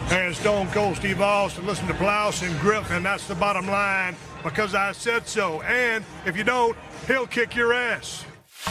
and Stone Cold Steve Austin. Listen to Blouse and Griffin. That's the bottom line, because I said so. And if you don't, he'll kick your ass.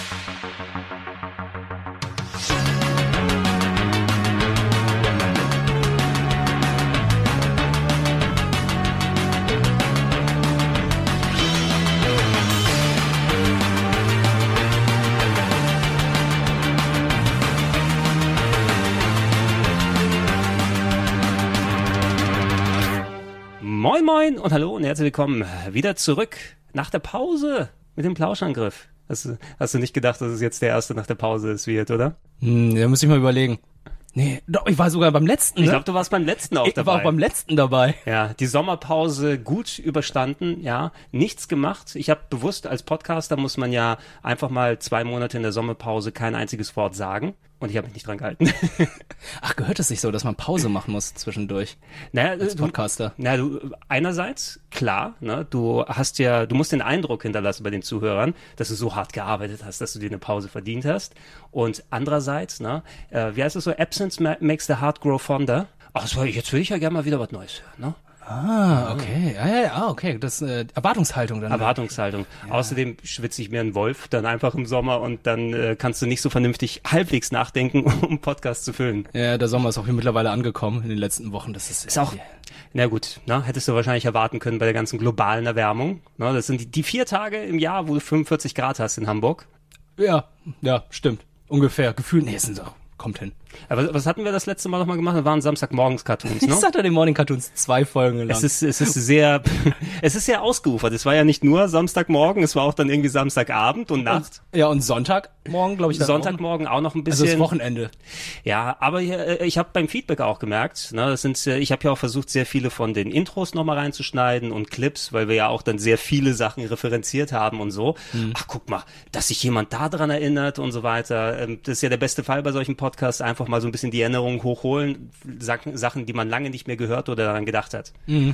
Moin Moin und hallo und herzlich willkommen wieder zurück nach der Pause mit dem Plauschangriff. Hast du nicht gedacht, dass es jetzt der erste nach der Pause wird, oder? Da muss ich mal überlegen. Nee, doch, ich war sogar beim letzten, ne? Ich glaube, du warst beim letzten auch dabei. Ich war auch beim letzten dabei. Ja, die Sommerpause gut überstanden, ja, nichts gemacht. Ich habe bewusst, als Podcaster muss man ja einfach mal 2 Monate in der Sommerpause kein einziges Wort sagen. Und ich habe mich nicht dran gehalten. Ach, gehört es sich so, dass man Pause machen muss zwischendurch? Naja, als Podcaster. Du einerseits, klar, ne, du musst den Eindruck hinterlassen bei den Zuhörern, dass du so hart gearbeitet hast, dass du dir eine Pause verdient hast. Und andererseits, ne, wie heißt es so, Absence makes the heart grow fonder. Ach, jetzt will ich ja gerne mal wieder was Neues hören, ne? Ah, okay. Okay. Das Erwartungshaltung dann. Erwartungshaltung. Ja. Außerdem schwitze ich mir einen Wolf dann einfach im Sommer und dann kannst du nicht so vernünftig halbwegs nachdenken, um Podcast zu füllen. Ja, der Sommer ist auch hier mittlerweile angekommen in den letzten Wochen. Das ist auch. Na gut, ne, hättest du wahrscheinlich erwarten können bei der ganzen globalen Erwärmung. Ne, das sind die 4 Tage im Jahr, wo du 45 Grad hast in Hamburg. Ja, stimmt. Ungefähr. Gefühlt, nee, es sind so. Kommt hin. Aber was hatten wir das letzte Mal nochmal gemacht? Wir waren Samstagmorgens-Cartoons, ne? Saturday Morning Cartoons, 2 Folgen lang. Es ist sehr ausgeufert. Es war ja nicht nur Samstagmorgen, es war auch dann irgendwie Samstagabend und Nacht. Und Sonntagmorgen, glaube ich. Sonntagmorgen auch noch ein bisschen. Also das Wochenende. Ja, aber ich habe beim Feedback auch gemerkt, ne, ich habe ja auch versucht, sehr viele von den Intros nochmal reinzuschneiden und Clips, weil wir ja auch dann sehr viele Sachen referenziert haben und so. Ach, guck mal, dass sich jemand da dran erinnert und so weiter. Das ist ja der beste Fall bei solchen Podcasts, einfach mal so ein bisschen die Erinnerungen hochholen, Sachen, die man lange nicht mehr gehört oder daran gedacht hat. Mhm.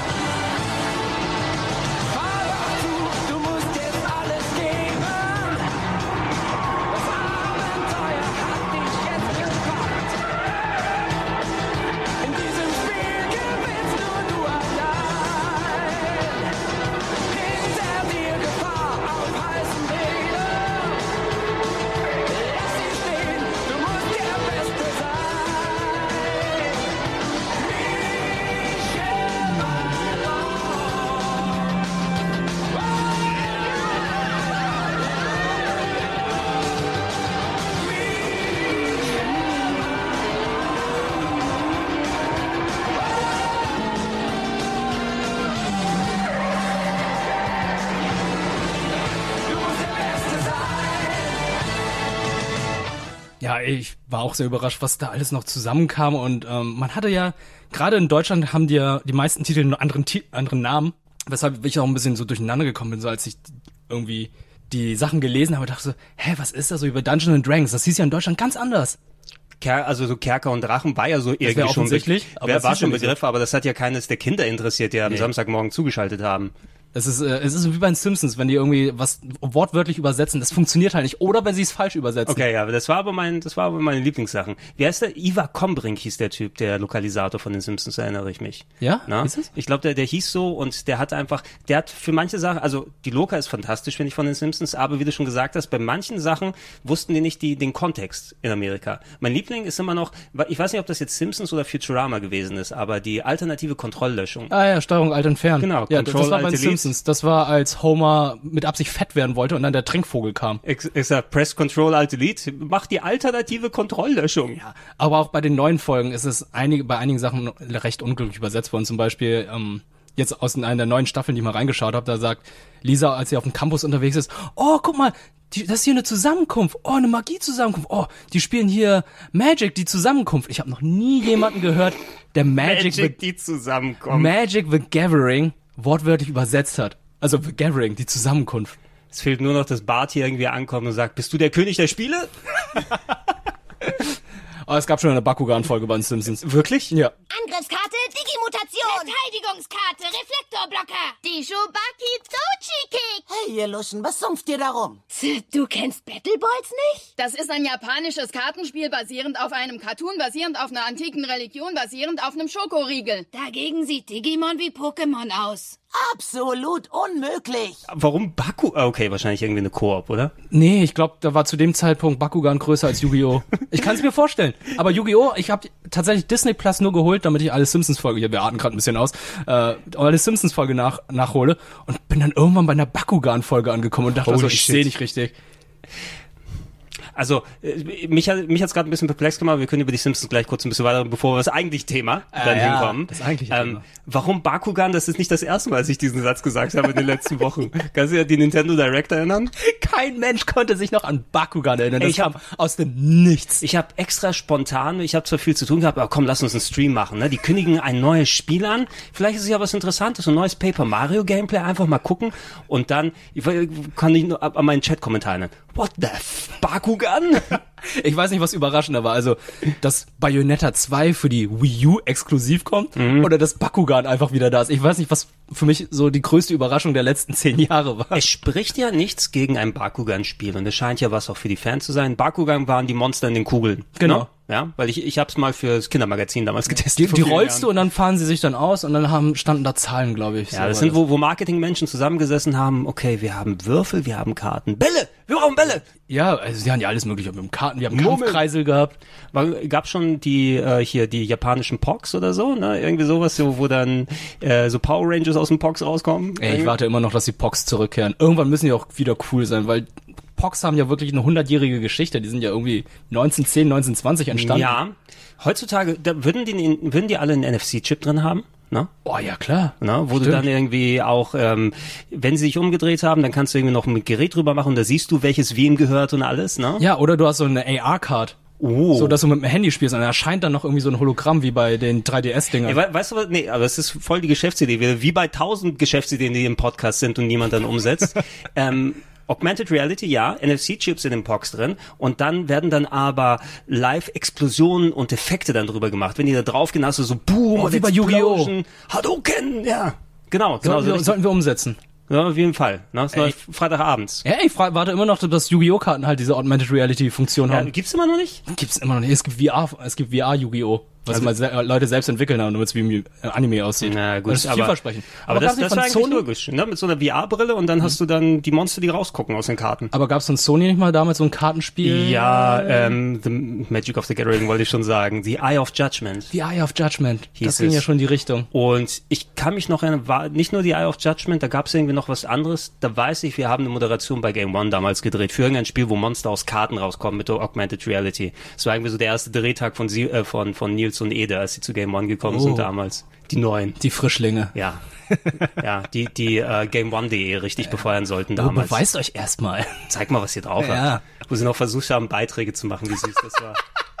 Ja, ich war auch sehr überrascht, was da alles noch zusammenkam und man hatte ja, gerade in Deutschland haben die meisten Titel einen anderen Namen, weshalb ich auch ein bisschen so durcheinander gekommen bin, so als ich irgendwie die Sachen gelesen habe, dachte so, was ist das so über Dungeons and Dragons? Das hieß ja in Deutschland ganz anders. Also so Kerker und Drachen war ja so irgendwie schon war schon ein Begriff, aber das hat ja keines der Kinder interessiert, die am Samstagmorgen zugeschaltet haben. Es ist wie bei den Simpsons, wenn die irgendwie was wortwörtlich übersetzen, das funktioniert halt nicht. Oder wenn sie es falsch übersetzen. Okay, ja, das war aber meine Lieblingssachen. Wie heißt der? Ivar Kombrink hieß der Typ, der Lokalisator von den Simpsons, erinnere ich mich. Ja? Na? Ist es? Ich glaube, der hieß so und der hat für manche Sachen, also die Loka ist fantastisch, finde ich, von den Simpsons, aber wie du schon gesagt hast, bei manchen Sachen wussten die nicht den Kontext in Amerika. Mein Liebling ist immer noch, ich weiß nicht, ob das jetzt Simpsons oder Futurama gewesen ist, aber die alternative Kontrolllöschung. Ah ja, Steuerung Alt entfernen. Genau, ja, das war bei den Simpsons. Das war, als Homer mit Absicht fett werden wollte und dann der Trinkvogel kam. Exakt, Press Control Alt Delete, macht die alternative Kontrolllöschung. Ja, aber auch bei den neuen Folgen ist es bei einigen Sachen recht unglücklich übersetzt worden. Zum Beispiel jetzt aus einer der neuen Staffeln, die ich mal reingeschaut habe, da sagt Lisa, als sie auf dem Campus unterwegs ist, oh, guck mal, das ist hier eine Zusammenkunft, oh, eine Magie-Zusammenkunft, oh, die spielen hier Magic, die Zusammenkunft. Ich habe noch nie jemanden gehört, der Magic die Zusammenkunft. Magic the Gathering wortwörtlich übersetzt hat. Also the Gathering, die Zusammenkunft. Es fehlt nur noch, dass Bart hier irgendwie ankommt und sagt, bist du der König der Spiele? Oh, es gab schon eine Bakugan-Folge bei den Simpsons. Wirklich? Ja. Angriffskarte, Digimutation. Verteidigungskarte, Reflektorblocker. Die Shobaki Dochi Kick. Hey, ihr Luschen, was sumpft ihr da rum? Du kennst Battle Balls nicht? Das ist ein japanisches Kartenspiel basierend auf einem Cartoon, basierend auf einer antiken Religion, basierend auf einem Schokoriegel. Dagegen sieht Digimon wie Pokémon aus. Absolut unmöglich. Warum Baku? Okay, wahrscheinlich irgendwie eine Koop, oder? Nee, ich glaube, da war zu dem Zeitpunkt Bakugan größer als Yu-Gi-Oh! Ich kann es mir vorstellen. Aber Yu-Gi-Oh! Ich habe tatsächlich Disney Plus nur geholt, damit ich alle Simpsons-Folge, hier, wir atmen gerade ein bisschen aus, alle Simpsons-Folge nachhole und bin dann irgendwann bei einer Bakugan-Folge angekommen und dachte, Holy ich shit. sehe nicht richtig. Also, mich hat's gerade ein bisschen perplex gemacht. Wir können über die Simpsons gleich kurz ein bisschen weiter, bevor wir das eigentliche Thema dann hinkommen. Das eigentliche Thema. Warum Bakugan? Das ist nicht das erste Mal, als ich diesen Satz gesagt habe in den letzten Wochen. Kannst du dich an die Nintendo Direct erinnern? Kein Mensch konnte sich noch an Bakugan erinnern. Das kam aus dem Nichts. Ich habe extra spontan, ich habe zwar viel zu tun gehabt, aber komm, lass uns einen Stream machen. Ne? Die kündigen ein neues Spiel an. Vielleicht ist es ja was Interessantes, ein neues Paper Mario Gameplay. Einfach mal gucken und dann kann ich nur an meinen Chat-Kommentar erinnern. What the Bakugan? Ich weiß nicht, was überraschender war. Also, dass Bayonetta 2 für die Wii U exklusiv kommt oder dass Bakugan einfach wieder da ist. Ich weiß nicht, was für mich so die größte Überraschung der letzten 10 Jahre war. Es spricht ja nichts gegen ein Bakugan-Spiel und es scheint ja was auch für die Fans zu sein. Bakugan waren die Monster in den Kugeln. Genau. Ne? Ja, weil ich hab's mal fürs Kindermagazin damals getestet. Die rollst du und dann fahren sie sich dann aus und dann standen da Zahlen, glaube ich. Ja, das sind, wo Marketingmenschen zusammengesessen haben, okay, wir haben Würfel, wir haben Karten. Bälle! Wir brauchen Bälle! Ja, also sie haben ja alles mögliche. Wir haben Karten, wir haben Kampfkreisel gehabt. Gab's schon die japanischen Pogs oder so, ne? Irgendwie sowas, wo dann so Power Rangers aus dem Pogs rauskommen. Ey, ich warte immer noch, dass die Pogs zurückkehren. Irgendwann müssen die auch wieder cool sein, weil Pogs haben ja wirklich eine 100-jährige Geschichte. Die sind ja irgendwie 1910, 1920 entstanden. Ja, heutzutage, da würden die alle einen NFC-Chip drin haben? Ne? Oh ja, klar. Ne? Wo du dann irgendwie auch, wenn sie sich umgedreht haben, dann kannst du irgendwie noch ein Gerät drüber machen und da siehst du, welches wem gehört und alles. Ne? Ja, oder du hast so eine AR-Card. Oh. So, dass du mit dem Handy spielst und da erscheint dann noch irgendwie so ein Hologramm wie bei den 3DS-Dingern. Weißt du was? Nee, aber es ist voll die Geschäftsidee. Wie bei 1000 Geschäftsideen, die im Podcast sind und niemand dann umsetzt. Augmented Reality, ja, NFC-Chips in den Pogs drin und dann werden dann aber Live-Explosionen und Effekte dann drüber gemacht. Wenn die da drauf gehen, hast du so Boom, wie bei Yu-Gi-Oh! Hadouken, ja. Genau. Sollten wir umsetzen. Ja, auf jeden Fall. Ne? Das läuft Freitagabends. Ja, ich warte immer noch, dass Yu-Gi-Oh! Karten halt diese Augmented Reality-Funktion haben. Gibt's immer noch nicht? Gibt's immer noch nicht. Es gibt VR Yu-Gi-Oh! Was mal Leute selbst entwickeln haben, damit es wie im Anime aussieht. Na gut, das ist vielversprechend. Aber das war eigentlich logisch, ne? Mit so einer VR-Brille und dann hast du dann die Monster, die rausgucken aus den Karten. Aber gab's von Sony nicht mal damals so ein Kartenspiel? Ja, The Magic of the Gathering wollte ich schon sagen. The Eye of Judgment. The Eye of Judgment. Das ging es. ja schon in die Richtung. Und ich kann mich noch erinnern, war nicht nur The Eye of Judgment, da gab's irgendwie noch was anderes. Da weiß ich, wir haben eine Moderation bei Game One damals gedreht für irgendein Spiel, wo Monster aus Karten rauskommen mit der Augmented Reality. Das war irgendwie so der erste Drehtag von Nils und Ede, als sie zu Game One gekommen sind damals. Die neuen. Die Frischlinge. Ja. Ja, die GameOne.de richtig befeuern sollten damals. Beweist euch erstmal. Zeig mal, was ihr drauf habt. Wo sie noch versucht haben, Beiträge zu machen, wie süß das war.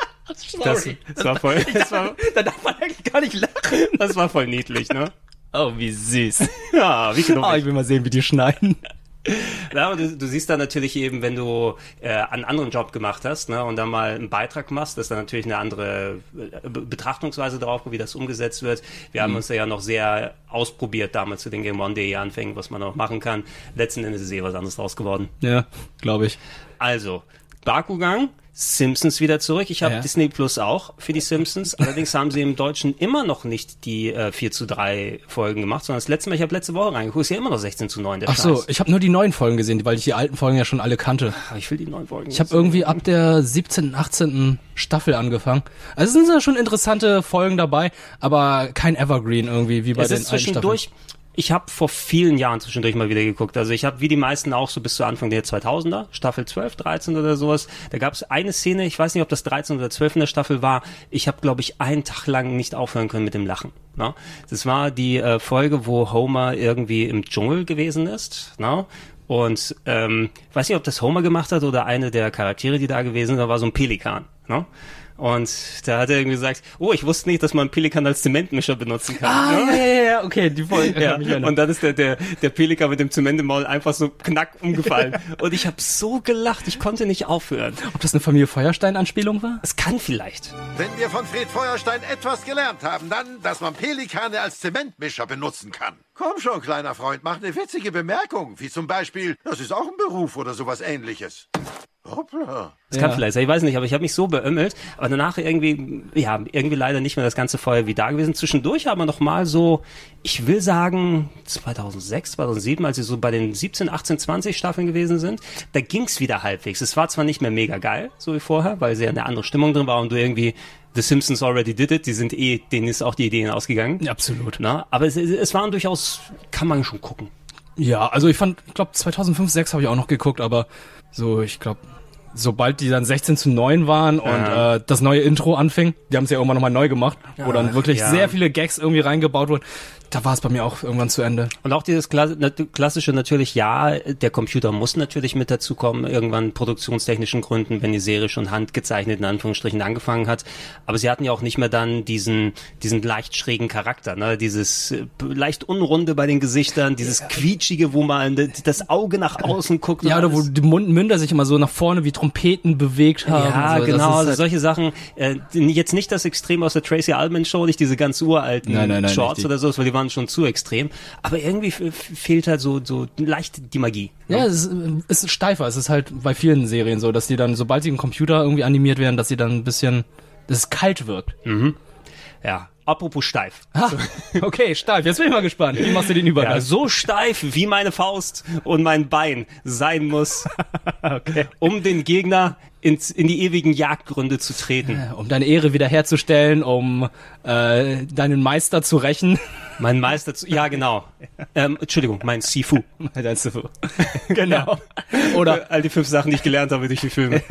Das war voll. Da darf man eigentlich gar nicht lachen. Das war voll niedlich, ne? Oh, wie süß. Ja, wie genau. Oh, ich will mal sehen, wie die schneiden. Ja, du siehst dann natürlich eben, wenn du einen anderen Job gemacht hast, ne, und dann mal einen Beitrag machst, dass dann natürlich eine andere Betrachtungsweise drauf, wie das umgesetzt wird. Wir haben uns ja noch sehr ausprobiert damals zu den Game One.de Anfängen, was man noch machen kann. Letzten Endes ist was anderes draus geworden. Ja, glaube ich. Also, Bakugan, Simpsons wieder zurück. Ich habe Disney Plus auch für die Simpsons. Allerdings haben sie im Deutschen immer noch nicht die 4:3 Folgen gemacht, sondern das letzte Mal, ich habe letzte Woche reingeguckt, ist ja immer noch 16:9 der Ach so, ich habe nur die neuen Folgen gesehen, weil ich die alten Folgen ja schon alle kannte. Ich will die neuen Folgen. Ich habe irgendwie ab der 17., 18. Staffel angefangen. Also es sind ja schon interessante Folgen dabei, aber kein Evergreen irgendwie, wie bei den alten Staffeln. Ich habe vor vielen Jahren zwischendurch mal wieder geguckt. Also ich habe wie die meisten auch so bis zu Anfang der 2000er, Staffel 12, 13 oder sowas. Da gab es eine Szene, ich weiß nicht, ob das 13 oder 12 in der Staffel war. Ich habe, glaube ich, einen Tag lang nicht aufhören können mit dem Lachen. Ne? Das war die Folge, wo Homer irgendwie im Dschungel gewesen ist. Ne? Und weiß nicht, ob das Homer gemacht hat oder eine der Charaktere, die da gewesen sind, da war so ein Pelikan. Ne? Und da hat er irgendwie gesagt, oh, ich wusste nicht, dass man einen Pelikan als Zementmischer benutzen kann. Ja, okay, die Folge. Ja. Und dann ist der Pelikan mit dem Zement im Maul einfach so knack umgefallen. Und ich habe so gelacht, ich konnte nicht aufhören. Ob das eine Familie Feuerstein-Anspielung war? Es kann vielleicht. Wenn wir von Fred Feuerstein etwas gelernt haben, dann, dass man Pelikane als Zementmischer benutzen kann. Komm schon, kleiner Freund, mach eine witzige Bemerkung, wie zum Beispiel, das ist auch ein Beruf oder sowas Ähnliches. Hoppla. Das kann vielleicht sein, ich weiß nicht, aber ich habe mich so beömmelt, aber danach irgendwie leider nicht mehr das ganze Feuer wie da gewesen. Zwischendurch aber noch mal so, ich will sagen 2006, 2007, als sie so bei den 17, 18, 20 Staffeln gewesen sind, da ging's wieder halbwegs. Es war zwar nicht mehr mega geil, so wie vorher, weil sehr eine andere Stimmung drin war und du irgendwie The Simpsons already did it, denen ist auch die Ideen ausgegangen. Ja, absolut. Na, aber es waren durchaus, kann man schon gucken. Ja, also ich glaube 2005, 2006 habe ich auch noch geguckt, aber so, ich glaube, sobald die dann 16:9 waren und das neue Intro anfing, die haben es ja irgendwann nochmal neu gemacht, wo dann wirklich sehr viele Gags irgendwie reingebaut wurden, da war es bei mir auch irgendwann zu Ende. Und auch dieses klassische natürlich, ja, der Computer muss natürlich mit dazukommen, irgendwann produktionstechnischen Gründen, wenn die Serie schon handgezeichnet in Anführungsstrichen angefangen hat. Aber sie hatten ja auch nicht mehr dann diesen leicht schrägen Charakter, ne? Dieses leicht unrunde bei den Gesichtern, dieses quietschige, wo man das Auge nach außen guckt. Ja, oder wo die Münder sich immer so nach vorne wie Trompeten bewegt haben. Ja, so, genau, also halt solche Sachen. Jetzt nicht das Extrem aus der Tracy Ullman Show, nicht diese ganz uralten Shorts oder so, weil die waren schon zu extrem. Aber irgendwie fehlt halt so leicht die Magie. Ne? Ja, es ist steifer. Es ist halt bei vielen Serien so, dass die dann, sobald sie im Computer irgendwie animiert werden, dass sie dann ein bisschen, dass es kalt wirkt. Mhm. Ja. Apropos steif. Okay, steif. Jetzt bin ich mal gespannt. Wie machst du den Übergang? Ja, so steif, wie meine Faust und mein Bein sein muss, um den Gegner in die ewigen Jagdgründe zu treten. Um deine Ehre wiederherzustellen, um deinen Meister zu rächen. Mein Meister ja genau. Entschuldigung, mein Sifu. Dein Sifu. Genau. Oder all die 5 Sachen, die ich gelernt habe durch die Filme.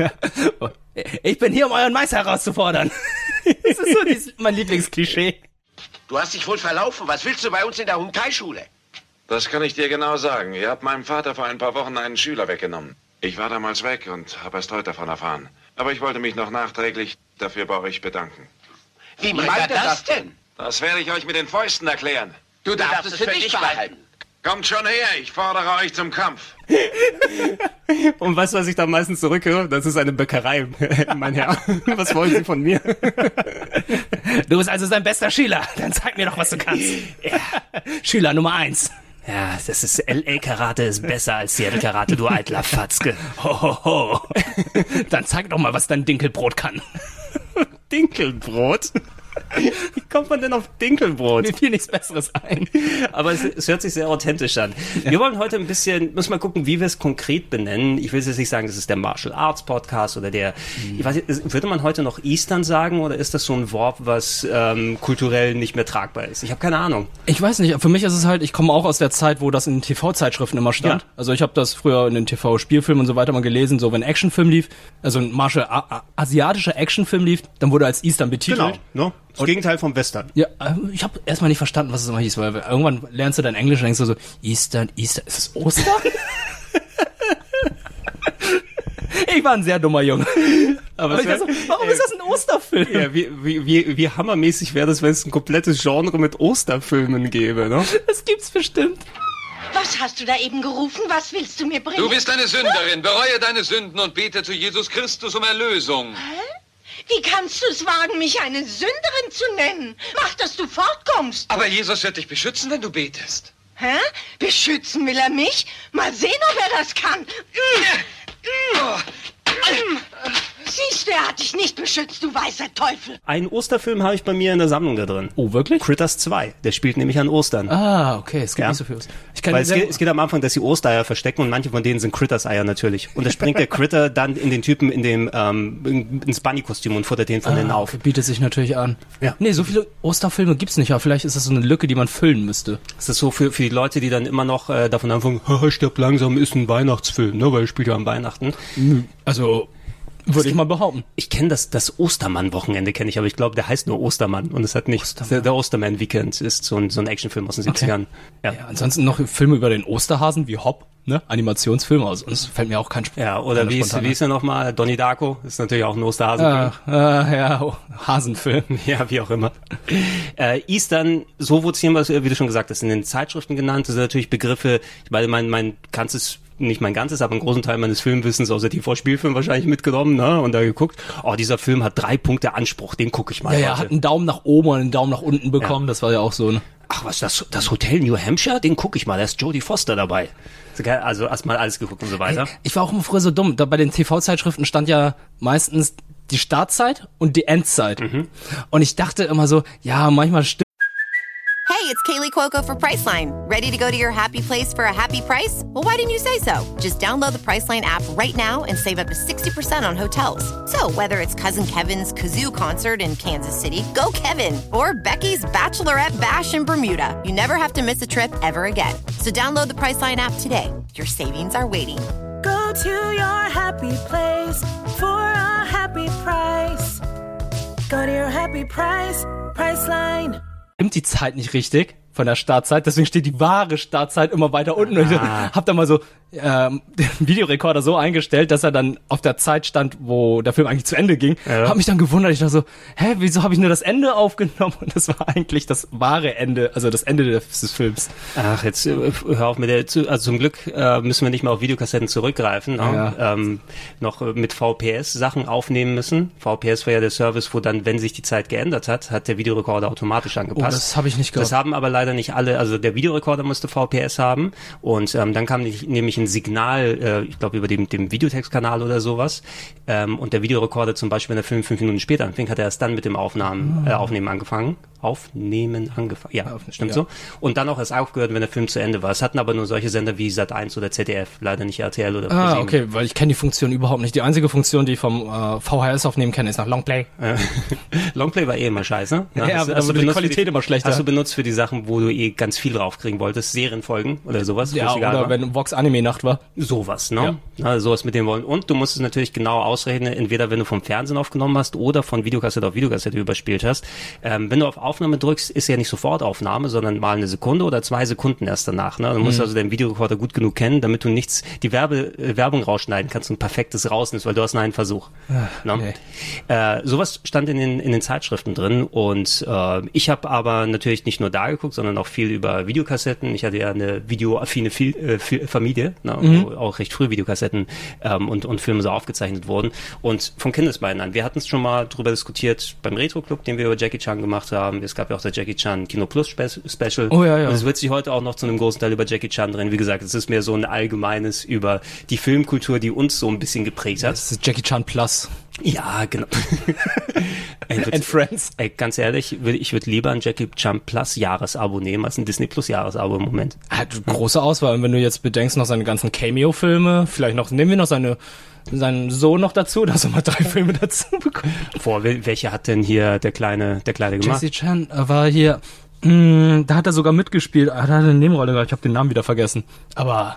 Ich bin hier, um euren Meister herauszufordern. Das ist so mein Lieblingsklischee. Du hast dich wohl verlaufen. Was willst du bei uns in der Hunkai-Schule? Das kann ich dir genau sagen. Ihr habt meinem Vater vor ein paar Wochen einen Schüler weggenommen. Ich war damals weg und habe erst heute davon erfahren. Aber ich wollte mich noch nachträglich dafür bei euch bedanken. Wie meint er das denn? Das werde ich euch mit den Fäusten erklären. Du darfst es für dich behalten. Kommt schon her, ich fordere euch zum Kampf. Und weißt du, was ich da meistens zurückhöre? Das ist eine Bäckerei, mein Herr. Was wollen Sie von mir? Du bist also sein bester Schüler. Dann zeig mir doch, was du kannst. Ja. Schüler Nummer 1. Ja, das ist LA-Karate ist besser als Seattle-Karate, du eitler Fatzke. Ho, ho, ho. Dann zeig doch mal, was dein Dinkelbrot kann. Dinkelbrot? Wie kommt man denn auf Dinkelbrot? Mir fiel nichts Besseres ein. Aber es hört sich sehr authentisch an. Wir wollen heute ein bisschen, müssen mal gucken, wie wir es konkret benennen. Ich will jetzt nicht sagen, das ist der Martial Arts Podcast oder ich weiß nicht, würde man heute noch Eastern sagen oder ist das so ein Wort, was kulturell nicht mehr tragbar ist? Ich habe keine Ahnung. Ich weiß nicht, für mich ist es halt, ich komme auch aus der Zeit, wo das in TV-Zeitschriften immer stand. Ja. Also ich habe das früher in den TV-Spielfilmen und so weiter mal gelesen, so wenn Actionfilm lief, also ein asiatischer Actionfilm lief, dann wurde als Eastern betitelt. Genau, ne? Das Gegenteil vom Western. Ja, ich habe erstmal nicht verstanden, was es immer hieß, weil irgendwann lernst du dann Englisch und denkst du so, Eastern, ist es Ostern? Ich war ein sehr dummer Junge. Aber ich war so, warum ist das ein Osterfilm? Ja, wie hammermäßig wäre das, wenn es ein komplettes Genre mit Osterfilmen gäbe, ne? Das gibt's bestimmt. Was hast du da eben gerufen? Was willst du mir bringen? Du bist eine Sünderin. Bereue deine Sünden und bete zu Jesus Christus um Erlösung. Hä? Wie kannst du es wagen, mich eine Sünderin zu nennen? Mach, dass du fortkommst. Aber Jesus wird dich beschützen, wenn du betest. Hä? Beschützen will er mich? Mal sehen, ob er das kann. Siehst du, er hat dich nicht beschützt, du weißer Teufel. Einen Osterfilm habe ich bei mir in der Sammlung da drin. Oh, wirklich? Critters 2. Der spielt nämlich an Ostern. Ah, okay. Es gibt nicht so viel. Weil es geht am Anfang, dass sie Ostereier verstecken und manche von denen sind Critters-Eier natürlich. Und da springt der Critter dann in den Typen ins Bunny-Kostüm und futtert den von denen auf. Bietet sich natürlich an. Ja. Nee, so viele Osterfilme gibt's nicht, aber vielleicht ist das so eine Lücke, die man füllen müsste. Das ist so für die Leute, die dann immer noch davon anfangen, stirb langsam, ist ein Weihnachtsfilm, ne, weil er spielt ja am Weihnachten. Also würde ich mal behaupten. Ich kenne das Ostermann-Wochenende, kenne ich, aber ich glaube, der heißt nur Ostermann und es hat nicht. Der Osterman-Weekend ist so ein Actionfilm aus den 70ern. Ja, ansonsten noch Filme über den Osterhasen wie Hopp. ne, Animationsfilm aus. Und es fällt mir auch kein Spruch. Ja, oder wie ist er nochmal? Donnie Darko ist natürlich auch ein Osterhasenfilm. Hasenfilm. Ja, wie auch immer. Eastern, so wurde es hier, wie du schon gesagt hast, in den Zeitschriften genannt. Das sind natürlich Begriffe, ich meine, mein ganzes, nicht mein ganzes, aber einen großen Teil meines Filmwissens aus der TV-Spielfilm wahrscheinlich mitgenommen, ne? Und da geguckt, dieser Film hat 3 Punkte Anspruch, den gucke ich mal. Ja, hat einen Daumen nach oben und einen Daumen nach unten bekommen, das war ja auch so, ne? Ach was, das Hotel New Hampshire, den gucke ich mal, da ist Jodie Foster dabei. Also erstmal alles geguckt und so weiter. Ich war auch immer früher so dumm, da bei den TV-Zeitschriften stand ja meistens die Startzeit und die Endzeit. Und ich dachte immer so, ja, manchmal stimmt. Hey, it's Kaylee Cuoco for Priceline. Ready to go to your happy place for a happy price? Well, why didn't you say so? Just download the Priceline app right now and save up to 60% on hotels. So whether it's Cousin Kevin's Kazoo Concert in Kansas City, go Kevin, or Becky's Bachelorette Bash in Bermuda, you never have to miss a trip ever again. So download the Priceline app today. Your savings are waiting. Go to your happy place for a happy price. Go to your happy price, Priceline. Stimmt die Zeit nicht richtig von der Startzeit, deswegen steht die wahre Startzeit immer weiter unten. Und ich hab da mal so den Videorekorder so eingestellt, dass er dann auf der Zeit stand, wo der Film eigentlich zu Ende ging. Ja. Hab mich dann gewundert, ich dachte so, wieso habe ich nur das Ende aufgenommen? Und das war eigentlich das wahre Ende, also das Ende des Films. Ach, jetzt hör auf mit also zum Glück müssen wir nicht mehr auf Videokassetten zurückgreifen, ja. Noch mit VPS Sachen aufnehmen müssen. VPS war ja der Service, wo dann, wenn sich die Zeit geändert hat der Videorekorder automatisch angepasst. Oh, das habe ich nicht gehabt. Das haben aber leider nicht alle, also der Videorekorder musste VPS haben und dann kam nämlich ein Signal, ich glaube über dem Videotextkanal oder sowas, und der Videorekorder zum Beispiel, wenn der Film 5 Minuten später anfing, hat er erst dann mit dem Aufnehmen angefangen. Ja, stimmt so. Und dann auch erst aufgehört, wenn der Film zu Ende war. Es hatten aber nur solche Sender wie Sat1 oder ZDF, leider nicht RTL oder ProSieben. Okay, weil ich kenne die Funktion überhaupt nicht. Die einzige Funktion, die ich vom VHS aufnehmen kenne, ist nach Longplay. Longplay war immer scheiße. Ja, aber die Qualität immer schlechter. Hast du benutzt für die Sachen, wo du ganz viel draufkriegen wolltest, Serienfolgen oder sowas? Ja, oder wenn Vox Anime Nacht war. Sowas, ne? Ja. Sowas mit dem wollen. Und du musst es natürlich genau ausrechnen, entweder wenn du vom Fernsehen aufgenommen hast oder von Videokassette auf Videokassette überspielt hast. Wenn du auf Aufnahme drückst, ist ja nicht sofort Aufnahme, sondern mal 1 Sekunde oder 2 Sekunden erst danach. Ne? Du musst also deinen Videorekorder gut genug kennen, damit du die Werbung rausschneiden kannst und perfektes rausnimmst, weil du hast einen Versuch. Ne? Sowas stand in den Zeitschriften drin und ich habe aber natürlich nicht nur da geguckt, sondern auch viel über Videokassetten. Ich hatte ja eine videoaffine Familie, ne? Wo auch recht früh Videokassetten und Filme so aufgezeichnet wurden. Und von Kindesbeinen an. Wir hatten es schon mal drüber diskutiert beim Retro-Club, den wir über Jackie Chan gemacht haben. Es gab ja auch der Jackie Chan Kino Plus Special. Oh ja. Und es wird sich heute auch noch zu einem großen Teil über Jackie Chan drehen. Wie gesagt, es ist mehr so ein allgemeines über die Filmkultur, die uns so ein bisschen geprägt hat. Das ist Jackie Chan Plus. Ja, genau. And Friends. Ganz ehrlich, ich würde lieber ein Jackie Chan Plus Jahresabo nehmen als ein Disney Plus Jahresabo im Moment. Hat große Auswahl. Und wenn du jetzt bedenkst, noch seine ganzen Cameo-Filme, vielleicht noch, nehmen wir noch seinen Sohn noch dazu, dass er mal 3 Filme dazu bekommt. Welche hat denn hier der Kleine gemacht? Jackie Chan war hier, da hat er sogar mitgespielt, da hat er eine Nebenrolle gehabt, ich habe den Namen wieder vergessen. Aber,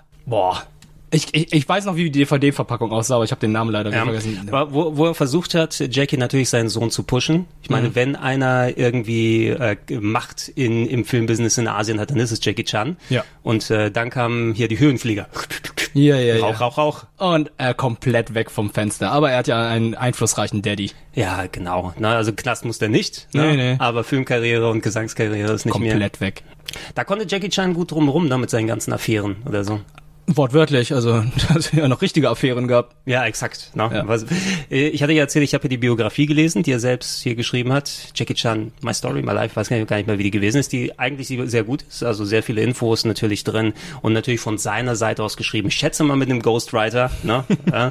Ich weiß noch, wie die DVD-Verpackung aussah, aber ich habe den Namen leider wieder vergessen. Wo er versucht hat, Jackie natürlich seinen Sohn zu pushen. Ich meine, wenn einer irgendwie Macht im Filmbusiness in Asien hat, dann ist es Jackie Chan. Ja. Und dann kamen hier die Höhenflieger. Ja. Rauch. Und komplett weg vom Fenster. Aber er hat ja einen einflussreichen Daddy. Ja, genau. Also Knast muss der nicht. Nee. Aber Filmkarriere und Gesangskarriere ist nicht komplett weg. Da konnte Jackie Chan gut drumherum, ne, mit seinen ganzen Affären oder so. Wortwörtlich, also da hast du ja noch richtige Affären gehabt. Ja, exakt. No? Ja. Ich hatte ja erzählt, ich habe hier die Biografie gelesen, die er selbst hier geschrieben hat. Jackie Chan, My Story, My Life, weiß gar nicht mehr, wie die gewesen ist, die eigentlich sehr gut ist, also sehr viele Infos natürlich drin und natürlich von seiner Seite aus geschrieben. Ich schätze mal mit einem Ghostwriter, ne?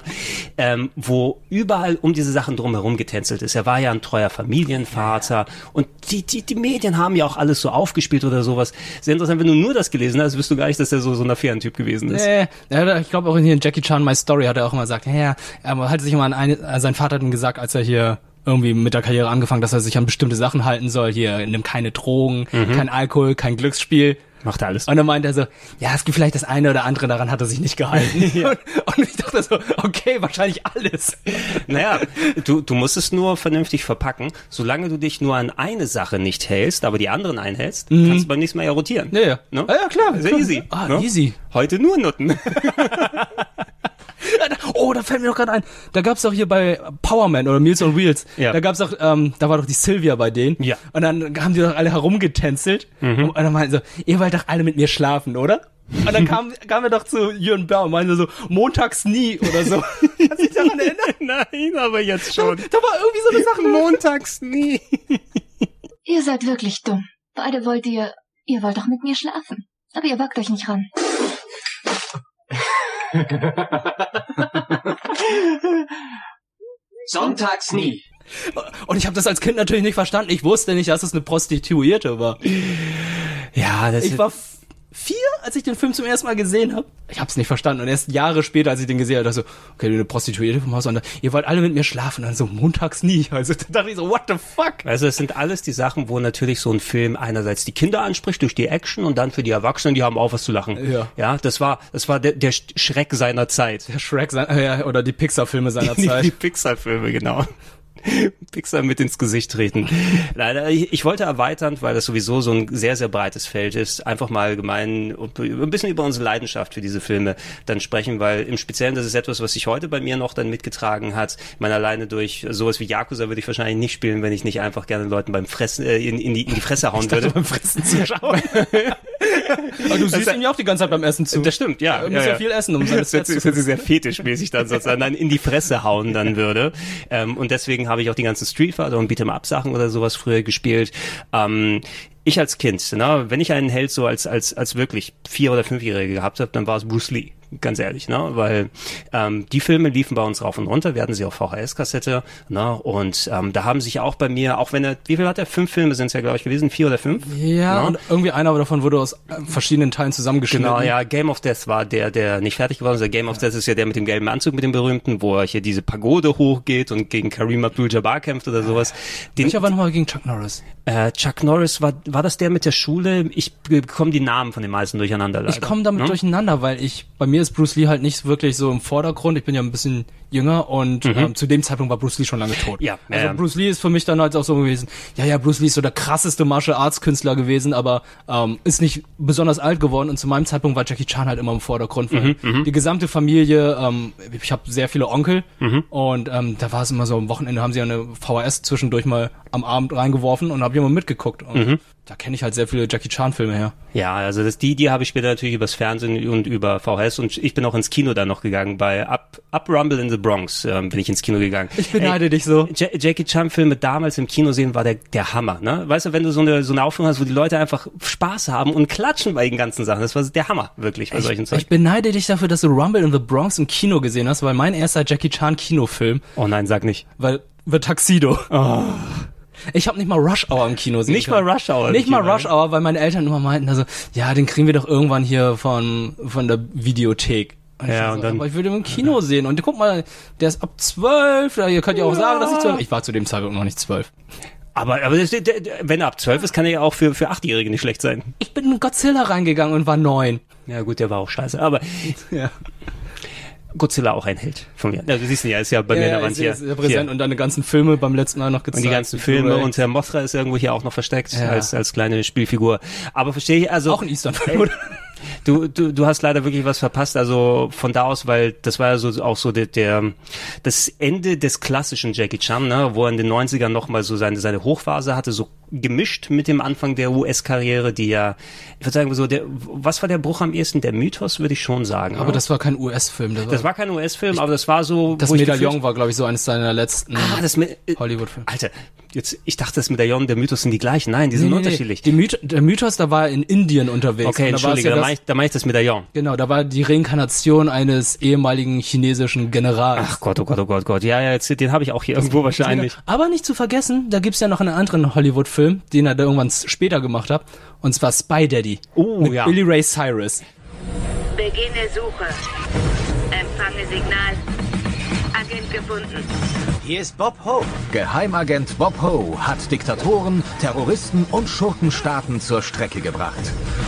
Wo überall um diese Sachen drumherum getänzelt ist. Er war ja ein treuer Familienvater und die Medien haben ja auch alles so aufgespielt oder sowas. Sehr interessant, wenn du nur das gelesen hast, wüsstest du gar nicht, dass er so ein Affärentyp gewesen ist. Ich glaube auch in Jackie Chan My Story hat er auch immer gesagt, er hat sich immer sein Vater hat ihm gesagt, als er hier irgendwie mit der Karriere angefangen, dass er sich an bestimmte Sachen halten soll. Hier, nimm keine Drogen, kein Alkohol, kein Glücksspiel. Macht alles. Und dann meint er so, ja, es gibt vielleicht das eine oder andere, daran hat er sich nicht gehalten. Ja. Und ich dachte so, okay, wahrscheinlich alles. Naja, du musst es nur vernünftig verpacken. Solange du dich nur an eine Sache nicht hältst, aber die anderen einhältst, kannst du beim nächsten Mal ja rotieren. Ja. Ne? Ja, klar. Sehr easy. Easy. Heute nur Nutten. Oh, da fällt mir doch gerade ein. Da gab's doch hier bei Powerman oder Meals on Wheels. Ja. Da gab's doch, da war doch die Sylvia bei denen. Ja. Und dann haben die doch alle herumgetänzelt. Und dann meinten so, ihr wollt doch alle mit mir schlafen, oder? Und dann kam er doch zu Jürgen Bär und meinte so, montags nie oder so. Kannst du dich daran erinnern? Nein, aber jetzt schon. Da war irgendwie so eine Sache. Montags nie. Ihr seid wirklich dumm. Beide wollt ihr wollt doch mit mir schlafen. Aber ihr wagt euch nicht ran. Sonntags nie. Und ich habe das als Kind natürlich nicht verstanden. Ich wusste nicht, dass es eine Prostituierte war. Ja, ich war 4, als ich den Film zum ersten Mal gesehen habe. Ich habe es nicht verstanden. Und erst Jahre später, als ich den gesehen habe, dachte ich so, okay, eine Prostituierte vom Haus. Und ihr wollt alle mit mir schlafen. Und dann so, montags nie. Also da dachte ich so, what the fuck? Also es sind alles die Sachen, wo natürlich so ein Film einerseits die Kinder anspricht durch die Action und dann für die Erwachsenen, die haben auch was zu lachen. Ja, das war der Schreck seiner Zeit. Der Schreck oder die Pixar-Filme seiner Zeit. Die Pixar-Filme, genau. Pixar mit ins Gesicht treten. Leider, ich wollte erweitern, weil das sowieso so ein sehr, sehr breites Feld ist, einfach mal allgemein ein bisschen über unsere Leidenschaft für diese Filme dann sprechen, weil im Speziellen, das ist etwas, was sich heute bei mir noch dann mitgetragen hat. Ich meine, alleine durch sowas wie Yakuza würde ich wahrscheinlich nicht spielen, wenn ich nicht einfach gerne Leuten beim Fressen in die Fresse hauen würde. Beim Fressen zuschauen. Aber du siehst ihn ja auch die ganze Zeit beim Essen zu. Das stimmt, ja. Du musst ja viel essen, um seine Sets zu essen. Das ist sehr fetischmäßig dann sozusagen, dann in die Fresse hauen dann würde. Und deswegen habe ich auch die ganzen Street Fighter und Beat'em-up-Sachen oder sowas früher gespielt. Ich als Kind, ne, wenn ich einen Held so als wirklich 4- oder 5-Jährige gehabt habe, dann war es Bruce Lee. Ganz ehrlich, ne, weil die Filme liefen bei uns rauf und runter, wir hatten sie auf VHS-Kassette, ne, und da haben sich auch bei mir, auch wenn wie viel hat er? 5 Filme sind es ja, glaube ich, gewesen, 4 oder 5? Ja, ne? Und irgendwie einer davon wurde aus verschiedenen Teilen zusammengeschnitten. Genau, ja, Game of Death war der nicht fertig geworden ist. Der Game of Death ist ja der mit dem gelben Anzug, mit dem berühmten, wo er hier diese Pagode hochgeht und gegen Kareem Abdul-Jabbar kämpft oder sowas. Welcher war nochmal gegen Chuck Norris? Chuck Norris, war das der mit der Schule? Ich bekomme die Namen von den meisten durcheinander leider. Ich komme damit durcheinander, weil bei mir ist Bruce Lee halt nicht wirklich so im Vordergrund. Ich bin ja ein bisschen jünger und zu dem Zeitpunkt war Bruce Lee schon lange tot. Ja, also Bruce Lee ist für mich dann halt auch so gewesen, ja, Bruce Lee ist so der krasseste Martial Arts Künstler gewesen, aber ist nicht besonders alt geworden und zu meinem Zeitpunkt war Jackie Chan halt immer im Vordergrund, weil die gesamte Familie, ich habe sehr viele Onkel und da war es immer so, am Wochenende haben sie eine VHS zwischendurch mal am Abend reingeworfen und habe ich immer mitgeguckt und da kenne ich halt sehr viele Jackie Chan Filme her. Ja, also die habe ich später natürlich übers Fernsehen und über VHS und ich bin auch ins Kino dann noch gegangen. Bei Up Rumble in the Bronx bin ich ins Kino gegangen. Ich beneide dich so. Jackie Chan Filme damals im Kino sehen war der Hammer, ne? Weißt du, wenn du so eine Aufführung hast, wo die Leute einfach Spaß haben und klatschen bei den ganzen Sachen, das war der Hammer, wirklich, bei solchen Zeiten. Ich beneide dich dafür, dass du Rumble in the Bronx im Kino gesehen hast, weil mein erster Jackie Chan Kinofilm. Oh nein, sag nicht. Weil Tuxedo. Oh. Ich habe nicht mal Rush Hour im Kino sehen Nicht mal Rush Hour. Nicht mal Rush Hour, weil meine Eltern immer meinten, also, ja, den kriegen wir doch irgendwann hier von der Videothek. Und dann, aber ich würde ihn im Kino sehen. Und guck mal, der ist ab 12. Ihr könnt ja auch sagen, dass ich 12. Ich war zu dem Zeitpunkt noch nicht 12. Aber wenn er ab 12 ist, kann er ja auch für 8-Jährige nicht schlecht sein. Ich bin in Godzilla reingegangen und war 9. Ja gut, der war auch scheiße. Aber ja. Godzilla auch ein Held von mir. Ja, du siehst ihn ja, ist ja bei mir in der Wand hier. Sehr präsent und deine ganzen Filme beim letzten Mal noch gezeigt. Und die ganzen Filme und Herr Mothra ist irgendwo hier auch noch versteckt als kleine Spielfigur. Aber verstehe ich, also... Auch ein Eastern-Film, oder? Du hast leider wirklich was verpasst, also von da aus, weil das war ja so auch so das Ende des klassischen Jackie Chan, ne, wo er in den 90ern nochmal so seine Hochphase hatte, so gemischt mit dem Anfang der US-Karriere, die ja, ich würde sagen so, was war der Bruch am ehesten? Der Mythos, würde ich schon sagen. Aber das war kein US-Film. Das war kein US-Film, aber das war so... Das Medaillon war, glaube ich, so eines seiner letzten Hollywood-Filme. Alter, ich dachte, das Medaillon, der Mythos sind die gleichen. Nein, die sind unterschiedlich. Der Mythos, da war er in Indien unterwegs. Okay, entschuldige, da meine ich das Medaillon. Genau, da war die Reinkarnation eines ehemaligen chinesischen Generals. Ach Gott, oh Gott, oh Gott, Gott. Ja, jetzt, den habe ich auch hier irgendwo wahrscheinlich. Aber nicht zu vergessen, da gibt's ja noch einen anderen Hollywood-Film, den er da irgendwann später gemacht hat. Und zwar Spy Daddy. Mit Billy Ray Cyrus. Beginne Suche. Empfange Signal. Agent gefunden. Hier ist Bob Hope. Geheimagent Bob Hope hat Diktatoren, Terroristen und Schurkenstaaten zur Strecke gebracht.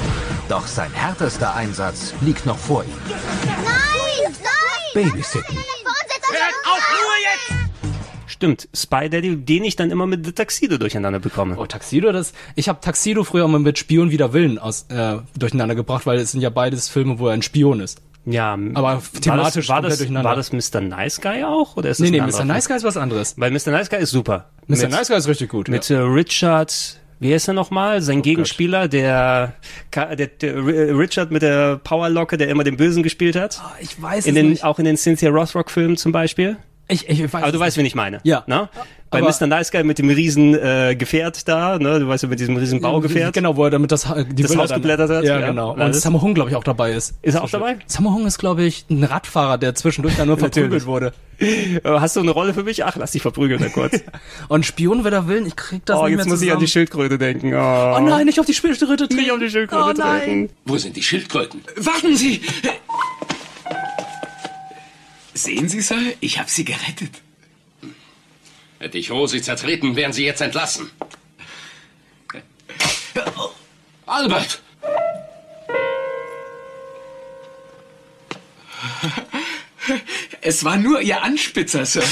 Doch sein härtester Einsatz liegt noch vor ihm. Nein! Babysitten. Hört auf, Ruhe jetzt! Stimmt, Spy Daddy, den ich dann immer mit The Tuxedo durcheinander bekomme. Oh, Tuxedo, ich habe Tuxedo früher immer mit Spion wider Willen durcheinander gebracht, weil es sind ja beides Filme, wo er ein Spion ist. Ja, aber thematisch komplett durcheinander. War das Mr. Nice Guy auch? Oder ist nee, das Mr. Nice Guy ist was anderes. Weil Mr. Nice Guy ist super. Mr. Nice Guy ist richtig gut. Mit Richard, wie heißt er nochmal? Sein Gegenspieler, der Richard mit der Powerlocke, der immer den Bösen gespielt hat. Oh, ich weiß es nicht. Auch in den Cynthia Rothrock-Filmen zum Beispiel. Ich weiß aber du weißt, wen ich meine. Ja. Ne? Bei Mr. Nice Guy mit dem riesen Gefährt da, ne? Du weißt ja, mit diesem riesen Baugefährt. Genau, wo er damit das Haus geblättert hat. Ja, genau. Und Sammo Hung, glaube ich, auch dabei ist. Ist er auch dabei? Sammo Hung ist, glaube ich, ein Radfahrer, der zwischendurch dann nur verprügelt wurde. Hast du eine Rolle für mich? Ach, lass dich verprügeln, da kurz. Und Spion wider Willen, ich krieg das nicht mehr jetzt muss ich an die Schildkröte denken. Oh nein, nicht auf die Schildkröte treten. Nicht auf die Schildkröte treten. Wo sind die Schildkröten? Warten Sie! Sehen Sie, Sir, ich habe Sie gerettet. Hätte ich Rosi zertreten, wären Sie jetzt entlassen. Albert! Es war nur Ihr Anspitzer, Sir.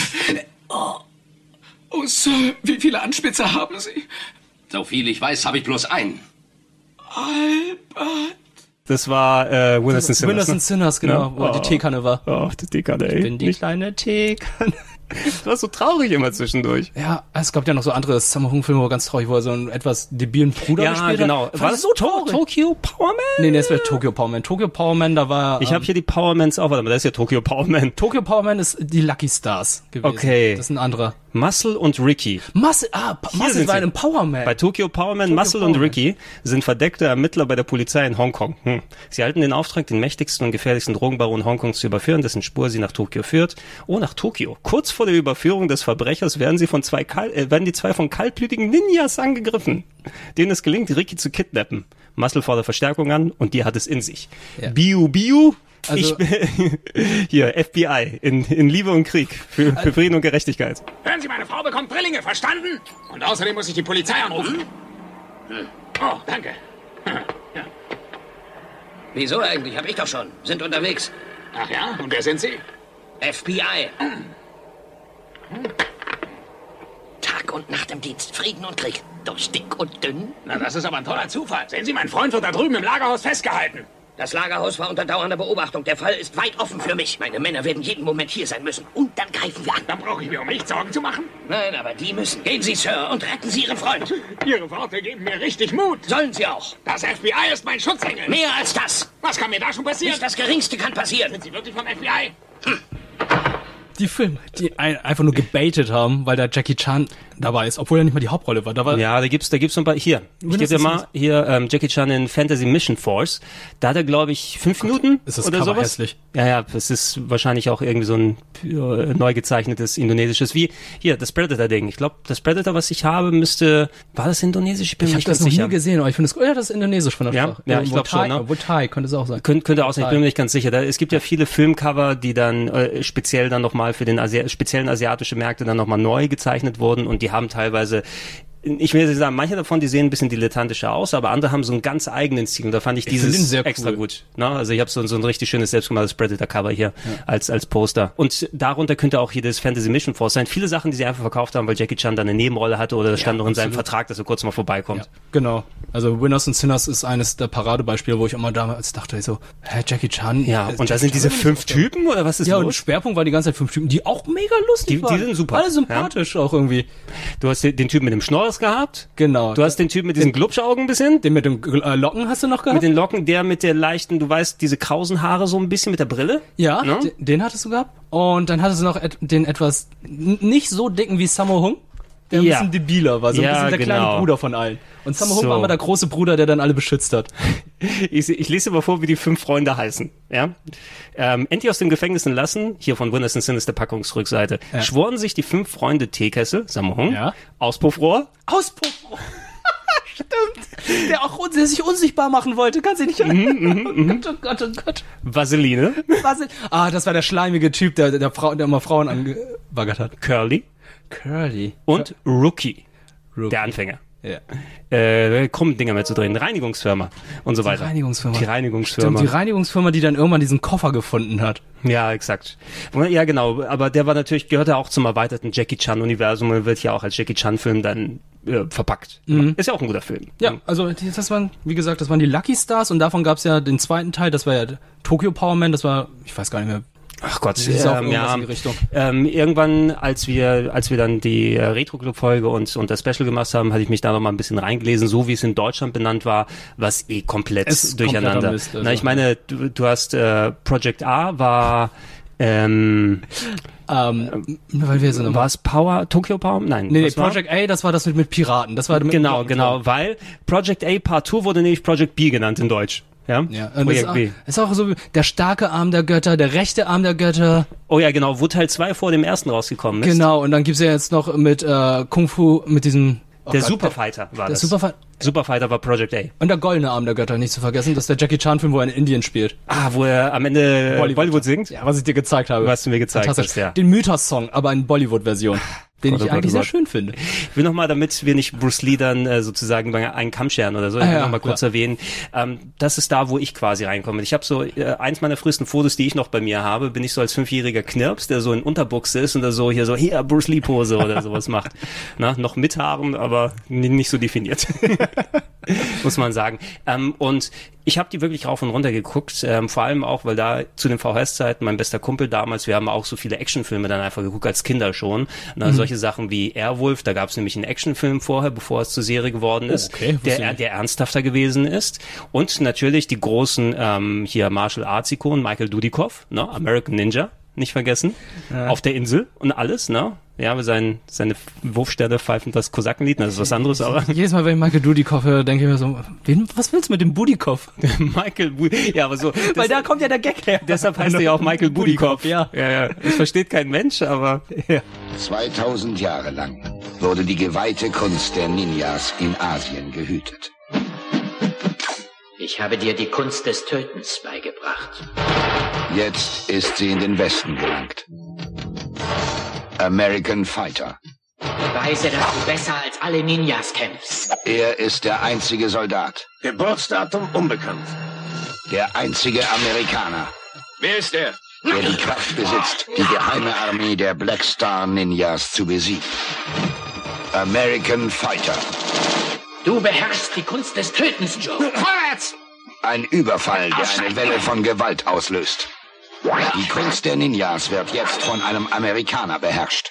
Oh, Sir, wie viele Anspitzer haben Sie? So viel ich weiß, habe ich bloß einen. Albert! Das war Winners and Sinners. Winners and Sinners, genau, wo die Teekanne war. Oh, die Teekanne, ey. Ich bin die kleine Teekanne. Das war so traurig immer zwischendurch. Ja, es gab ja noch so andere Sammo Hung-Filme, wo ganz traurig, wo er so einen etwas debilen Bruder gespielt hat. Genau. War das so traurig? Tokyo Powerman? Nee, das wäre Tokyo Powerman. Tokyo Powerman, da war... Ich habe hier die Powermans auf, aber das ist ja Tokyo Powerman. Tokyo Powerman ist die Lucky Stars gewesen. Okay. Das ist ein anderer. Muscle und Ricky. Muscle war ein Powerman. Bei Tokyo Powerman, Muscle und Ricky sind verdeckte Ermittler bei der Polizei in Hongkong. Sie halten den Auftrag, den mächtigsten und gefährlichsten Drogenbaron Hongkongs zu überführen, dessen Spur sie nach Tokio führt. Oh, nach Tokio. Kurz vor der Überführung des Verbrechers werden die zwei von kaltblütigen Ninjas angegriffen, denen es gelingt, Ricky zu kidnappen. Muscle fordert Verstärkung an und die hat es in sich. Ja. Biu. Also, hier, FBI, in Liebe und Krieg, für Frieden und Gerechtigkeit. Hören Sie, meine Frau bekommt Drillinge, verstanden? Und außerdem muss ich die Polizei anrufen. Oh, danke. Ja. Wieso eigentlich? Hab ich doch schon. Sind unterwegs. Ach ja? Und wer sind Sie? FBI. Tag und Nacht im Dienst. Frieden und Krieg. Durch dick und dünn. Na, das ist aber ein toller Zufall. Sehen Sie, mein Freund wird da drüben im Lagerhaus festgehalten. Das Lagerhaus war unter dauernder Beobachtung. Der Fall ist weit offen für mich. Meine Männer werden jeden Moment hier sein müssen. Und dann greifen wir an. Dann brauche ich mir um nichts Sorgen zu machen? Nein, aber die müssen. Gehen Sie, Sir, und retten Sie Ihren Freund. Ihre Worte geben mir richtig Mut. Sollen Sie auch. Das FBI ist mein Schutzengel. Mehr als das. Was kann mir da schon passieren? Nicht das Geringste kann passieren. Sind Sie wirklich vom FBI? Die Filme, die einfach nur gebaitet haben, weil da Jackie Chan dabei ist, obwohl er nicht mal die Hauptrolle war. Ja, da gibt's so ein paar, hier, ich gebe dir mal, Jackie Chan in Fantasy Mission Force, da hat er, glaube ich, 5 Minuten ist das oder Cover sowas. Hässlich. Ja, das ist wahrscheinlich auch irgendwie so ein neu gezeichnetes indonesisches, wie hier, das Predator-Ding. Ich glaube, das Predator, was ich habe, war das indonesisch? Ich bin mir nicht ganz sicher. Ich habe das noch nie gesehen, aber ich finde es, das ist indonesisch von der Sprache. Ja, ich glaube schon, ne? Wutai könnte es auch sein. Könnte auch sein, ich bin mir nicht ganz sicher. Es gibt ja viele Filmcover, die dann speziell dann nochmal für den speziellen asiatische Märkte dann nochmal neu gezeichnet wurden und die haben teilweise, ich will jetzt nicht sagen, manche davon, die sehen ein bisschen dilettantischer aus, aber andere haben so einen ganz eigenen Stil und da fand ich dieses sehr extra cool. gut. Ne? Also ich habe so ein richtig schönes selbstgemachtes Predator-Cover hier als Poster. Und darunter könnte auch hier das Fantasy Mission Force sein. Viele Sachen, die sie einfach verkauft haben, weil Jackie Chan dann eine Nebenrolle hatte oder das stand noch in seinem Vertrag, dass er kurz mal vorbeikommt. Ja, genau. Also Winners and Sinners ist eines der Paradebeispiele, wo ich immer damals dachte, so, Jackie Chan. Ja, und da sind diese 5 Typen oder was ist los? Ja, und Schwerpunkt war die ganze Zeit 5 Typen, die auch mega lustig waren. Die sind super. Alle sympathisch auch irgendwie. Du hast den Typen mit dem Schnorres gehabt. Genau. Du hast den Typen mit diesen Glubschaugen ein bisschen. Den mit dem Locken hast du noch gehabt? Mit den Locken, der mit der leichten, du weißt, diese krausen Haare so ein bisschen mit der Brille. Ja, no? Den hattest du gehabt. Und dann hattest du noch den etwas nicht so dicken wie Sammo Hung, der ein bisschen debiler war, so ein bisschen der kleine Bruder von allen. Und Sammo Hung war immer der große Bruder, der dann alle beschützt hat. Ich lese mal vor, wie die 5 Freunde heißen. Ja? Endlich aus dem Gefängnis entlassen, hier von Winners and Sinners der Packungsrückseite, schworen sich die 5 Freunde Teekessel, Sammo Hung, Auspuffrohr. Stimmt. Der sich unsichtbar machen wollte. Kannst du nicht erinnern? Oh Gott, oh Gott. Vaseline. Das war der schleimige Typ, der immer Frauen angebaggert hat. Curly. Und Rookie. Der Anfänger. Krummdinger mehr zu drehen, Reinigungsfirma und so weiter. Die Reinigungsfirma, die dann irgendwann diesen Koffer gefunden hat. Ja, exakt. Ja, genau, aber der war natürlich, gehört ja auch zum erweiterten Jackie Chan-Universum und wird ja auch als Jackie Chan-Film dann verpackt. Ist ja auch ein guter Film. Ja, also das waren, wie gesagt, das waren die Lucky Stars und davon gab's ja den zweiten Teil, das war ja Tokyo Power Man, das war, ich weiß gar nicht mehr. Ach Gott, in die Richtung. Irgendwann, als wir dann die Retro-Club-Folge und das Special gemacht haben, hatte ich mich da noch mal ein bisschen reingelesen, so wie es in Deutschland benannt war, was komplett durcheinander. Mist, also. Na, ich meine, du hast Project A war war es Tokyo Power? Nein. Nee, Project A, das war das mit Piraten. Das war genau, weil Project A Part 2 wurde nämlich Project B genannt in Deutsch. Ja, ist auch so der starke Arm der Götter, der rechte Arm der Götter. Oh ja, genau, wo Teil 2 vor dem ersten rausgekommen ist. Genau, und dann gibt's ja jetzt noch mit Kung Fu, mit diesem... Superfighter war das. Superfighter war Project A. Und der goldene Arm der Götter, nicht zu vergessen, das ist der Jackie Chan-Film, wo er in Indien spielt. Wo er am Ende Bollywood singt? Ja, was ich dir gezeigt habe. Was du mir gezeigt hast, ja. Den Mythos-Song, aber in Bollywood-Version. Den ich eigentlich sehr schön finde. Ich will nochmal, damit wir nicht Bruce Lee dann sozusagen bei einen Kamm scheren oder so, ich will nochmal kurz erwähnen, das ist da, wo ich quasi reinkomme. Ich habe so, eins meiner frühesten Fotos, die ich noch bei mir habe, bin ich so als 5-jähriger Knirps, der so in Unterbuchse ist und da so hier Bruce Lee Pose oder sowas macht. Na, noch mit Haaren, aber nicht so definiert. Muss man sagen. Und ich habe die wirklich rauf und runter geguckt, vor allem auch, weil da zu den VHS-Zeiten mein bester Kumpel damals, wir haben auch so viele Actionfilme dann einfach geguckt, als Kinder schon. Solche Sachen wie Airwolf, da gab es nämlich einen Actionfilm vorher, bevor es zur Serie geworden ist, der ernsthafter gewesen ist. Und natürlich die großen hier Martial Arts-Ikonen, Michael Dudikoff, ne? American Ninja, nicht vergessen, auf der Insel und alles, ne? Ja, seine Wurfsterne pfeifen das Kosakenlied, das ist was anderes, aber... Jedes Mal, wenn ich Michael Dudikoff höre, denke ich mir so, was willst du mit dem Budikoff? Ja, aber so... Weil da kommt ja der Gag her. Deshalb heißt er ja auch Michael Budikoff. Ja. Das versteht kein Mensch, aber... Ja. 2000 Jahre lang wurde die geweihte Kunst der Ninjas in Asien gehütet. Ich habe dir die Kunst des Tötens beigebracht. Jetzt ist sie in den Westen gelangt. American Fighter. Beweise, dass du besser als alle Ninjas kämpfst. Er ist der einzige Soldat. Geburtsdatum unbekannt. Der einzige Amerikaner. Wer ist er? Der die Kraft besitzt, die geheime Armee der Black Star Ninjas zu besiegen. American Fighter. Du beherrschst die Kunst des Tötens, Joe. Vorwärts! Ein Überfall, der eine Welle von Gewalt auslöst. Die Kunst der Ninjas wird jetzt von einem Amerikaner beherrscht.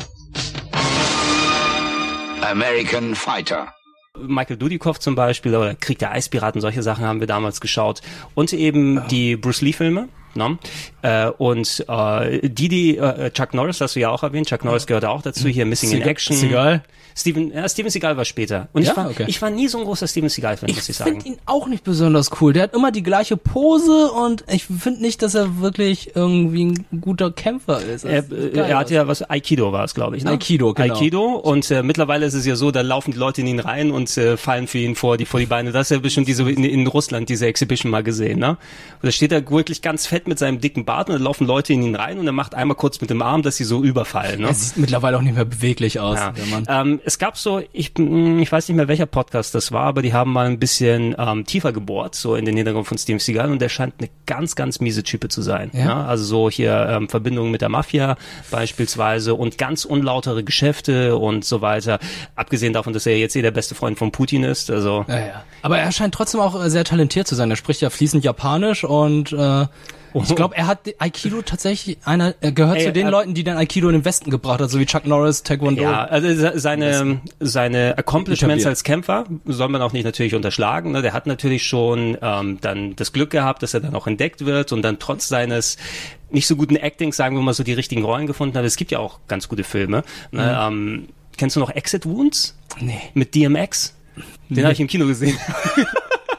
American Fighter. Michael Dudikoff zum Beispiel oder Krieg der Eispiraten, solche Sachen haben wir damals geschaut. Und eben die Bruce Lee-Filme. No? Und Chuck Norris hast du ja auch erwähnt. Chuck Norris gehört auch dazu. Hier Missing in Action. Seagal? Steven Seagal war später. Und ich war nie so ein großer Steven Seagal-Fan, muss ich sagen. Ich finde ihn auch nicht besonders cool. Der hat immer die gleiche Pose und ich finde nicht, dass er wirklich irgendwie ein guter Kämpfer ist. Er hat ja Aikido war es, glaube ich. Ne? Aikido, genau. Aikido und mittlerweile ist es ja so, da laufen die Leute in ihn rein und fallen für ihn vor die Beine. Das ist ja bestimmt in Russland, diese Exhibition mal gesehen. Ne? Und da steht er wirklich ganz fett mit seinem dicken Bart und da laufen Leute in ihn rein und er macht einmal kurz mit dem Arm, dass sie so überfallen. Ne? Er sieht mittlerweile auch nicht mehr beweglich aus, ja. der Mann. Es gab so, ich weiß nicht mehr, welcher Podcast das war, aber die haben mal ein bisschen tiefer gebohrt, so in den Hintergrund von Steven Seagal und der scheint eine ganz, ganz miese Type zu sein. Ja? Ne? Also so hier Verbindungen mit der Mafia beispielsweise und ganz unlautere Geschäfte und so weiter. Abgesehen davon, dass er jetzt der beste Freund von Putin ist. Also. Ja. Aber er scheint trotzdem auch sehr talentiert zu sein. Er spricht ja fließend Japanisch und ich glaube, er hat Aikido tatsächlich er gehört zu den Leuten, die dann Aikido in den Westen gebracht hat, so wie Chuck Norris, Taekwondo. Ja, also seine Accomplishments als Kämpfer soll man auch nicht natürlich unterschlagen. Ne? Der hat natürlich schon dann das Glück gehabt, dass er dann auch entdeckt wird und dann trotz seines nicht so guten Actings, sagen wir mal so, die richtigen Rollen gefunden hat. Es gibt ja auch ganz gute Filme. Ne? Kennst du noch Exit Wounds? Nee. Mit DMX? Den habe ich im Kino gesehen.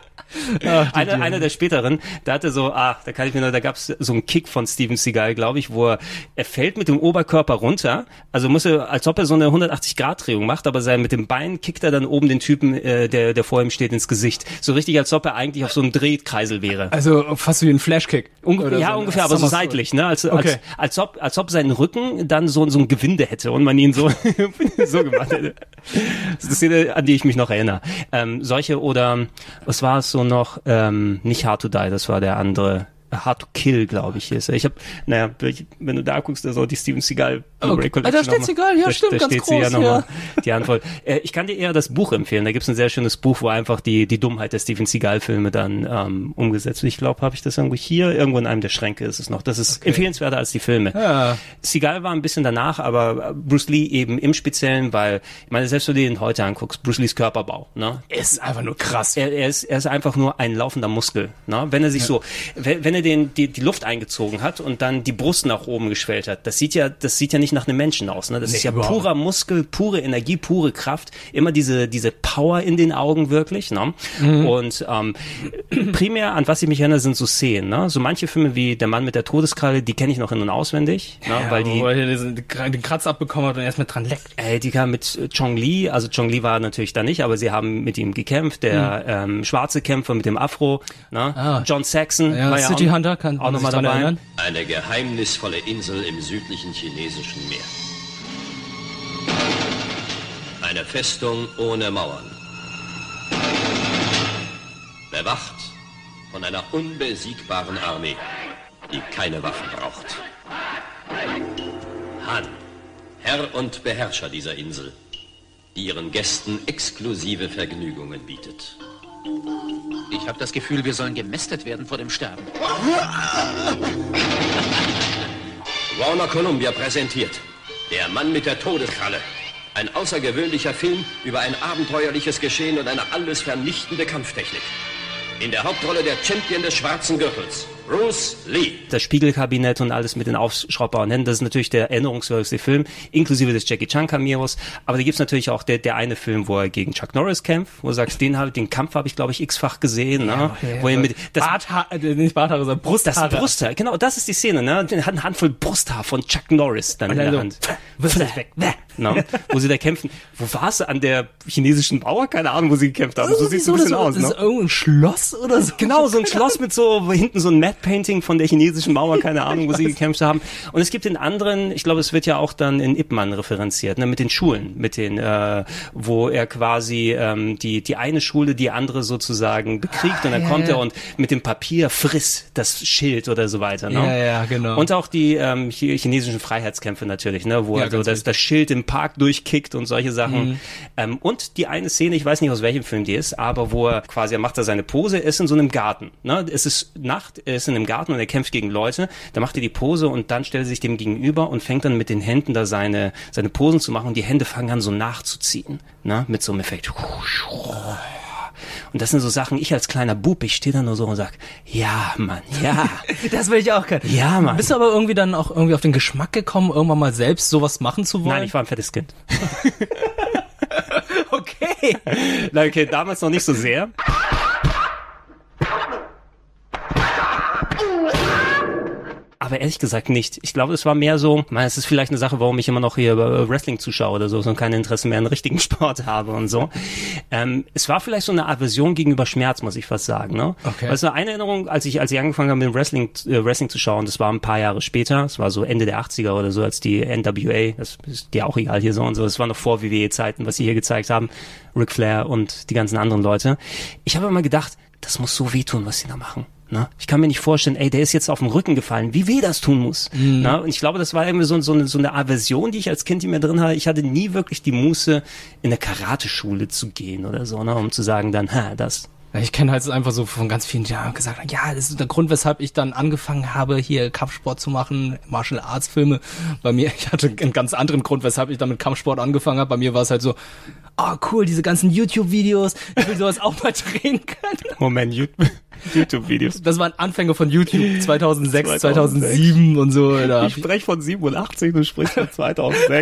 Einer der späteren, da gab's so einen Kick von Steven Seagal, glaube ich, wo er fällt mit dem Oberkörper runter, also als ob er so eine 180-Grad-Drehung macht, aber mit dem Bein kickt er dann oben den Typen, der vor ihm steht, ins Gesicht. So richtig, als ob er eigentlich auf so einem Drehkreisel wäre. Also fast wie ein Flashkick. Ungefähr, aber so seitlich, ne? Als ob sein Rücken dann so ein Gewinde hätte und man ihn so gemacht hätte. Das ist eine Szene, an die ich mich noch erinnere. Solche oder, was war es so noch? Nicht Hard to Die, das war der andere. Hard to Kill, glaube ich, ist. Wenn du da guckst, da soll die Steven Seagal Blu-ray Collection. Da steht Seagal, ja, stimmt, ganz groß, sie ja nochmal die Handvoll. Ich kann dir eher das Buch empfehlen. Da gibt's ein sehr schönes Buch, wo einfach die Dummheit der Steven Seagal-Filme dann umgesetzt wird. Ich glaube, habe ich das irgendwo in einem der Schränke ist es noch. Das ist empfehlenswerter als die Filme. Ja. Seagal war ein bisschen danach, aber Bruce Lee eben im Speziellen, weil, ich meine, selbst wenn du den heute anguckst, Bruce Lees Körperbau, ne? Er ist einfach nur krass. Er ist einfach nur ein laufender Muskel, ne? Wenn er sich wenn er die Luft eingezogen hat und dann die Brust nach oben geschwellt hat, das sieht ja nicht nach einem Menschen aus, ne? Das ist ja purer Muskel, pure Energie, pure Kraft, immer diese Power in den Augen wirklich, ne? Und primär, an was ich mich erinnere, sind so Szenen, ne? So manche Filme wie Der Mann mit der Todeskralle, die kenne ich noch in- und auswendig, ne? Weil wo er den Kratz abbekommen hat und erst mit dran leckt. Die kam mit Chong Li, also Chong Li war natürlich da nicht, aber sie haben mit ihm gekämpft, der schwarze Kämpfer mit dem Afro, ne? John Saxon war ja City Hunter auch nochmal dabei. Eine geheimnisvolle Insel im südlichen chinesischen Meer. Eine Festung ohne Mauern. Bewacht von einer unbesiegbaren Armee, die keine Waffen braucht. Han, Herr und Beherrscher dieser Insel, die ihren Gästen exklusive Vergnügungen bietet. Ich habe das Gefühl, wir sollen gemästet werden vor dem Sterben. Warner Columbia präsentiert Der Mann mit der Todeskralle. Ein außergewöhnlicher Film über ein abenteuerliches Geschehen und eine alles vernichtende Kampftechnik. In der Hauptrolle der Champion des schwarzen Gürtels, Bruce Lee. Das Spiegelkabinett und alles mit den aufschraubbaren Händen, das ist natürlich der erinnerungswürdigste Film, inklusive des Jackie Chan Cameos. Aber da gibt's natürlich auch der eine Film, wo er gegen Chuck Norris kämpft, wo du sagst, den Kampf habe ich, glaube ich, x-fach gesehen, ne? Wo er mit nicht Barthaare, sondern Brusthaare. Das Brusthaar, genau, das ist die Szene, ne? Der hat eine Handvoll Brusthaar von Chuck Norris dann in der Hand. Weg. Ne? Wo sie da kämpfen. Wo war sie? An der chinesischen Mauer? Keine Ahnung, wo sie gekämpft haben. So sieht es ein bisschen aus, ne? Das ist irgendein Schloss oder so? Genau, so ein Schloss mit hinten so ein Matte Painting von der chinesischen Mauer, keine Ahnung, wo sie gekämpft haben. Und es gibt den anderen, ich glaube, es wird ja auch dann in Ip Man referenziert, ne, mit den Schulen, wo er quasi die eine Schule die andere sozusagen bekriegt und dann kommt er und mit dem Papier frisst das Schild oder so weiter, ne? Ja, genau. Und auch die chinesischen Freiheitskämpfe natürlich, ne, wo er so das Schild im Park durchkickt und solche Sachen. Und die eine Szene, ich weiß nicht, aus welchem Film die ist, aber wo er macht seine Pose, er ist in so einem Garten, ne? Es ist Nacht, er ist in einem Garten und er kämpft gegen Leute, da macht er die Pose und dann stellt er sich dem gegenüber und fängt dann mit den Händen da seine Posen zu machen und die Hände fangen an so nachzuziehen, ne? Mit so einem Effekt. Und das sind so Sachen, ich als kleiner Bub, ich stehe da nur so und sag, ja, Mann, ja. Das will ich auch können. Ja, Mann. Bist du aber irgendwie dann auch irgendwie auf den Geschmack gekommen, irgendwann mal selbst sowas machen zu wollen? Nein, ich war ein fettes Kind. Okay. Nein, okay, damals noch nicht so sehr. Aber ehrlich gesagt nicht. Ich glaube, es war mehr so, es ist vielleicht eine Sache, warum ich immer noch hier über Wrestling zuschaue oder so und kein Interesse mehr an richtigen Sport habe und so. Es war vielleicht so eine Aversion gegenüber Schmerz, muss ich fast sagen, ne? Okay. Weißt du, eine Erinnerung, als ich angefangen habe mit dem Wrestling zu schauen, das war ein paar Jahre später, es war so Ende der 80er oder so, als die NWA, das ist dir auch egal hier so und so, das war noch vor WWE-Zeiten, was sie hier gezeigt haben, Ric Flair und die ganzen anderen Leute. Ich habe immer gedacht, das muss so wehtun, was sie da machen. Na, ich kann mir nicht vorstellen, der ist jetzt auf den Rücken gefallen, wie weh das tun muss. Na, und ich glaube, das war irgendwie so eine Aversion, die ich als Kind in mir drin hatte. Ich hatte nie wirklich die Muße, in eine Karateschule zu gehen oder so, ne, um zu sagen dann, das. Ich kenne halt einfach so von ganz vielen Jahren gesagt, ja, das ist der Grund, weshalb ich dann angefangen habe, hier Kampfsport zu machen, Martial Arts Filme. Bei mir, ich hatte einen ganz anderen Grund, weshalb ich dann mit Kampfsport angefangen habe. Bei mir war es halt so, cool, diese ganzen YouTube-Videos, ich will sowas auch mal drehen können. Moment, YouTube-Videos. Das waren Anfänge von YouTube 2006, 2007 und so. Oder? Ich spreche von 87, du sprichst von 2006.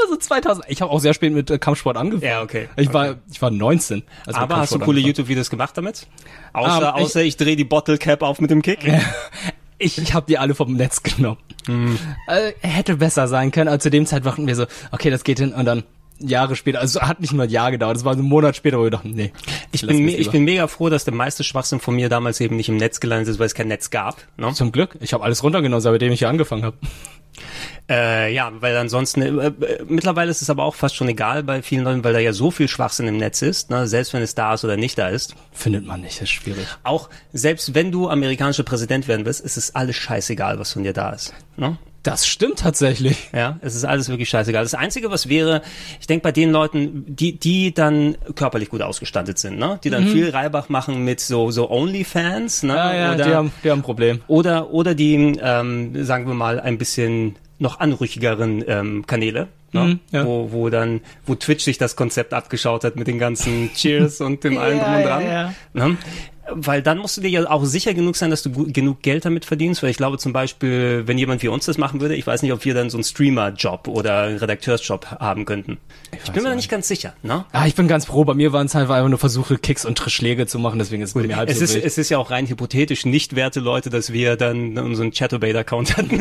so 2000. Ich habe auch sehr spät mit Kampfsport angefangen. Ja, okay. Ich war 19. Als Aber hast du coole YouTube-Videos gemacht damit? Außer ich drehe die Bottle Cap auf mit dem Kick? Ich habe die alle vom Netz genommen. Hätte besser sein können, aber zu dem Zeitpunkt dachten wir so, okay, das geht hin und dann Jahre später, also hat nicht nur ein Jahr gedauert, es war so ein Monat später, wo wir dachten, nee. Ich bin mega froh, dass der meiste Schwachsinn von mir damals eben nicht im Netz gelandet ist, weil es kein Netz gab. Ne? Zum Glück. Ich habe alles runtergenommen, seitdem ich hier angefangen habe. Ja, weil ansonsten, mittlerweile ist es aber auch fast schon egal bei vielen Leuten, weil da ja so viel Schwachsinn im Netz ist, ne? Selbst wenn es da ist oder nicht da ist. Findet man nicht, ist schwierig. Auch selbst wenn du amerikanischer Präsident werden willst, ist es alles scheißegal, was von dir da ist. Ne? Das stimmt tatsächlich. Ja, es ist alles wirklich scheißegal. Das Einzige, was wäre, ich denke bei den Leuten, die dann körperlich gut ausgestattet sind, ne? Die dann viel Reibach machen mit so Onlyfans, ne? Ja, oder, die haben ein Problem. Oder die, sagen wir mal, ein bisschen noch anrüchigeren Kanäle, ne? Wo Twitch sich das Konzept abgeschaut hat mit den ganzen Cheers und dem allem drum und dran. Ja. Ne? Weil dann musst du dir ja auch sicher genug sein, dass du genug Geld damit verdienst, weil ich glaube zum Beispiel, wenn jemand wie uns das machen würde, ich weiß nicht, ob wir dann so einen Streamer-Job oder einen Redakteursjob haben könnten. Ich bin mir da nicht ganz sicher, ne? Ich bin ganz froh, bei mir waren es halt einfach nur Versuche, Kicks und Schläge zu machen, deswegen ist es bei mir halb so wild. Es ist ja auch rein hypothetisch nicht werte Leute, dass wir dann unseren Chatterbait-Account hatten.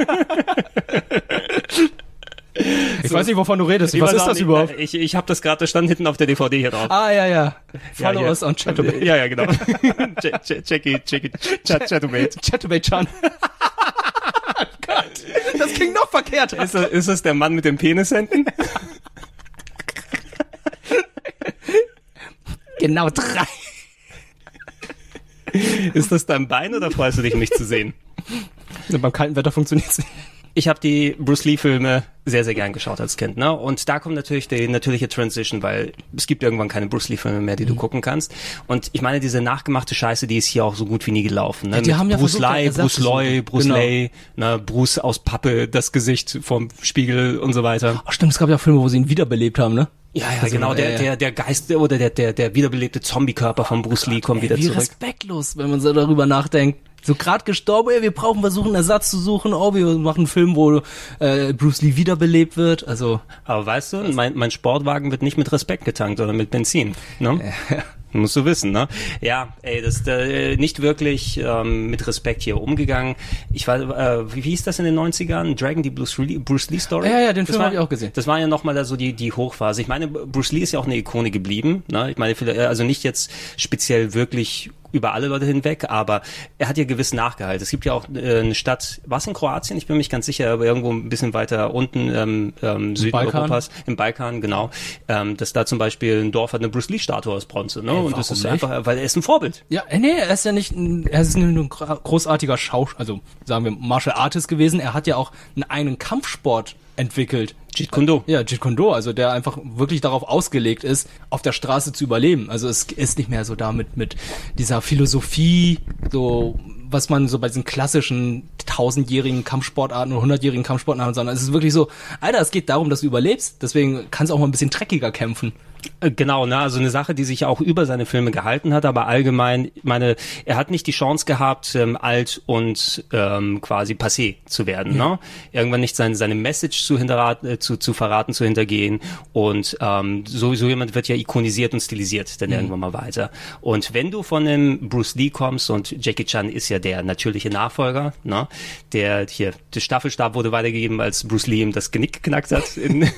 Ich weiß nicht, wovon du redest. Was ist das überhaupt? Ich habe das gerade, da stand hinten auf der DVD hier drauf. Ja. Follow us on Chatterbait. Ja, genau. Jackie, Chatterbait. Chatterbait-chan. Oh Gott, das klingt noch verkehrt. Ist das der Mann mit den Penishänden? Genau 3. Ist das dein Bein oder freust du dich, mich zu sehen? Beim kalten Wetter funktioniert's nicht. Ich habe die Bruce Lee-Filme sehr, sehr gern geschaut als Kind, ne? Und da kommt natürlich die natürliche Transition, weil es gibt irgendwann keine Bruce Lee-Filme mehr, die du gucken kannst. Und ich meine, diese nachgemachte Scheiße, die ist hier auch so gut wie nie gelaufen. Ne? Ja, die haben ja Bruce Lee, ne? Bruce aus Pappe, das Gesicht vom Spiegel und so weiter. Ach stimmt, es gab ja auch Filme, wo sie ihn wiederbelebt haben, ne? Ja, also, genau, der Geist oder der wiederbelebte Zombie-Körper von Bruce Lee kommt wieder zurück. Wie respektlos, wenn man so darüber nachdenkt. So gerade gestorben, wir versuchen Ersatz zu suchen, wir machen einen Film, wo Bruce Lee wiederbelebt wird, also. Aber weißt du, mein Sportwagen wird nicht mit Respekt getankt oder mit Benzin, ne? Ja. Musst du wissen, ne? Ja, das nicht wirklich mit Respekt hier umgegangen. Ich war, wie hieß das in den 90ern? Dragon, die Bruce Lee Story? Ja, den Film habe ich auch gesehen. Das war ja nochmal da so die Hochphase. Ich meine, Bruce Lee ist ja auch eine Ikone geblieben, ne? Ich meine, also nicht jetzt speziell wirklich über alle Leute hinweg, aber er hat ja gewiss nachgehalten. Es gibt ja auch eine Stadt, war es in Kroatien? Ich bin mir nicht ganz sicher, aber irgendwo ein bisschen weiter unten Süden Europas, im Balkan, genau, dass da zum Beispiel ein Dorf hat eine Bruce Lee-Statue aus Bronze, ne? Und das ist einfach, weil er ist ein Vorbild. Ja, nee, er ist ja nicht, er ist ein großartiger also sagen wir Martial Artist gewesen. Er hat ja auch einen Kampfsport entwickelt. Jeet Kune Do. Ja, Jeet Kune Do, also der einfach wirklich darauf ausgelegt ist, auf der Straße zu überleben. Also es ist nicht mehr so damit mit dieser Philosophie, so was man so bei diesen klassischen 1000-jährigen Kampfsportarten oder 100-jährigen Kampfsportarten, sondern es ist wirklich so, Alter, es geht darum, dass du überlebst, deswegen kannst du auch mal ein bisschen dreckiger kämpfen. Genau, ne, also eine Sache, die sich auch über seine Filme gehalten hat, aber allgemein, er hat nicht die Chance gehabt, alt und quasi passé zu werden, ne? Irgendwann nicht seine Message zu verraten, zu hintergehen und so jemand wird ja ikonisiert und stilisiert dann irgendwann mal weiter. Und wenn du von einem Bruce Lee kommst und Jackie Chan ist ja der natürliche Nachfolger, ne? Der Staffelstab wurde weitergegeben, als Bruce Lee ihm das Genick geknackt hat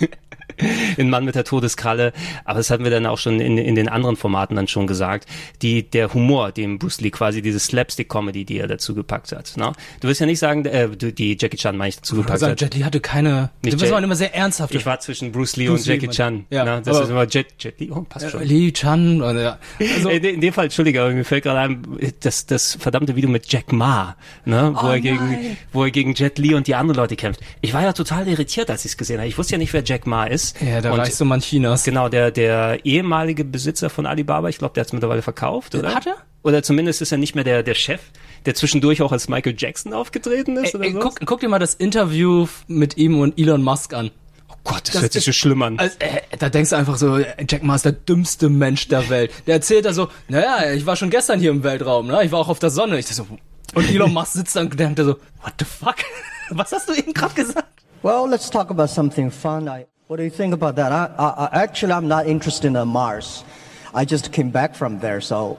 in Mann mit der Todeskralle, aber das hatten wir dann auch schon in den anderen Formaten dann schon gesagt, der Humor, den Bruce Lee quasi, diese Slapstick-Comedy, die er dazu gepackt hat. Ne? Du wirst ja nicht sagen, die Jackie Chan meine ich dazu gepackt hat. Jet Li hatte keine, das war immer sehr ernsthaft. Ich war zwischen Bruce Lee und Jackie Chan. Ja, ne? Das ist immer Jet Li, passt schon. Lee Chan, oder, also in dem Fall, Entschuldige, aber mir fällt gerade ein, das verdammte Video mit Jack Ma, ne? Wo er gegen Jet Li und die anderen Leute kämpft. Ich war ja total irritiert, als ich es gesehen habe. Ich wusste ja nicht, wer Jack Ma ist. Ja, der reichste Mann Chinas. Genau, der ehemalige Besitzer von Alibaba, ich glaube, der hat es mittlerweile verkauft, oder? Hat er? Oder zumindest ist er nicht mehr der Chef, der zwischendurch auch als Michael Jackson aufgetreten ist oder so. Guck dir mal das Interview mit ihm und Elon Musk an. Oh Gott, das hört sich so schlimm an. Also, da denkst du einfach so, Jack Ma ist der dümmste Mensch der Welt. Der erzählt da so, naja, ich war schon gestern hier im Weltraum, ne? Ich war auch auf der Sonne. Ich dachte so, und Elon Musk sitzt da und denkt so, what the fuck? Was hast du eben gerade gesagt? Well, let's talk about something fun. What do you think about that? Actually, I'm not interested in Mars. I just came back from there, so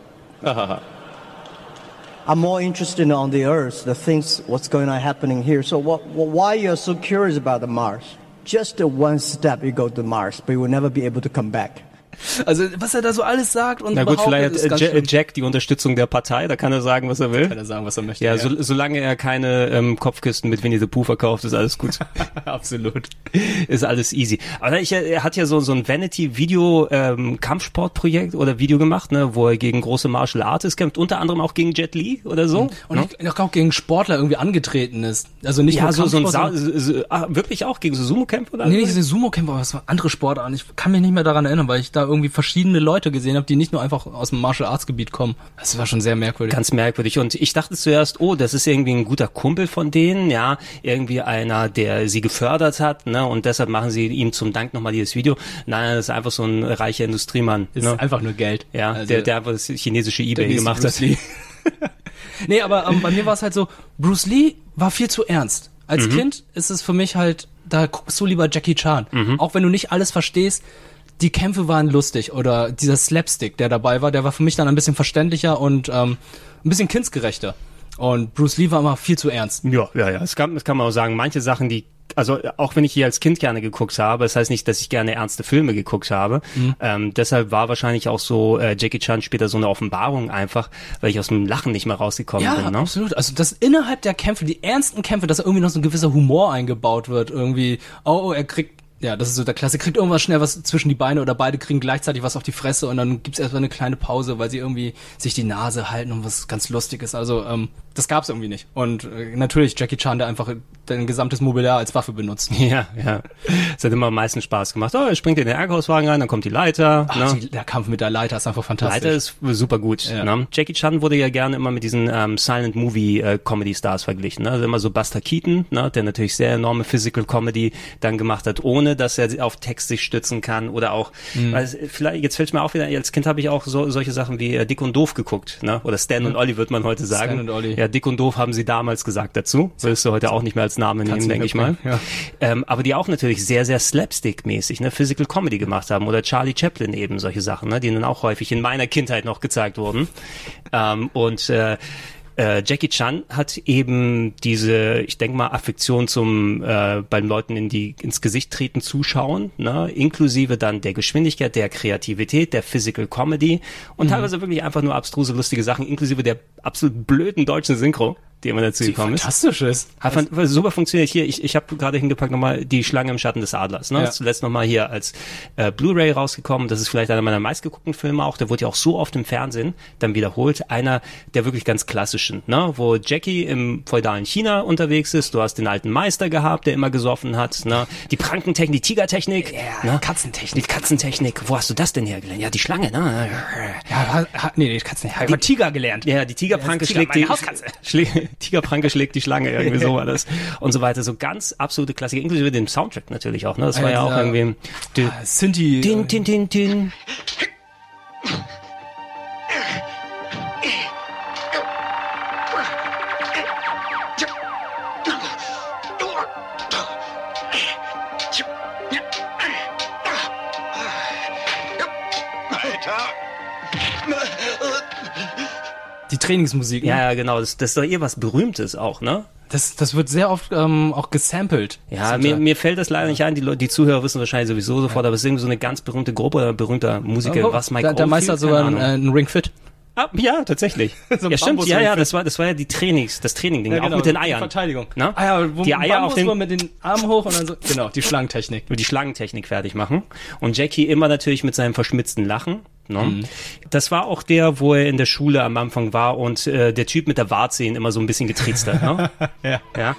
I'm more interested on the Earth, the things, what's going on happening here. So why you're so curious about the Mars? Just one step you go to Mars, but you will never be able to come back. Also, was er da so alles sagt und na gut, vielleicht ist hat Jack die Unterstützung der Partei, da kann er sagen, was er will. Kann er sagen, was er möchte. Ja, solange er keine Kopfkisten mit Winnie the Pooh verkauft, ist alles gut. Absolut. Ist alles easy. Aber er hat ja so ein Vanity-Video-Kampfsportprojekt oder Video gemacht, ne, wo er gegen große Martial Artists kämpft, unter anderem auch gegen Jet Li oder so. Und auch gegen Sportler irgendwie angetreten ist. Also nicht nur wirklich auch gegen so Sumo-Kämpfer? Nee, nicht diese Sumo-Kämpfer, aber es waren andere Sportarten. Ich kann mich nicht mehr daran erinnern, weil ich da irgendwie verschiedene Leute gesehen habe, die nicht nur einfach aus dem Martial Arts Gebiet kommen. Das war schon sehr merkwürdig. Ganz merkwürdig. Und ich dachte zuerst, das ist irgendwie ein guter Kumpel von denen, ja, irgendwie einer, der sie gefördert hat, ne, und deshalb machen sie ihm zum Dank nochmal dieses Video. Nein, das ist einfach so ein reicher Industriemann. Das ist einfach nur Geld. Ja, also, der einfach das chinesische eBay gemacht hat. Nee, aber bei mir war es halt so, Bruce Lee war viel zu ernst. Als Kind ist es für mich halt, da guckst du lieber Jackie Chan. Auch wenn du nicht alles verstehst, die Kämpfe waren lustig oder dieser Slapstick, der dabei war, der war für mich dann ein bisschen verständlicher und ein bisschen kindsgerechter. Und Bruce Lee war immer viel zu ernst. Ja. Das kann man auch sagen. Manche Sachen, also auch wenn ich hier als Kind gerne geguckt habe, das heißt nicht, dass ich gerne ernste Filme geguckt habe. Deshalb war wahrscheinlich auch so Jackie Chan später so eine Offenbarung einfach, weil ich aus dem Lachen nicht mehr rausgekommen bin. Ja, ne? Absolut. Also das innerhalb der Kämpfe, die ernsten Kämpfe, dass irgendwie noch so ein gewisser Humor eingebaut wird. Irgendwie, er kriegt, ja, das ist so der Klasse, kriegt irgendwas schnell was zwischen die Beine oder beide kriegen gleichzeitig was auf die Fresse und dann gibt's erstmal eine kleine Pause, weil sie irgendwie sich die Nase halten und was ganz Lustiges. Also das gab's irgendwie nicht. Und natürlich Jackie Chan, der einfach dein gesamtes Mobiliar als Waffe benutzt. Ja. Das hat immer am meisten Spaß gemacht. Er springt in den Ärgerhauswagen rein, dann kommt die Leiter. Der Kampf mit der Leiter ist einfach fantastisch. Leiter ist super gut. Ja. Ne? Jackie Chan wurde ja gerne immer mit diesen Silent-Movie-Comedy-Stars verglichen. Ne? Also immer so Buster Keaton, ne? Der natürlich sehr enorme Physical Comedy dann gemacht hat, ohne dass er auf Text sich stützen kann oder auch, weil vielleicht, jetzt fällt mir auch wieder, als Kind habe ich auch solche Sachen wie Dick und Doof geguckt, ne? Oder Stan und Ollie wird man heute sagen. Stan und Ollie. Ja, Dick und Doof haben sie damals gesagt dazu. Würdest du heute auch nicht mehr als Name nehmen, denke ich mal. Ja. Aber die auch natürlich sehr, sehr Slapstick-mäßig, ne? Physical Comedy gemacht haben. Oder Charlie Chaplin eben, solche Sachen, ne? Die dann auch häufig in meiner Kindheit noch gezeigt wurden. Jackie Chan hat eben diese, ich denke mal, Affektion zum beim Leuten ins Gesicht treten zuschauen, ne, inklusive dann der Geschwindigkeit, der Kreativität, der Physical Comedy und teilweise wirklich einfach nur abstruse, lustige Sachen, inklusive der absolut blöden deutschen Synchro, die immer dazu gekommen ist. Fantastisch ist. Hat super funktioniert. Hier, ich habe gerade hingepackt nochmal die Schlange im Schatten des Adlers. Ne? Ja. Das ist zuletzt nochmal hier als Blu-ray rausgekommen. Das ist vielleicht einer meiner meistgeguckten Filme auch. Der wurde ja auch so oft im Fernsehen dann wiederholt. Einer der wirklich ganz klassischen, ne? Wo Jackie im feudalen China unterwegs ist. Du hast den alten Meister gehabt, der immer gesoffen hat. Ne? Die Prankentechnik, die Tigertechnik. Ja, ne? Katzentechnik. Die Katzentechnik. Wo hast du das denn hergelernt? Ja, die Schlange, ne? Ja, die Katzentechnik. Ich habe Tiger gelernt. Ja, die Tigerpranke schlägt die Hauskatze. Tigerpranke schlägt die Schlange, irgendwie so war das. Und so weiter. So ganz absolute Klassiker, inklusive dem Soundtrack natürlich auch, ne? Das war ja auch irgendwie... Sinti... Tin. Die Trainingsmusik. Ja, genau. Das ist doch was Berühmtes auch, ne? Das wird sehr oft auch gesampelt. Ja, mir fällt das leider nicht ein. Die Zuhörer wissen wahrscheinlich sowieso sofort, aber es ist irgendwie so eine ganz berühmte Gruppe oder berühmter Musiker. Was Mike Oldfield? Der Meister hat sogar einen Ring Fit. Ah, ja, tatsächlich. So ja, stimmt. Ja, das war ja das Training-Ding, ja, genau, auch mit den Eiern. Die Verteidigung. Na? Die Eier auf den mit den Armen hoch und dann so. Genau, die Schlangentechnik. Die Schlangentechnik fertig machen. Und Jackie immer natürlich mit seinem verschmitzten Lachen. No? Das war auch der, wo er in der Schule am Anfang war und der Typ mit der Warze ihn immer so ein bisschen getriezt hat. Ne? Ja.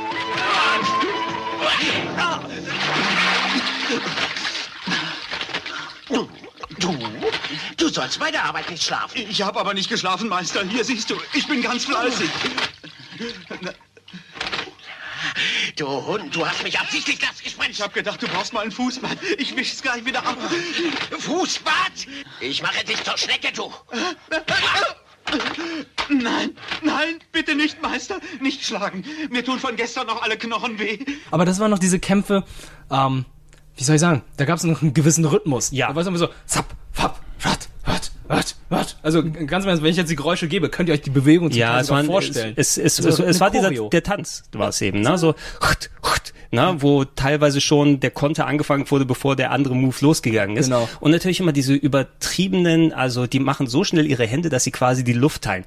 Du sollst bei der Arbeit nicht schlafen. Ich habe aber nicht geschlafen, Meister. Hier siehst du, ich bin ganz fleißig. Du Hund, du hast mich absichtlich nass gesprengt. Ich habe gedacht, du brauchst mal ein Fußbad. Ich wisch's gleich wieder ab. Fußbad? Ich mache dich zur Schnecke, du. Nein, bitte nicht, Meister. Nicht schlagen. Mir tun von gestern noch alle Knochen weh. Aber das waren noch diese Kämpfe, wie soll ich sagen, da gab es noch einen gewissen Rhythmus. Ja. Da war es immer so, zapp, fapp, wat. Also ganz im Ernst, wenn ich jetzt die Geräusche gebe, könnt ihr euch die Bewegung zum Teil sogar vorstellen. Es war der Tanz, war es eben, ne? So, wo teilweise schon der Konter angefangen wurde, bevor der andere Move losgegangen ist. Genau. Und natürlich immer diese übertriebenen, also die machen so schnell ihre Hände, dass sie quasi die Luft teilen.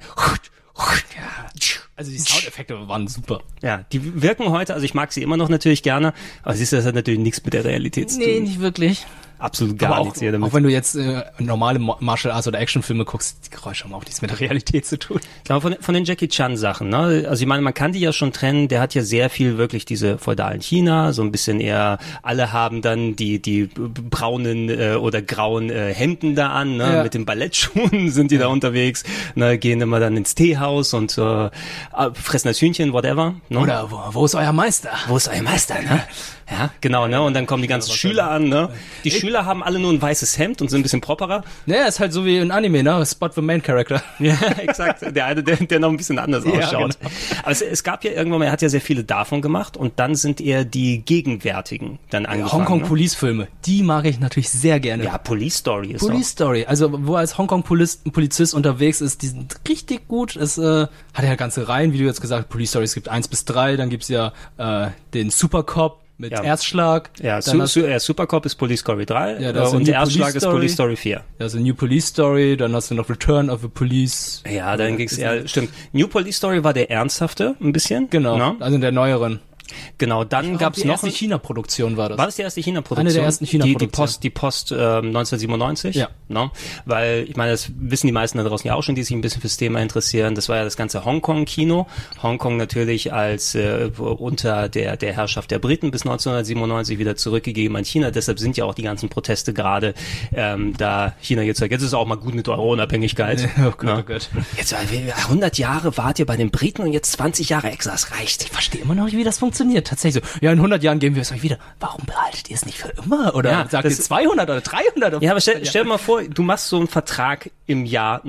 Also die Soundeffekte waren super. Ja, die wirken heute, also ich mag sie immer noch natürlich gerne, aber siehst du, das hat natürlich nichts mit der Realität zu tun. Nee, nicht wirklich. Absolut gar nichts hier damit. Auch wenn du jetzt normale Martial Arts oder Actionfilme guckst, die Geräusche haben auch nichts mit der Realität zu tun. Aber von den Jackie Chan Sachen, ne? Also ich meine, man kann die ja schon trennen, der hat ja sehr viel wirklich diese feudalen China, so ein bisschen eher, alle haben dann die braunen oder grauen Hemden da an, ne? Ja. Mit den Ballettschuhen sind die da unterwegs, ne? Gehen immer dann ins Teehaus und fressen das Hühnchen, whatever. Ne? Oder wo ist euer Meister? Wo ist euer Meister, ne? Ja, genau, ne? Und dann kommen die ganzen Schüler an, ne? Die Schüler haben alle nur ein weißes Hemd und sind ein bisschen properer. Ja, ist halt so wie in Anime, ne? Spot the Main Character. Ja, exakt. Der eine, der noch ein bisschen anders ausschaut. Genau. Aber es gab ja irgendwann mal, er hat ja sehr viele davon gemacht und dann sind eher die gegenwärtigen dann angefangen. Hongkong-Police-Filme, die mag ich natürlich sehr gerne. Ja, Police Story ist Police Story, also wo er als Hongkong-Polizist unterwegs ist, die sind richtig gut. Es hat ja ganze Reihen, wie du jetzt gesagt hast, Police Story, es gibt 1-3, dann gibt's ja den Supercop, mit Erstschlag. Ja, Supercop ist Police Story 3 und der Erstschlag ist Police Story 4. Also New Police Story, dann hast du noch Return of the Police. Ja, dann ging's stimmt. New Police Story war der ernsthafte, ein bisschen. Genau, no? Also in der neueren. Genau, dann gab's noch die erste China-Produktion war das. War das die erste China-Produktion? Eine der ersten China-Produktionen. Die Post 1997? Ja. No? Weil, ich meine, das wissen die meisten da draußen ja auch schon, die sich ein bisschen fürs Thema interessieren. Das war ja das ganze Hongkong-Kino. Hongkong natürlich als unter der Herrschaft der Briten bis 1997 wieder zurückgegeben an China. Deshalb sind ja auch die ganzen Proteste gerade da China jetzt sagt, jetzt ist es auch mal gut mit eurer Unabhängigkeit. Oh Gott, no? Oh Gott. Jetzt 100 Jahre wart ihr bei den Briten und jetzt 20 Jahre extra, das reicht. Ich verstehe immer noch nicht, wie das funktioniert. Tatsächlich so, ja, in 100 Jahren geben wir es euch wieder. Warum behaltet ihr es nicht für immer? Oder sagt ihr 200 oder 300? Ja, aber stell dir mal vor, du machst so einen Vertrag im Jahr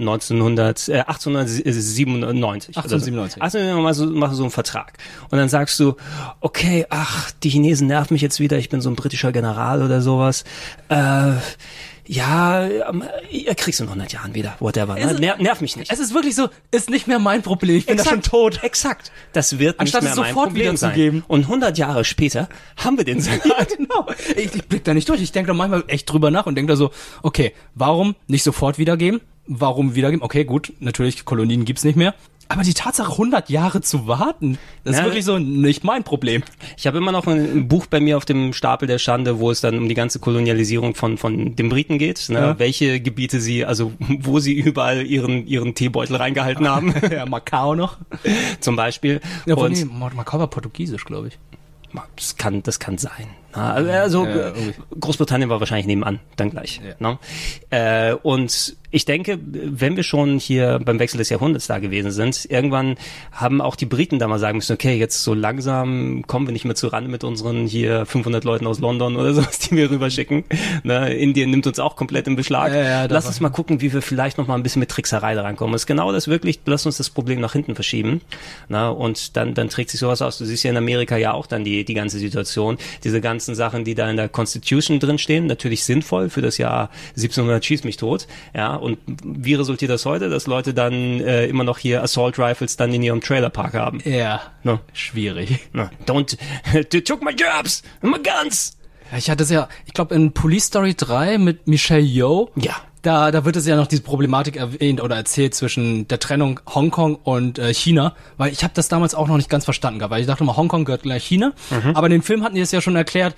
1897. Also machst du so einen Vertrag. Und dann sagst du, okay, die Chinesen nerven mich jetzt wieder, ich bin so ein britischer General oder sowas. Ja, ihr kriegst in 100 Jahren wieder, whatever. Ne? Nerv mich nicht. Es ist wirklich so, ist nicht mehr mein Problem, ich bin da schon tot. Exakt. Das wird nicht mehr mein Problem sein. Und 100 Jahre später haben wir den Salat. Ja, genau. Ich blick da nicht durch. Ich denke da manchmal echt drüber nach und denke da so, okay, warum nicht sofort wiedergeben? Warum wiedergeben? Okay, gut, natürlich, Kolonien gibt's nicht mehr. Aber die Tatsache, 100 Jahre zu warten, das ist wirklich so nicht mein Problem. Ich habe immer noch ein Buch bei mir auf dem Stapel der Schande, wo es dann um die ganze Kolonialisierung von den Briten geht. Ne? Ja. Welche Gebiete wo sie überall ihren Teebeutel reingehalten haben. Ja, Macau noch. Zum Beispiel. Ja, Macau war portugiesisch, glaube ich. Das kann sein. Also Großbritannien war wahrscheinlich nebenan, dann gleich. Ja. Ne? Und ich denke, wenn wir schon hier beim Wechsel des Jahrhunderts da gewesen sind, irgendwann haben auch die Briten da mal sagen müssen, okay, jetzt so langsam kommen wir nicht mehr zurande mit unseren hier 500 Leuten aus London oder sowas, die wir rüberschicken. Ne? Indien nimmt uns auch komplett im Beschlag. Lass uns mal gucken, wie wir vielleicht noch mal ein bisschen mit Trickserei da rankommen. Das ist genau das wirklich, lass uns das Problem nach hinten verschieben. Na? Und dann trägt sich sowas aus. Du siehst ja in Amerika ja auch dann die ganze Situation, diese ganzen Sachen, die da in der Constitution drin stehen, natürlich sinnvoll für das Jahr 1700 schieß mich tot. Ja, und wie resultiert das heute, dass Leute dann immer noch hier Assault Rifles dann in ihrem Trailerpark haben? Ja, no? Schwierig. No. They took my jobs, my guns. Ja, ich hatte es ja, ich glaube in Police Story 3 mit Michelle Yeoh. Ja. Da wird es ja noch diese Problematik erwähnt oder erzählt zwischen der Trennung Hongkong und China, weil ich habe das damals auch noch nicht ganz verstanden gehabt, weil ich dachte immer, Hongkong gehört gleich China, aber in dem Film hatten die es ja schon erklärt,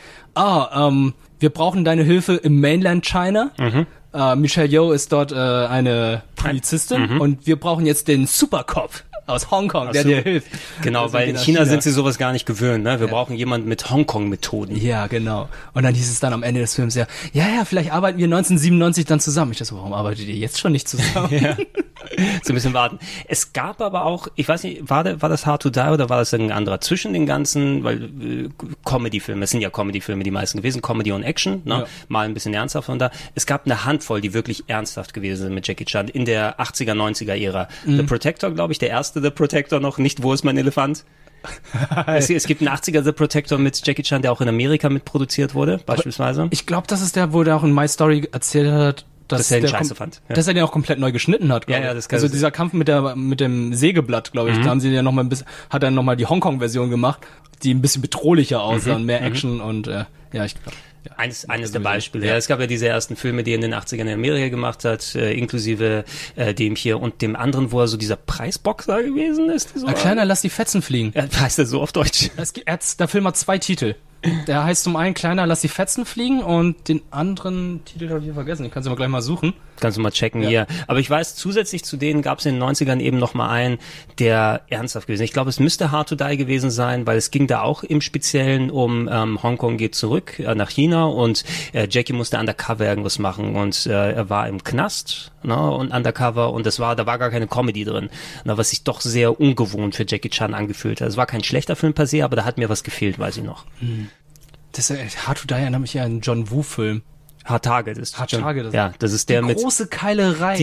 wir brauchen deine Hilfe im Mainland China, Michelle Yeoh ist dort eine Polizistin und wir brauchen jetzt den Supercop aus Hongkong, der dir hilft. Genau, also weil in China sind sie sowas gar nicht gewöhnt, ne? Wir brauchen jemanden mit Hongkong-Methoden. Ja, genau. Und dann hieß es dann am Ende des Films ja, vielleicht arbeiten wir 1997 dann zusammen. Ich dachte so, warum arbeitet ihr jetzt schon nicht zusammen? Ja. So ein bisschen warten. Es gab aber auch, ich weiß nicht, war das Hard to Die oder war das irgendein anderer? Zwischen den ganzen, weil Comedy-Filme, es sind ja Comedy-Filme die meisten gewesen, Comedy und Action, ne? Ja. Mal ein bisschen ernsthaft und da. Es gab eine Handvoll, die wirklich ernsthaft gewesen sind mit Jackie Chan in der 80er, 90er Ära. The Protector, glaube ich, der erste The Protector noch, nicht Wo ist mein Elefant? Es gibt einen 80er The Protector mit Jackie Chan, der auch in Amerika mitproduziert wurde, beispielsweise. Aber ich glaube, das ist der, wo der auch in My Story erzählt hat, dass er den Scheiße fand. Ja. Dass er den auch komplett neu geschnitten hat. Ja, das kann also dieser Kampf mit dem Sägeblatt, glaube ich, da haben sie ja noch mal hat er nochmal die Hongkong-Version gemacht, die ein bisschen bedrohlicher aussah und mehr Action und ich glaube. Ja, eines der Beispiele. Ja, es gab ja diese ersten Filme, die er in den 80ern in Amerika gemacht hat, inklusive dem hier und dem anderen, wo er so dieser Preisboxer gewesen ist. So Kleiner, lass die Fetzen fliegen. Heißt er so auf Deutsch? Der Film hat 2 Titel. Der heißt zum einen Kleiner, lass die Fetzen fliegen und den anderen Titel habe ich vergessen. Den kannst du mal gleich mal suchen. Kannst du mal checken hier. Aber ich weiß, zusätzlich zu denen gab es in den 90ern eben noch mal einen, der ernsthaft gewesen ist. Ich glaube, es müsste Hard to Die gewesen sein, weil es ging da auch im Speziellen um Hongkong geht zurück nach China und Jackie musste undercover irgendwas machen und er war im Knast und undercover und da war gar keine Comedy drin, was sich doch sehr ungewohnt für Jackie Chan angefühlt hat. Es war kein schlechter Film per se, aber da hat mir was gefehlt, weiß ich noch. Das Hard to Die erinnert mich ja an einen John Woo-Film. Hard Target ist Hard Target. Ja, das ist der mit... Die große Keilerei.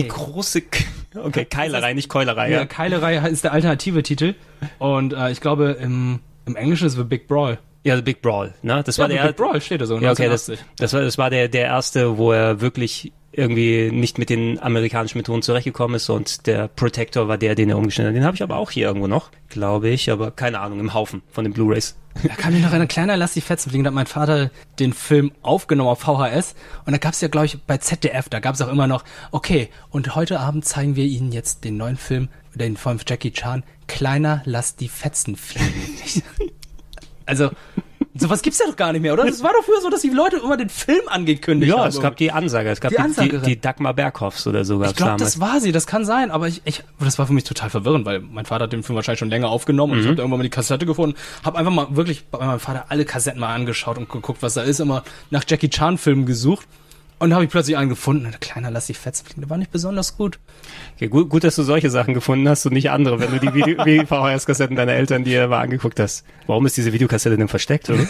Okay, Keilerei, nicht Keulerei. Ja, Keilerei ist der alternative Titel. Und ich glaube, im Englischen ist es The Big Brawl. Ja, The Big Brawl, ne? Das war der... Big Brawl steht da so. Ja, okay, das war der erste, wo er wirklich irgendwie nicht mit den amerikanischen Methoden zurechtgekommen ist und der Protector war der, den er umgeschnitten hat. Den habe ich aber auch hier irgendwo noch, glaube ich, aber keine Ahnung, im Haufen von den Blu-Rays. Da kann mich noch ein kleiner Lass die Fetzen fliegen, da hat mein Vater den Film aufgenommen auf VHS und da gab's ja, glaube ich, bei ZDF, da gab's auch immer noch, okay, und heute Abend zeigen wir Ihnen jetzt den neuen Film, den von Jackie Chan, Kleiner, lass die Fetzen fliegen. Also, sowas gibt's ja doch gar nicht mehr, oder? Das war doch früher so, dass die Leute immer den Film angekündigt haben. Ja, es gab die Ansage, es gab die Dagmar Berghoffs oder so gab's Ich glaube, damals. das war sie, das kann sein, aber das war für mich total verwirrend, weil mein Vater hat den Film wahrscheinlich schon länger aufgenommen und ich habe irgendwann mal die Kassette gefunden, habe einfach mal wirklich bei meinem Vater alle Kassetten mal angeschaut und geguckt, was da ist, immer nach Jackie Chan Filmen gesucht. Und da habe ich plötzlich einen gefunden. Kleiner, lass die Fetzen fliegen. Der war nicht besonders gut. Okay, gut, dass du solche Sachen gefunden hast und nicht andere, wenn du die VHS-Kassetten deiner Eltern dir mal angeguckt hast. Warum ist diese Videokassette denn versteckt, oder?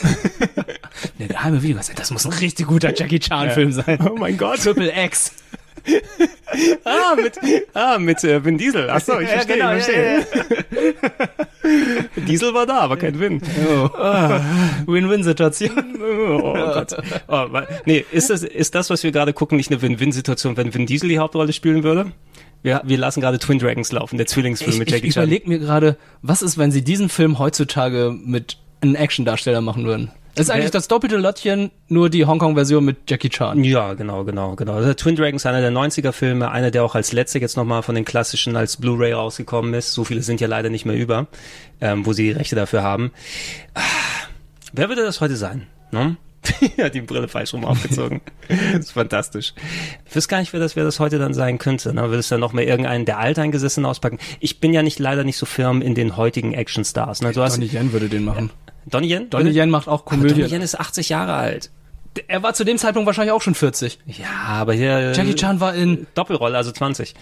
Der geheime Videokassette, das muss ein richtig guter Jackie Chan-Film sein. Oh mein Gott. Triple X. mit Vin Diesel. Achso, ich verstehe. Genau, Ja. Diesel war da, aber kein Vin. Win-Win-Situation. Oh Gott. Nee, ist das, was wir gerade gucken, nicht eine Win-Win-Situation, wenn Vin Diesel die Hauptrolle spielen würde? Wir lassen gerade Twin Dragons laufen, der Zwillingsfilm mit Jackie Chan. Ich überlege mir gerade, was ist, wenn sie diesen Film heutzutage mit einem Actiondarsteller machen würden? Das ist eigentlich das doppelte Lottchen, nur die Hongkong-Version mit Jackie Chan. Ja, genau. Also Twin Dragons, einer der 90er-Filme, einer, der auch als letzter jetzt nochmal von den klassischen als Blu-ray rausgekommen ist. So viele sind ja leider nicht mehr über, wo sie die Rechte dafür haben. Wer würde das heute sein? Ne? Ja, die Brille falsch rum aufgezogen. Das ist fantastisch. Ich weiß gar nicht, wer das heute dann sein könnte. Ne? Würdest du dann noch mal irgendeinen der Alteingesessenen auspacken? Ich bin ja leider nicht so firm in den heutigen Actionstars. Ne? Donnie Yen würde den machen. Donnie Yen? Donnie Yen macht auch Komödie. Donnie Yen ist 80 Jahre alt. Er war zu dem Zeitpunkt wahrscheinlich auch schon 40. Ja, aber hier... Jackie Chan war in... Doppelrolle, also 20.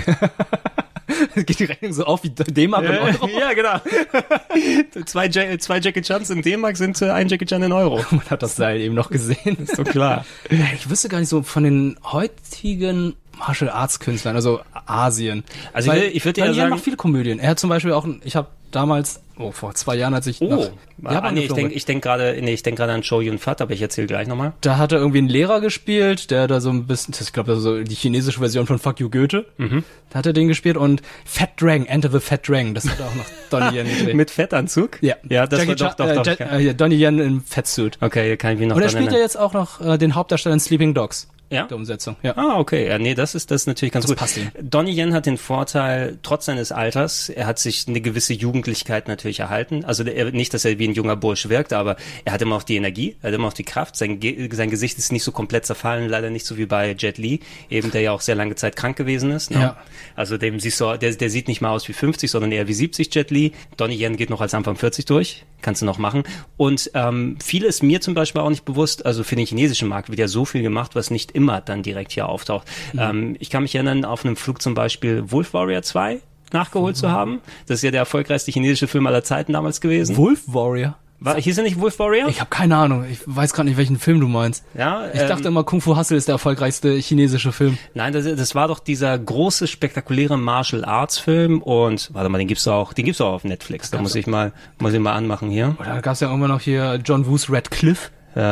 Geht die Rechnung so auf wie D-Mark und Euro? Ja, genau. Zwei Jackie Chans in D-Mark sind ein Jackie Chan in Euro. Man hat das Seil eben noch gesehen. Ist doch klar. Ich wüsste gar nicht so von den heutigen Martial Arts Künstlern, also Asien. Also ich würde ja sagen... macht viele Komödien. Er hat zum Beispiel auch... Ich habe damals... vor 2 Jahren, als ich nach Japan ich denk gerade an Chow Yun-Fat, aber ich erzähle gleich nochmal. Da hat er irgendwie einen Lehrer gespielt, der da so ein bisschen, ich glaube, das ist so die chinesische Version von Fuck You Goethe. Da hat er den gespielt und Fat Drang, Enter the Fat Drang, das hat auch noch Donnie Yen gedreht. Mit Fettanzug? Ja. Ja, das Jackie war doch. Donnie Yen im Fettsuit. Okay, kann ich mich noch und er spielt ja jetzt auch noch den Hauptdarsteller in Sleeping Dogs. Ja? Der Umsetzung, ja. Ah, okay. Ja, nee, das ist natürlich ganz gut. Passt ihm. Donnie Yen hat den Vorteil, trotz seines Alters, er hat sich eine gewisse Jugendlichkeit natürlich erhalten. Also nicht, dass er wie ein junger Bursch wirkt, aber er hat immer auch die Energie, er hat immer auch die Kraft. Sein Gesicht ist nicht so komplett zerfallen, leider nicht so wie bei Jet Li, eben der ja auch sehr lange Zeit krank gewesen ist. Ne? Ja. Also dem siehst du, der sieht nicht mal aus wie 50, sondern eher wie 70, Jet Li. Donnie Yen geht noch als Anfang 40 durch, kannst du noch machen. Und viel ist mir zum Beispiel auch nicht bewusst, also für den chinesischen Markt wird ja so viel gemacht, was nicht immer dann direkt hier auftaucht. Ich kann mich erinnern, auf einem Flug zum Beispiel Wolf Warrior 2 nachgeholt zu haben. Das ist ja der erfolgreichste chinesische Film aller Zeiten damals gewesen. Wolf Warrior? Hieß er nicht Wolf Warrior? Ich habe keine Ahnung. Ich weiß gerade nicht, welchen Film du meinst. Ja, ich dachte immer, Kung Fu Hustle ist der erfolgreichste chinesische Film. Nein, das war doch dieser große, spektakuläre Martial Arts Film und, warte mal, den gibt's auch auf Netflix. Da muss ich mal anmachen hier. Oder da gab's ja immer noch hier John Woos Red Cliff.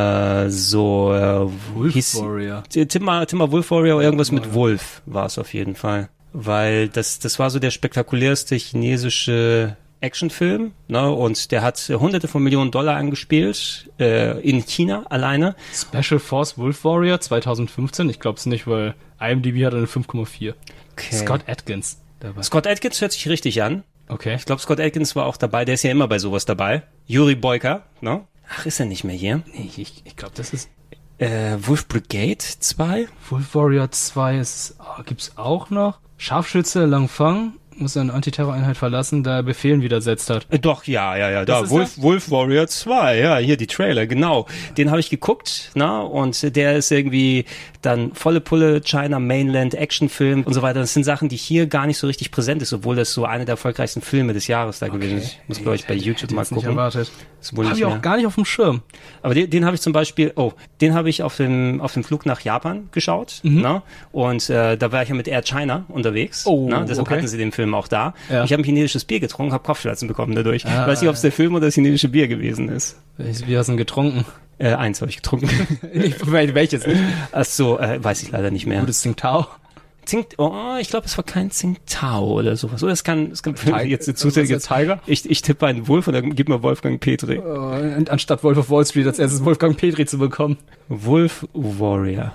Wolf Warrior. Tipp mal Wolf Warrior, irgendwas mit Wolf war es auf jeden Fall. Weil das war so der spektakulärste chinesische Actionfilm, ne, und der hat hunderte von Millionen $Millionen angespielt, in China alleine. Special Force Wolf Warrior 2015, ich glaube es nicht, weil IMDb hat eine 5,4. Okay. Scott Adkins dabei. Scott Adkins hört sich richtig an. Okay. Ich glaube, Scott Adkins war auch dabei, der ist ja immer bei sowas dabei. Yuri Boyka, ne? Ach, ist er nicht mehr hier? Nee, ich glaube, das ist... Wolf Brigade 2? Wolf Warrior 2 gibt's auch noch. Scharfschütze Lang Fang muss eine Antiterroreinheit verlassen, da er Befehlen widersetzt hat. Doch, ja, da Wolf Warrior 2, ja, hier die Trailer, genau. Den habe ich geguckt, und der ist irgendwie dann volle Pulle China Mainland Actionfilm und so weiter. Das sind Sachen, die hier gar nicht so richtig präsent ist, obwohl das so einer der erfolgreichsten Filme des Jahres da gewesen ist. Muss, glaube ich, bei YouTube mal gucken. Nicht erwartet. Habe ich auch gar nicht auf dem Schirm. Aber den habe ich zum Beispiel, den habe ich auf dem Flug nach Japan geschaut, und da war ich ja mit Air China unterwegs, deshalb hatten sie den Film auch da. Ja. Ich habe ein chinesisches Bier getrunken, habe Kopfschmerzen bekommen dadurch. Ich weiß nicht, ob es der Film oder das chinesische Bier gewesen ist. Wie hast du denn getrunken? Eins habe ich getrunken. Welches nicht? Ach so, weiß ich leider nicht mehr. Gutes Tsingtao? Ich glaube, es war kein Tsingtao oder sowas. Oder es kann jetzt eine zufällige Tiger. Ich tippe einen Wolf und dann gib mir Wolfgang Petri. Anstatt Wolf of Wall Street als erstes Wolfgang Petri zu bekommen. Wolf Warrior.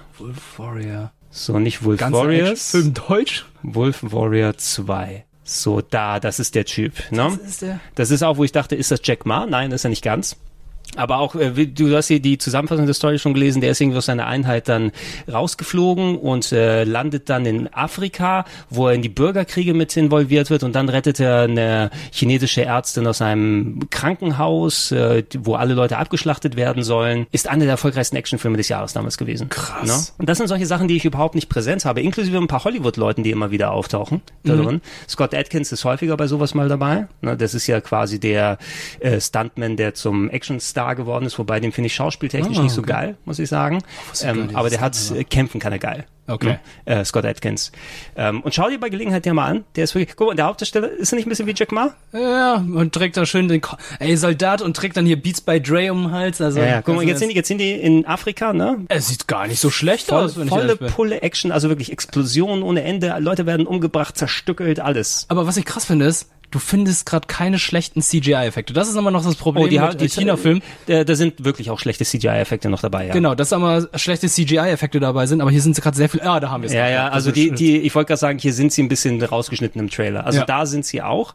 So, nicht Wolf Warriors. Film Deutsch? Wolf Warrior 2. So, das ist der Typ, ne? Das ist auch, wo ich dachte, ist das Jack Ma? Nein, ist er nicht ganz. Aber auch, du hast hier die Zusammenfassung der Story schon gelesen, der ist irgendwie aus seiner Einheit dann rausgeflogen und landet dann in Afrika, wo er in die Bürgerkriege mit involviert wird und dann rettet er eine chinesische Ärztin aus einem Krankenhaus, wo alle Leute abgeschlachtet werden sollen. Ist einer der erfolgreichsten Actionfilme des Jahres damals gewesen. Krass. Ne? Und das sind solche Sachen, die ich überhaupt nicht präsent habe, inklusive ein paar Hollywood-Leuten, die immer wieder auftauchen da drin. Scott Adkins ist häufiger bei sowas mal dabei. Ne? Das ist ja quasi der Stuntman, der zum Actionstar geworden ist, wobei den finde ich schauspieltechnisch nicht so geil, muss ich sagen. Aber der hat Kämpfen kann er geil. Okay. Scott Adkins. Und schau dir bei Gelegenheit der mal an. Der ist wirklich, guck mal, der Hauptdarsteller, ist er nicht ein bisschen wie Jack Ma? Ja, und trägt da schön den Soldat und trägt dann hier Beats by Dre um den Hals. Also, guck mal, jetzt sind die in Afrika, ne? Es sieht gar nicht so schlecht aus, wenn volle Pulle Action, also wirklich Explosionen ohne Ende, Leute werden umgebracht, zerstückelt, alles. Aber was ich krass finde ist, du findest gerade keine schlechten CGI-Effekte. Das ist immer noch das Problem mit China-Filmen. Da sind wirklich auch schlechte CGI-Effekte noch dabei, ja. Genau, dass immer schlechte CGI-Effekte dabei sind, aber hier sind sie gerade sehr viel... da haben wir es. Ja, also ich wollte gerade sagen, hier sind sie ein bisschen rausgeschnitten im Trailer. Also da sind sie auch.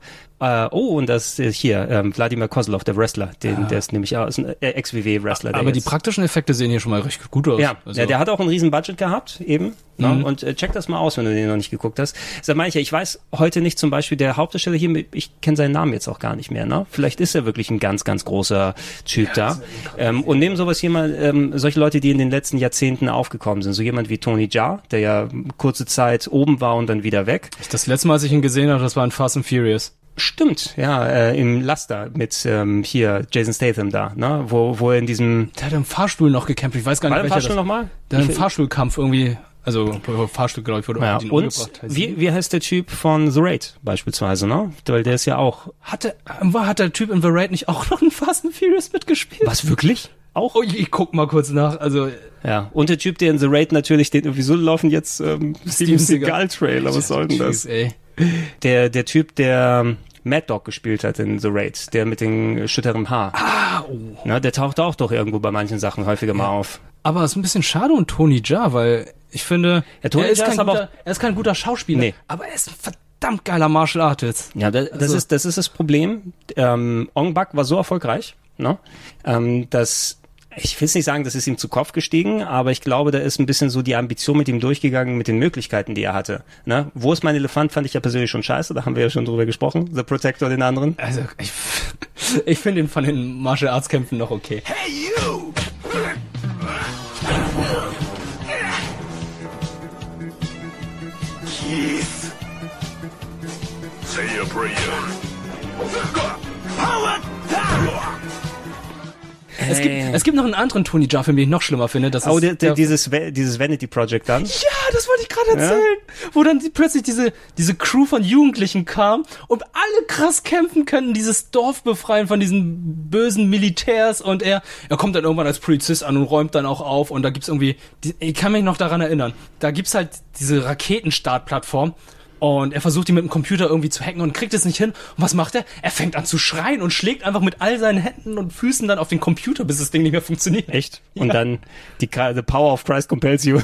Und das hier, Wladimir Kozlov, der Wrestler, der ist nämlich ist ein Ex-WW-Wrestler. Aber die praktischen Effekte sehen hier schon mal richtig gut aus. Ja, also. Der hat auch ein riesen Budget gehabt, eben. Ne? Und check das mal aus, wenn du den noch nicht geguckt hast. Das meine ich weiß heute nicht zum Beispiel, der Hauptdarsteller hier, ich kenne seinen Namen jetzt auch gar nicht mehr. Ne? Vielleicht ist er wirklich ein ganz, ganz großer Typ da. Und neben sowas jemand, solche Leute, die in den letzten Jahrzehnten aufgekommen sind, so jemand wie Tony Jaa, der ja kurze Zeit oben war und dann wieder weg. Das letzte Mal, als ich ihn gesehen habe, das war in Fast and Furious. Stimmt, ja, im Laster mit hier Jason Statham da, ne, wo er in diesem... Der hat im Fahrstuhl noch gekämpft, ich weiß gar nicht, welcher Fahrstuhl nochmal? Der hat im Fahrstuhlkampf irgendwie, also Fahrstuhl, glaube ich, wurde ja, ihn umgebracht. Und wie heißt der Typ von The Raid beispielsweise, ne? Weil der ist ja auch... Hat der Typ in The Raid nicht auch noch in Fast and Furious mitgespielt? Was, wirklich? Auch? Oh, ich guck mal kurz nach, also... Ja, und der Typ, der in The Raid natürlich, wieso laufen jetzt Steven Seagal-Trailer, was soll denn das? Ey. Der Typ, der Mad Dog gespielt hat in The Raid, der mit dem schütterem Haar. Na, der taucht auch doch irgendwo bei manchen Sachen häufiger mal auf. Aber es ist ein bisschen schade um Tony Jaa, weil ich finde, er ist kein guter Schauspieler, aber er ist ein verdammt geiler Martial Artist. Ja, das ist das Problem. Ong Bak war so erfolgreich, ne, dass... Ich will nicht sagen, das ist ihm zu Kopf gestiegen, aber ich glaube, da ist ein bisschen so die Ambition mit ihm durchgegangen, mit den Möglichkeiten, die er hatte. Ne? Wo ist mein Elefant, fand ich ja persönlich schon scheiße, da haben wir ja schon drüber gesprochen, The Protector, den anderen. Also, ich finde ihn von den Martial Arts Kämpfen noch okay. Hey, you! Keith! Say a prayer. Power! Es gibt noch einen anderen Tony Jaa Film, den ich noch schlimmer finde. Das ist dieses Vanity Project dann. Ja, das wollte ich gerade erzählen. Ja? Wo dann plötzlich diese Crew von Jugendlichen kam und alle krass kämpfen können, dieses Dorf befreien von diesen bösen Militärs und er kommt dann irgendwann als Polizist an und räumt dann auch auf und da gibt's irgendwie, ich kann mich noch daran erinnern, da gibt's halt diese Raketenstartplattform und er versucht die mit dem Computer irgendwie zu hacken und kriegt es nicht hin. Und was macht er? Er fängt an zu schreien und schlägt einfach mit all seinen Händen und Füßen dann auf den Computer, bis das Ding nicht mehr funktioniert. Echt? Und dann the power of Christ compels you.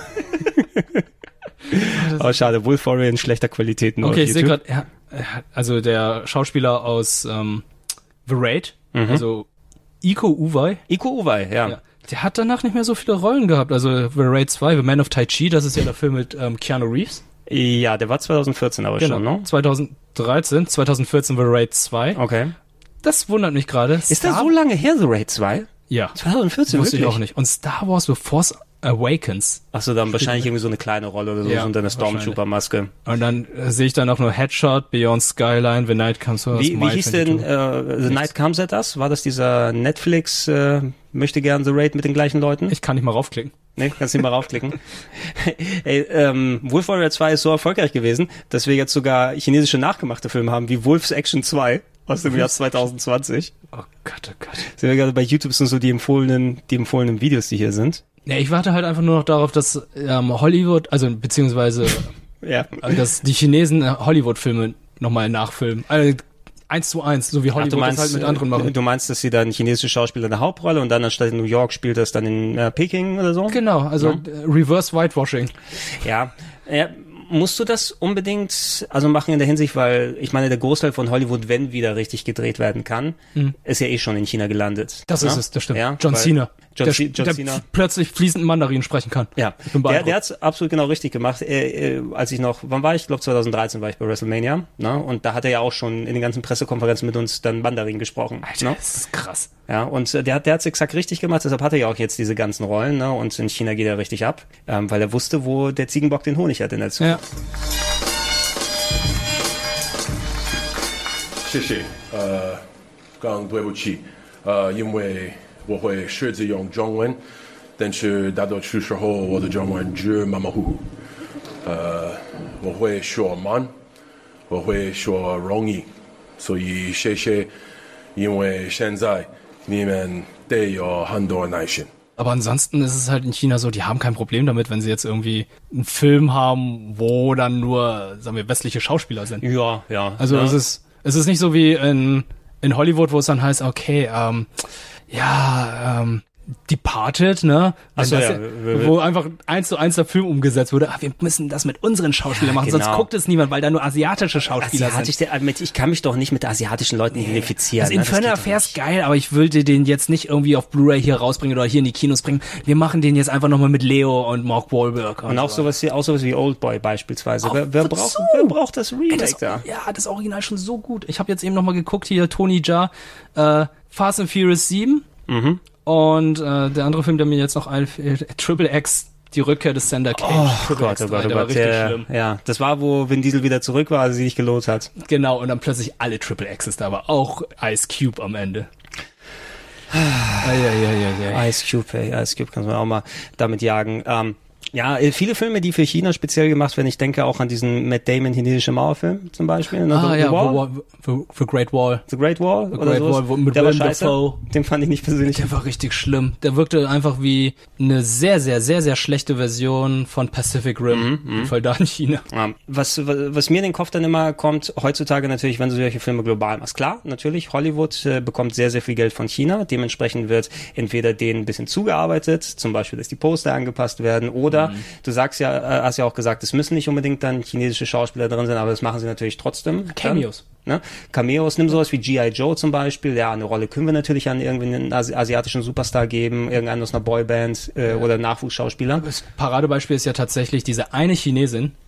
Oh, schade, Wolf Warrior in schlechter Qualität nur. Okay, ich sehe gerade, also der Schauspieler aus The Raid, also Iko Uwais, ja. Der hat danach nicht mehr so viele Rollen gehabt. Also The Raid 2, The Man of Tai Chi, das ist ja der Film mit Keanu Reeves. Ja, der war 2014 aber schon, ne? 2014 The Raid 2. Okay. Das wundert mich gerade. Ist das so lange her, The Raid 2? Ja. 2014, wusste wirklich? Ich auch nicht. Und Star Wars The Force Awakens. Achso, dann wahrscheinlich irgendwie so eine kleine Rolle oder so, ja, unter einer Stormtrooper-Maske. Und dann sehe ich dann auch nur Headshot, Beyond Skyline, The Night Comes. Wie hieß denn The Night Comes at Us? War das dieser Netflix möchte gern The Raid mit den gleichen Leuten? Ich kann nicht mal raufklicken. Nee, kannst nicht mal raufklicken. Ey, Wolf Warrior 2 ist so erfolgreich gewesen, dass wir jetzt sogar chinesische nachgemachte Filme haben, wie Wolf's Action 2 aus dem Jahr 2020. Oh Gott, oh Gott. Sehen wir gerade bei YouTube sind so die empfohlenen Videos, die hier sind. Ja, ich warte halt einfach nur noch darauf, dass Hollywood, also beziehungsweise dass die Chinesen Hollywood-Filme nochmal nachfilmen. 1:1, so wie Hollywood das halt mit anderen machen. Du meinst, dass sie dann chinesische Schauspieler eine Hauptrolle und dann anstatt in New York spielt das dann in Peking oder so? Genau, also Reverse Whitewashing. Ja, musst du das unbedingt machen in der Hinsicht, weil ich meine, der Großteil von Hollywood, wenn wieder richtig gedreht werden kann, ist ja eh schon in China gelandet. Das ist es, das stimmt. Ja, John Cena. John der Cena plötzlich fließend Mandarin sprechen kann. Ja, der hat's absolut genau richtig gemacht. Als ich noch, wann war ich? Ich glaube 2013 war ich bei WrestleMania. Ne? Und da hat er ja auch schon in den ganzen Pressekonferenzen mit uns dann Mandarin gesprochen. Alter, ne? das ist krass. Ja, und der hat's exakt richtig gemacht, deshalb hat er ja auch jetzt diese ganzen Rollen. Ne? Und in China geht er richtig ab, weil er wusste, wo der Ziegenbock den Honig hat in der Zukunft. Ja. 谢谢，刚对不起，因为我会设计用中文，但是大多数时候我的中文只马马虎虎，我会说慢，我会说容易，所以谢谢，因为现在你们得有很多耐心。 Aber ansonsten ist es halt in China so, die haben kein Problem damit, wenn sie jetzt irgendwie einen Film haben, wo dann nur, sagen wir, westliche Schauspieler sind. Ja, ja. Also ja. Es ist nicht so wie in Hollywood, wo es dann heißt, okay, Departed, ne? Achso, ja. Wo einfach 1:1 der Film umgesetzt wurde. Wir müssen das mit unseren Schauspielern machen, genau. Sonst guckt es niemand, weil da nur asiatische Schauspieler sind. Ich kann mich doch nicht mit asiatischen Leuten identifizieren. Also Infernal Affair ist geil, aber ich würde den jetzt nicht irgendwie auf Blu-ray hier rausbringen oder hier in die Kinos bringen. Wir machen den jetzt einfach nochmal mit Leo und Mark Wahlberg. Und auch sowas wie Oldboy beispielsweise. Wer braucht das Remake da? Ja, das Original schon so gut. Ich habe jetzt eben nochmal geguckt, hier Tony Jaa, Fast and Furious 7. Und der andere Film, der mir jetzt noch einfällt, Triple X, die Rückkehr des Sander Cage. Oh Gott, der war richtig schlimm. Ja, das war, wo Vin Diesel wieder zurück war, als sie sich gelohnt hat. Genau, und dann plötzlich alle Triple X's da, aber auch Ice Cube am Ende. Ice Cube kann man auch mal damit jagen. Ja, viele Filme, die für China speziell gemacht werden. Ich denke auch an diesen Matt Damon chinesische Mauerfilm zum Beispiel. Ne? The Great Wall. The Great Wall The Great Wall mit der war scheiße. Den fand ich nicht persönlich. Der war richtig schlimm. Der wirkte einfach wie eine sehr, sehr, sehr, sehr schlechte Version von Pacific Rim. Im Fall da in China. Ja. Was mir in den Kopf dann immer kommt, heutzutage natürlich, wenn du solche Filme global machst. Klar, natürlich, Hollywood bekommt sehr, sehr viel Geld von China. Dementsprechend wird entweder denen ein bisschen zugearbeitet, zum Beispiel, dass die Poster angepasst werden, oder du hast ja auch gesagt, es müssen nicht unbedingt dann chinesische Schauspieler drin sein, aber das machen sie natürlich trotzdem. Cameos. Ne? Cameos, nimm sowas wie G.I. Joe zum Beispiel. Ja, eine Rolle können wir natürlich an irgendeinen asiatischen Superstar geben, irgendeinen aus einer Boyband oder Nachwuchsschauspieler. Das Paradebeispiel ist ja tatsächlich diese eine Chinesin,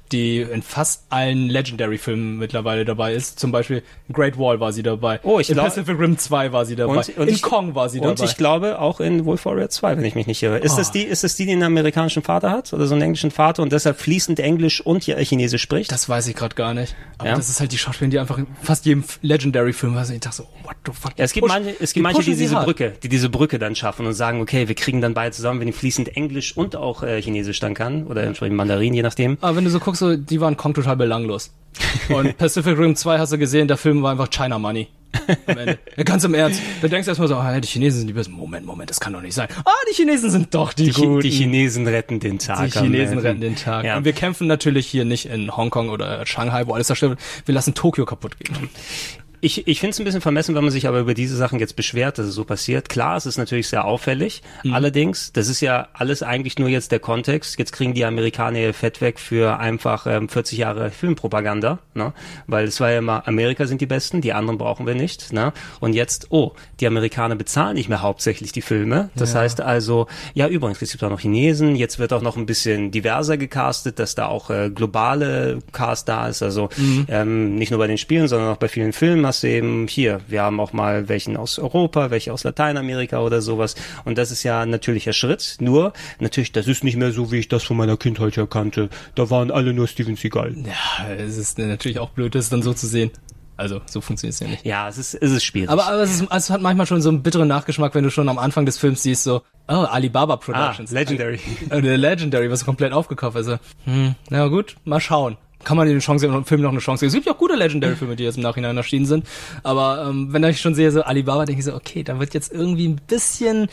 die in fast allen Legendary-Filmen mittlerweile dabei ist. Zum Beispiel Great Wall war sie dabei. In Pacific Rim 2 war sie dabei. In Kong war sie dabei. Und ich glaube auch in Wolf Warrior 2, wenn ich mich nicht irre. Ist das die, die einen amerikanischen Vater hat? Oder so einen englischen Vater und deshalb fließend Englisch und Chinesisch spricht? Das weiß ich gerade gar nicht. Aber das ist halt die Schauspielerin, die einfach fast jedem Legendary-Film war. Ich dachte so, what the fuck? Ja, es gibt manche, die diese Brücke dann schaffen und sagen, okay, wir kriegen dann beide zusammen, wenn die fließend Englisch und auch Chinesisch dann kann. Oder entsprechend Mandarin, je nachdem. Aber wenn du so guckst, so, die waren Kong total belanglos. Und Pacific Rim 2 hast du gesehen, der Film war einfach China Money. Am Ende. Ja, ganz im Ernst. Da denkst du erstmal so, die Chinesen sind die Bösen. Moment, das kann doch nicht sein. Die Chinesen sind doch die Guten. Die Chinesen retten den Tag. Die Chinesen retten den Tag. Ja. Und wir kämpfen natürlich hier nicht in Hongkong oder Shanghai, wo alles zerstört wird. Wir lassen Tokio kaputt gehen. Ich finde es ein bisschen vermessen, wenn man sich aber über diese Sachen jetzt beschwert, dass es so passiert. Klar, es ist natürlich sehr auffällig. Allerdings, das ist ja alles eigentlich nur jetzt der Kontext. Jetzt kriegen die Amerikaner ihr Fett weg für einfach 40 Jahre Filmpropaganda, ne? Weil es war ja immer, Amerika sind die Besten, die anderen brauchen wir nicht, ne? Und jetzt, die Amerikaner bezahlen nicht mehr hauptsächlich die Filme. Das heißt also, übrigens, es gibt auch noch Chinesen. Jetzt wird auch noch ein bisschen diverser gecastet, dass da auch globale Cast da ist. Also nicht nur bei den Spielen, sondern auch bei vielen Filmen hast du eben hier, wir haben auch mal welchen aus Europa, welche aus Lateinamerika oder sowas und das ist ja ein natürlicher Schritt, nur natürlich, das ist nicht mehr so, wie ich das von meiner Kindheit her kannte, da waren alle nur Steven Seagal. Ja, es ist natürlich auch blöd, das dann so zu sehen. Also, so funktioniert es ja nicht. Ja, es ist schwierig. Aber es hat manchmal schon so einen bitteren Nachgeschmack, wenn du schon am Anfang des Films siehst, so, Alibaba Productions. Legendary. Legendary, was komplett aufgekauft ist. Also, na gut, mal schauen. Kann man den Film noch eine Chance geben. Es gibt ja auch gute Legendary-Filme, die jetzt im Nachhinein erschienen sind. Aber wenn ich schon sehe, so Alibaba, denke ich so, okay, da wird jetzt irgendwie ein bisschen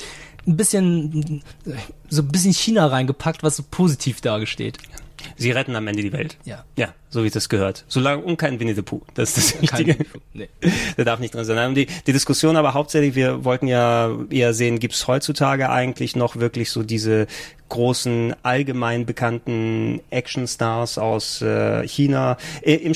China reingepackt, was so positiv dargestellt. Sie retten am Ende die Welt. Ja. Ja, so wie das gehört. Solange, und kein Winnie the Pooh. Das ist das Wichtige. Nee. Der darf nicht drin sein. Und die Diskussion aber hauptsächlich, wir wollten ja eher sehen, gibt es heutzutage eigentlich noch wirklich so diese großen, allgemein bekannten Actionstars aus China. Wir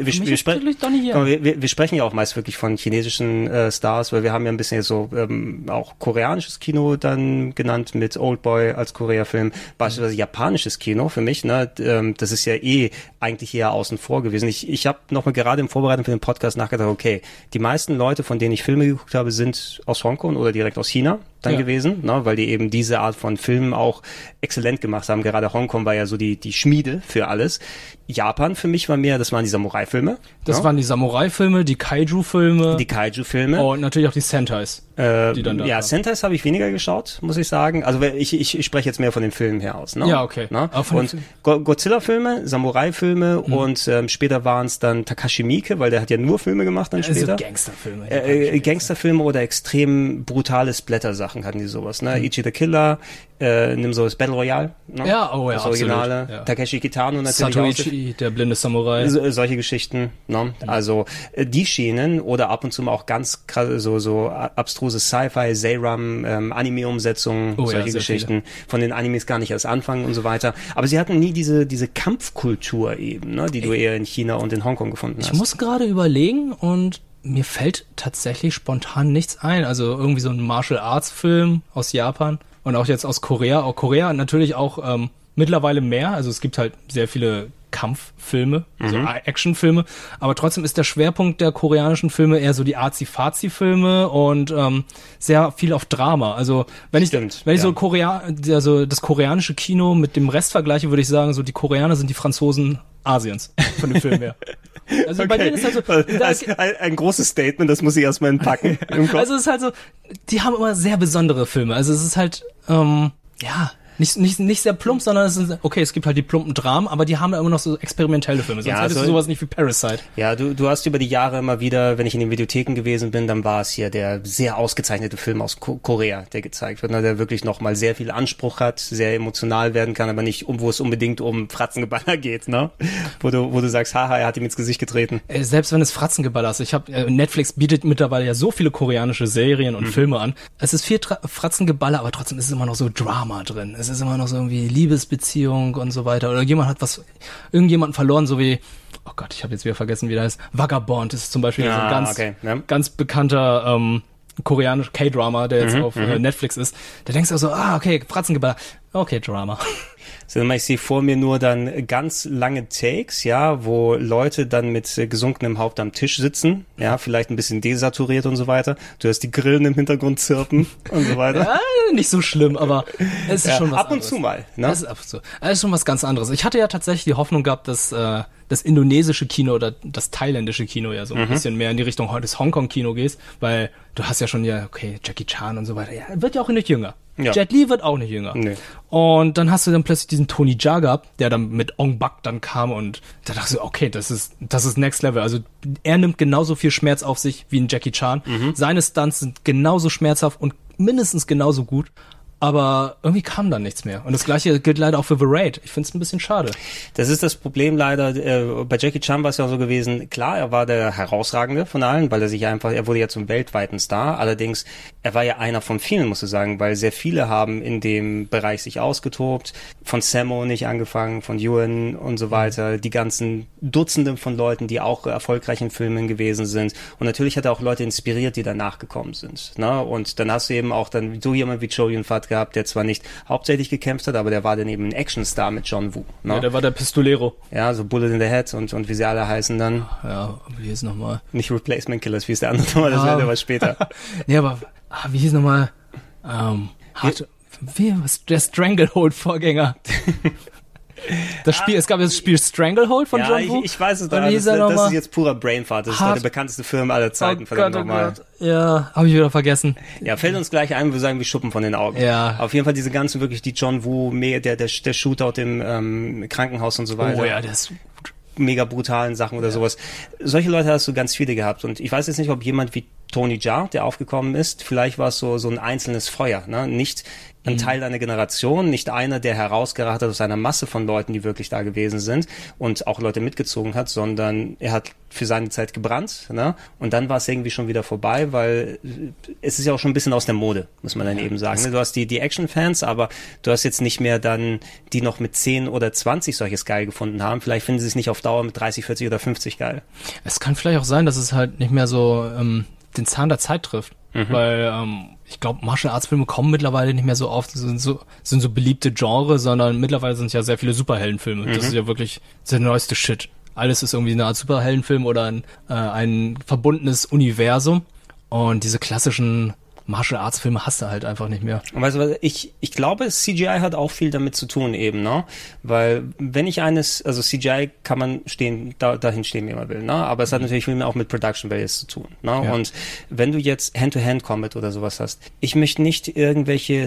sprechen ja auch meist wirklich von chinesischen Stars, weil wir haben ja ein bisschen so auch koreanisches Kino dann genannt mit Oldboy als Korea-Film, beispielsweise japanisches Kino für mich, ne? Das ist ja eigentlich hier außen vor gewesen. Ich habe nochmal gerade im Vorbereitung für den Podcast nachgedacht, okay, die meisten Leute, von denen ich Filme geguckt habe, sind aus Hongkong oder direkt aus China dann gewesen, ne, weil die eben diese Art von Filmen auch exzellent gemacht haben. Gerade Hongkong war ja so die Schmiede für alles. Japan für mich das waren die Samurai-Filme. Das waren die Samurai-Filme, die Kaiju-Filme. Und natürlich auch die Sentais. Die dann da Sentais habe ich weniger geschaut, muss ich sagen. Also ich spreche jetzt mehr von den Filmen her aus. Ne? Ja, okay. Ne? Und Godzilla-Filme, Samurai-Filme und später waren es dann Takashi Miike, weil der hat ja nur Filme gemacht dann später. Also Gangsterfilme. Gangsterfilme oder extrem brutale Splatter-Sachen hatten die sowas. Ne? Ichi the Killer, nimm so das Battle Royale. Ne? Ja, das Originale. Absolut. Ja. Takeshi Kitano natürlich Satoichi, der blinde Samurai. Solche Geschichten. Ne? Also die Schienen oder ab und zu mal auch ganz krass, so abstruse Sci-Fi, Zeiram, Anime-Umsetzungen, solche Geschichten. Viele. Von den Animes gar nicht erst anfangen und so weiter. Aber sie hatten nie diese Kampfkultur eben, ne? Die du eher in China und in Hongkong gefunden hast. Ich muss gerade überlegen und mir fällt tatsächlich spontan nichts ein. Also irgendwie so ein Martial Arts Film aus Japan und auch jetzt aus Korea. Auch Korea natürlich auch mittlerweile mehr. Also es gibt halt sehr viele Kampffilme, so Actionfilme, aber trotzdem ist der Schwerpunkt der koreanischen Filme eher so die Arzi-Fazi-Filme und sehr viel auf Drama. Also wenn ich so das koreanische Kino mit dem Rest vergleiche, würde ich sagen, so die Koreaner sind die Franzosen Asiens von dem Film her. Also bei denen ist halt so ein großes Statement, das muss ich erstmal entpacken. Also es ist halt so, die haben immer sehr besondere Filme. Also es ist halt nicht sehr plump, sondern es gibt halt die plumpen Dramen, aber die haben ja immer noch so experimentelle Filme. Sonst hättest du sowas nicht wie Parasite. Ja, du hast über die Jahre immer wieder, wenn ich in den Videotheken gewesen bin, dann war es hier der sehr ausgezeichnete Film aus Korea, der gezeigt wird, ne, der wirklich nochmal sehr viel Anspruch hat, sehr emotional werden kann, aber nicht, wo es unbedingt um Fratzengeballer geht, ne? Wo du sagst, haha, er hat ihm ins Gesicht getreten. Selbst wenn es Fratzengeballer ist. Netflix bietet mittlerweile ja so viele koreanische Serien und Filme an. Es ist viel Fratzengeballer, aber trotzdem ist es immer noch so Drama drin. Es ist immer noch so irgendwie Liebesbeziehung und so weiter. Oder irgendjemanden verloren, so wie, oh Gott, ich habe jetzt wieder vergessen, wie der heißt. Vagabond ist zum Beispiel so ein ganz bekannter koreanischer K-Drama, der jetzt auf Netflix ist. Da denkst du so, okay, Fratzengeballer. Okay, Drama. Ich sehe vor mir nur dann ganz lange Takes, ja, wo Leute dann mit gesunkenem Haupt am Tisch sitzen, ja, vielleicht ein bisschen desaturiert und so weiter. Du hörst die Grillen im Hintergrund zirpen und so weiter. Ja, nicht so schlimm, aber es ist schon was ab und anderes. zu mal, ne? Es ist ab und zu. Es ist schon was ganz anderes. Ich hatte ja tatsächlich die Hoffnung gehabt, dass das indonesische Kino oder das thailändische Kino ja so ein bisschen mehr in die Richtung des Hongkong-Kino gehst, weil du hast ja schon okay, Jackie Chan und so weiter. Ja, wird ja auch nicht jünger. Ja. Jet Li wird auch nicht jünger. Nee. Und dann hast du dann plötzlich diesen Tony Jaa gehabt, der dann mit Ong Bak dann kam und da dachte ich, okay, das ist Next Level. Also er nimmt genauso viel Schmerz auf sich wie ein Jackie Chan. Seine Stunts sind genauso schmerzhaft und mindestens genauso gut. Aber irgendwie kam dann nichts mehr. Und das Gleiche gilt leider auch für The Raid. Ich finde es ein bisschen schade. Das ist das Problem leider. Bei Jackie Chan war es ja so gewesen, klar, er war der herausragende von allen, weil er wurde ja zum weltweiten Star. Allerdings, er war ja einer von vielen, musst du sagen, weil sehr viele haben in dem Bereich sich ausgetobt. Von Sammo nicht angefangen, von Ewan und so weiter. Die ganzen Dutzenden von Leuten, die auch erfolgreich in Filmen gewesen sind. Und natürlich hat er auch Leute inspiriert, die danach gekommen sind. Ne? Und dann hast du eben auch dann so jemand wie Chow Yun-Fat gehabt, der zwar nicht hauptsächlich gekämpft hat, aber der war dann eben ein Actionstar mit John Woo. Ne? Ja, der war der Pistolero. Ja, so Bullet in the Head und wie sie alle heißen dann. Ja, wie hieß nochmal? Nicht Replacement Killers, wie ist der andere nochmal, das wäre aber später. Ja, aber wie hieß nochmal? Der Stranglehold-Vorgänger. Es gab das Spiel Stranglehold von John Woo. Ich weiß es da. Das ist jetzt purer Brainfart. Das ist der bekannteste Film aller Zeiten. Verdammt nochmal. Ja, habe ich wieder vergessen. Ja, fällt uns gleich ein, wir sagen wie Schuppen von den Augen. Ja. Auf jeden Fall diese ganzen wirklich, die John Woo, der Shootout im Krankenhaus und so weiter. Oh ja, das mega brutalen Sachen oder sowas. Solche Leute hast du ganz viele gehabt. Und ich weiß jetzt nicht, ob jemand wie Tony Jaa, der aufgekommen ist, vielleicht war es so ein einzelnes Feuer, ne? Nicht ein Teil einer Generation, nicht einer, der herausgeraten hat aus einer Masse von Leuten, die wirklich da gewesen sind und auch Leute mitgezogen hat, sondern er hat für seine Zeit gebrannt, ne? Und dann war es irgendwie schon wieder vorbei, weil es ist ja auch schon ein bisschen aus der Mode, muss man dann eben sagen. Ne? Du hast die Action-Fans, aber du hast jetzt nicht mehr dann, die noch mit 10 oder 20 solches geil gefunden haben. Vielleicht finden sie es nicht auf Dauer mit 30, 40 oder 50 geil. Es kann vielleicht auch sein, dass es halt nicht mehr so den Zahn der Zeit trifft. Weil ich glaube, Martial Arts Filme kommen mittlerweile nicht mehr so oft, sind so beliebte Genre, sondern mittlerweile sind es ja sehr viele Superheldenfilme. Das ist ja wirklich der neueste Shit. Alles ist irgendwie eine Art Superheldenfilm oder ein verbundenes Universum. Und diese klassischen Martial Arts Filme hast du halt einfach nicht mehr. Und weißt du, ich glaube, CGI hat auch viel damit zu tun eben, ne? Weil wenn ich also CGI kann man dahin stehen, wie man will, ne? Aber es hat natürlich viel mehr auch mit Production Values zu tun, ne? Ja. Und wenn du jetzt Hand-to-Hand-Combat oder sowas hast, ich möchte nicht irgendwelche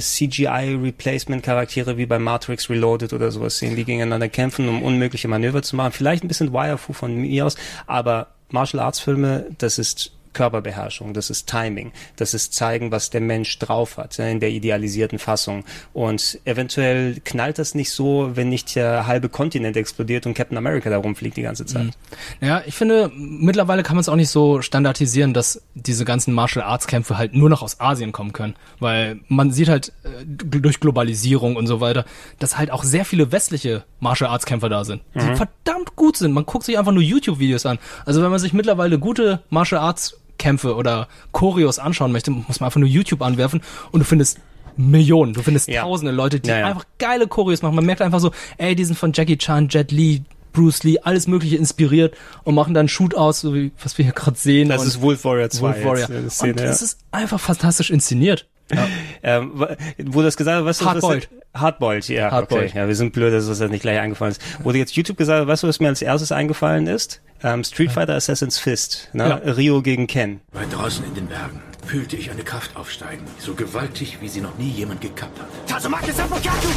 CGI-Replacement-Charaktere wie bei Matrix Reloaded oder sowas sehen, die gegeneinander kämpfen, um unmögliche Manöver zu machen. Vielleicht ein bisschen Wire-Fu von mir aus, aber Martial Arts Filme, das ist Körperbeherrschung, das ist Timing, das ist zeigen, was der Mensch drauf hat, in der idealisierten Fassung. Und eventuell knallt das nicht so, wenn nicht der halbe Kontinent explodiert und Captain America da rumfliegt die ganze Zeit. Ja, ich finde, mittlerweile kann man es auch nicht so standardisieren, dass diese ganzen Martial Arts Kämpfe halt nur noch aus Asien kommen können. Weil man sieht halt durch Globalisierung und so weiter, dass halt auch sehr viele westliche Martial Arts Kämpfer da sind, die verdammt gut sind. Man guckt sich einfach nur YouTube-Videos an. Also wenn man sich mittlerweile gute Martial Arts Kämpfe oder Choreos anschauen möchte, muss man einfach nur YouTube anwerfen und du findest Millionen, du findest tausende Leute, die einfach geile Choreos machen. Man merkt einfach so, die sind von Jackie Chan, Jet Li, Bruce Lee, alles mögliche inspiriert und machen dann Shootouts, so wie was wir hier gerade sehen. Das ist Wolf Warrior 2. Wolf Warrior. Und das ist einfach fantastisch inszeniert. Ja. Wo du das gesagt hast, weißt du, Hardboiled. Hardboiled, ja, Hardboiled. Okay. Ja, wir sind blöd, dass uns das nicht gleich eingefallen ist. Wo du jetzt YouTube gesagt hast, weißt du, was mir als erstes eingefallen ist? Street Fighter Assassin's Fist, ne? Ja. Ryo gegen Ken. Weit draußen in den Bergen fühlte ich eine Kraft aufsteigen, so gewaltig, wie sie noch nie jemand gekappt hat. Tatsumaki Sapokatu!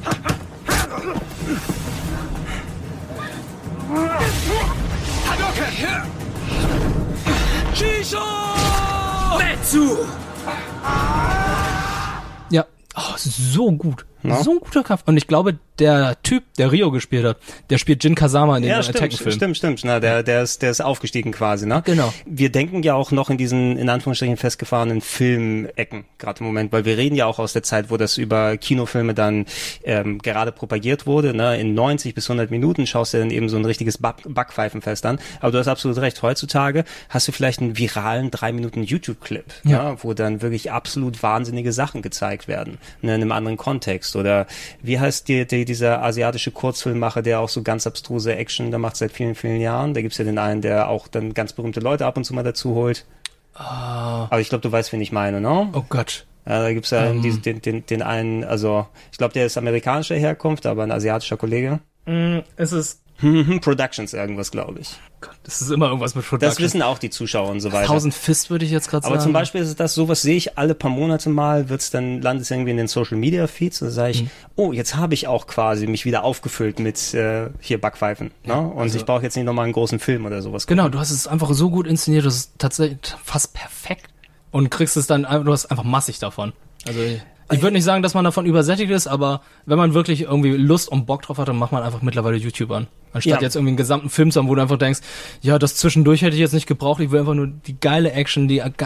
Hadouken! Shisho! Metsu! Ja, so gut. No? So ein guter Kampf. Und ich glaube, der Typ, der Rio gespielt hat, der spielt Jin Kazama in dem Tekken-Film. Stimmt. Na, der ist aufgestiegen quasi, ne? Genau. Wir denken ja auch noch in diesen, in Anführungsstrichen, festgefahrenen Filmecken, gerade im Moment, weil wir reden ja auch aus der Zeit, wo das über Kinofilme dann gerade propagiert wurde, ne? In 90 bis 100 Minuten schaust du dann eben so ein richtiges Backpfeifenfest an. Aber du hast absolut recht, heutzutage hast du vielleicht einen viralen 3 Minuten YouTube-Clip, ja, wo dann wirklich absolut wahnsinnige Sachen gezeigt werden. in einem anderen Kontext. Oder wie heißt dieser asiatische Kurzfilmmacher, der auch so ganz abstruse Action, der macht seit vielen, vielen Jahren. Da gibt's ja den einen, der auch dann ganz berühmte Leute ab und zu mal dazu holt. Aber ich glaube, du weißt, wen ich meine, ne? Oh Gott. Ja, da gibt's ja den einen, also ich glaube, der ist amerikanischer Herkunft, aber ein asiatischer Kollege. Es ist Productions irgendwas, glaube ich. Gott, das ist immer irgendwas mit Productions. Das wissen auch die Zuschauer und so weiter. 1000 Fist würde ich jetzt gerade sagen. Aber zum Beispiel ist es das, sowas sehe ich alle paar Monate mal, landet es irgendwie in den Social Media Feeds und dann sage ich, oh, jetzt habe ich auch quasi mich wieder aufgefüllt mit hier Backpfeifen. Ne? Und also, ich brauche jetzt nicht nochmal einen großen Film oder sowas. Genau, du hast es einfach so gut inszeniert, das ist tatsächlich fast perfekt und kriegst es dann, du hast einfach massig davon. Also ich würde nicht sagen, dass man davon übersättigt ist, aber wenn man wirklich irgendwie Lust und Bock drauf hat, dann macht man einfach mittlerweile YouTube an. Anstatt jetzt irgendwie einen gesamten Film zu haben, wo du einfach denkst, ja, das zwischendurch hätte ich jetzt nicht gebraucht, ich will einfach nur die geile Action,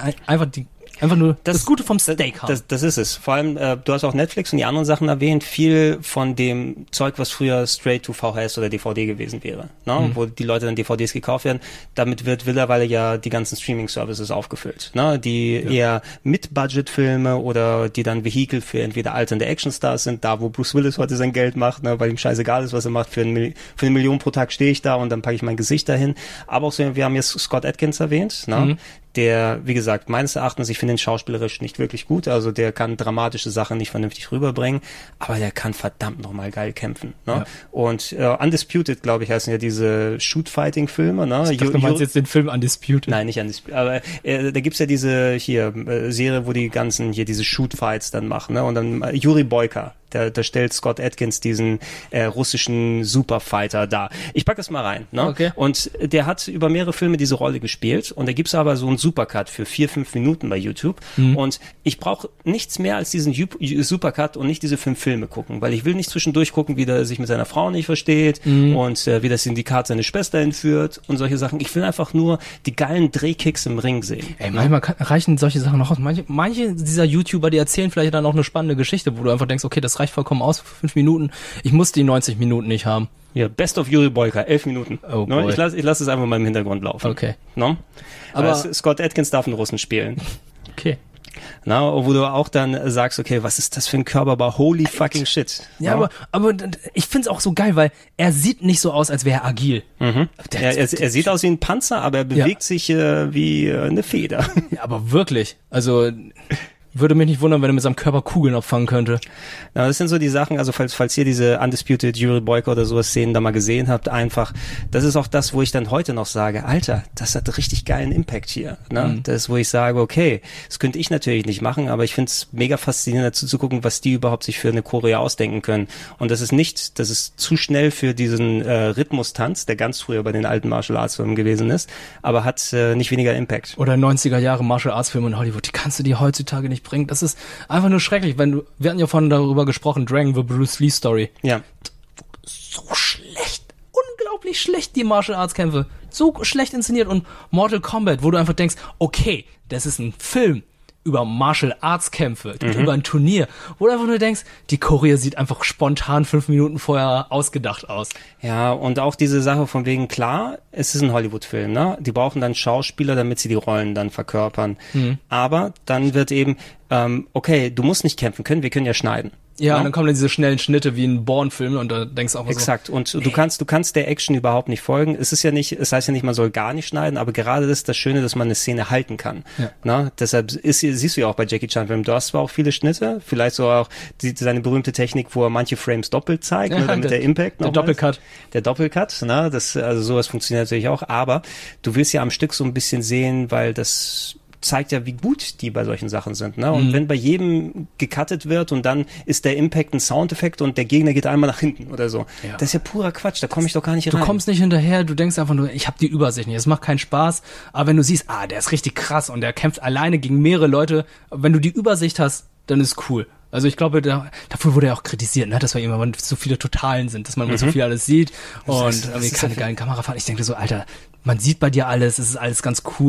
einfach nur das Gute vom Steakhouse. Das ist es. Vor allem, du hast auch Netflix und die anderen Sachen erwähnt, viel von dem Zeug, was früher straight to VHS oder DVD gewesen wäre, ne? Wo die Leute dann DVDs gekauft werden, damit wird mittlerweile ja die ganzen Streaming-Services aufgefüllt, ne? Die eher Mid-Budget-Filme oder die dann Vehikel für entweder alternde Actionstars sind, da wo Bruce Willis heute sein Geld macht, ne? Weil ihm scheißegal ist, was er macht, für eine Million pro Tag stehe ich da und dann packe ich mein Gesicht dahin. Aber auch so, wir haben jetzt Scott Adkins erwähnt, ne? Der, wie gesagt, meines Erachtens, ich finde den schauspielerisch nicht wirklich gut, also der kann dramatische Sachen nicht vernünftig rüberbringen, aber der kann verdammt nochmal geil kämpfen, ne? Ja. Und Undisputed, glaube ich, heißen ja diese Shoot-Fighting-Filme, ne? Ich dachte, du meinst jetzt den Film Undisputed. Nein, nicht Undisputed, aber da gibt's ja diese Serie, wo die ganzen diese Shoot-Fights dann machen, ne? Und dann Yuri Boyka, da stellt Scott Adkins diesen russischen Superfighter dar. Ich packe es mal rein, ne? Okay. Und der hat über mehrere Filme diese Rolle gespielt und da gibt's aber so einen Supercut für 4-5 Minuten bei YouTube und ich brauche nichts mehr als diesen Supercut und nicht diese 5 Filme gucken, weil ich will nicht zwischendurch gucken, wie der sich mit seiner Frau nicht versteht und wie das Syndikat seine Schwester entführt und solche Sachen. Ich will einfach nur die geilen Drehkicks im Ring sehen. Ey, manchmal reichen solche Sachen noch aus. Manche dieser YouTuber, die erzählen vielleicht dann auch eine spannende Geschichte, wo du einfach denkst, okay, das reicht vollkommen aus für 5 Minuten. Ich muss die 90 Minuten nicht haben. Ja, Best of Yuri Boyka, 11 Minuten. Oh, no, ich lass es einfach mal im Hintergrund laufen. Okay. No? Aber Scott Adkins darf einen Russen spielen. Okay. Na, wo du auch dann sagst, okay, was ist das für ein Körperbau? Holy fucking shit. Ja, no? aber ich find's auch so geil, weil er sieht nicht so aus, als wäre er agil. Er sieht aus wie ein Panzer, aber er bewegt sich wie eine Feder. Ja, aber wirklich. Also würde mich nicht wundern, wenn er mit seinem Körper Kugeln abfangen könnte. Ja, das sind so die Sachen, also falls ihr diese Undisputed Yuri Boyka oder sowas Szenen da mal gesehen habt, einfach, das ist auch das, wo ich dann heute noch sage, Alter, das hat richtig geilen Impact hier. Ne? Das ist, wo ich sage, okay, das könnte ich natürlich nicht machen, aber ich find's mega faszinierend dazu zu gucken, was die überhaupt sich für eine Choreo ausdenken können. Und das ist zu schnell für diesen Rhythmustanz, der ganz früher bei den alten Martial Arts Filmen gewesen ist, aber hat nicht weniger Impact. Oder 90er Jahre Martial Arts Filme in Hollywood, die kannst du dir heutzutage nicht bringt. Das ist einfach nur schrecklich. Wir hatten ja vorhin darüber gesprochen, Dragon, the Bruce Lee Story. Ja. So schlecht, unglaublich schlecht die Martial Arts Kämpfe. So schlecht inszeniert und Mortal Kombat, wo du einfach denkst, okay, das ist ein Film über Martial Arts Kämpfe, über ein Turnier, wo du einfach nur denkst, die Choreo sieht einfach spontan 5 Minuten vorher ausgedacht aus. Ja, und auch diese Sache von wegen, klar, es ist ein Hollywood-Film, ne? Die brauchen dann Schauspieler, damit sie die Rollen dann verkörpern. Aber dann wird eben, okay, du musst nicht kämpfen können, wir können ja schneiden. Ja, und dann kommen dann diese schnellen Schnitte wie ein Bourne-Film und da denkst du auch exakt. Und du kannst der Action überhaupt nicht folgen. Es heißt ja nicht, man soll gar nicht schneiden, aber gerade das ist das Schöne, dass man eine Szene halten kann. Ja. Na, deshalb siehst du ja auch bei Jackie Chan Film, du hast zwar auch viele Schnitte, vielleicht so auch seine berühmte Technik, wo er manche Frames doppelt zeigt, damit der Impact noch der Doppelcut. Der Doppelcut, na, also sowas funktioniert natürlich auch, aber du willst ja am Stück so ein bisschen sehen, weil das zeigt ja, wie gut die bei solchen Sachen sind, ne? Und wenn bei jedem gecuttet wird und dann ist der Impact ein Soundeffekt und der Gegner geht einmal nach hinten oder so. Ja. Das ist ja purer Quatsch, da komme ich doch gar nicht rein. Du kommst nicht hinterher, du denkst einfach nur, ich habe die Übersicht nicht, es macht keinen Spaß, aber wenn du siehst, der ist richtig krass und der kämpft alleine gegen mehrere Leute, wenn du die Übersicht hast, dann ist cool. Also ich glaube, dafür wurde ja auch kritisiert, ne, dass wir immer so viele Totalen sind, dass man immer so viel alles sieht und irgendwie keine geilen Kamerafahrten. Ich denke so, Alter, man sieht bei dir alles, es ist alles ganz cool.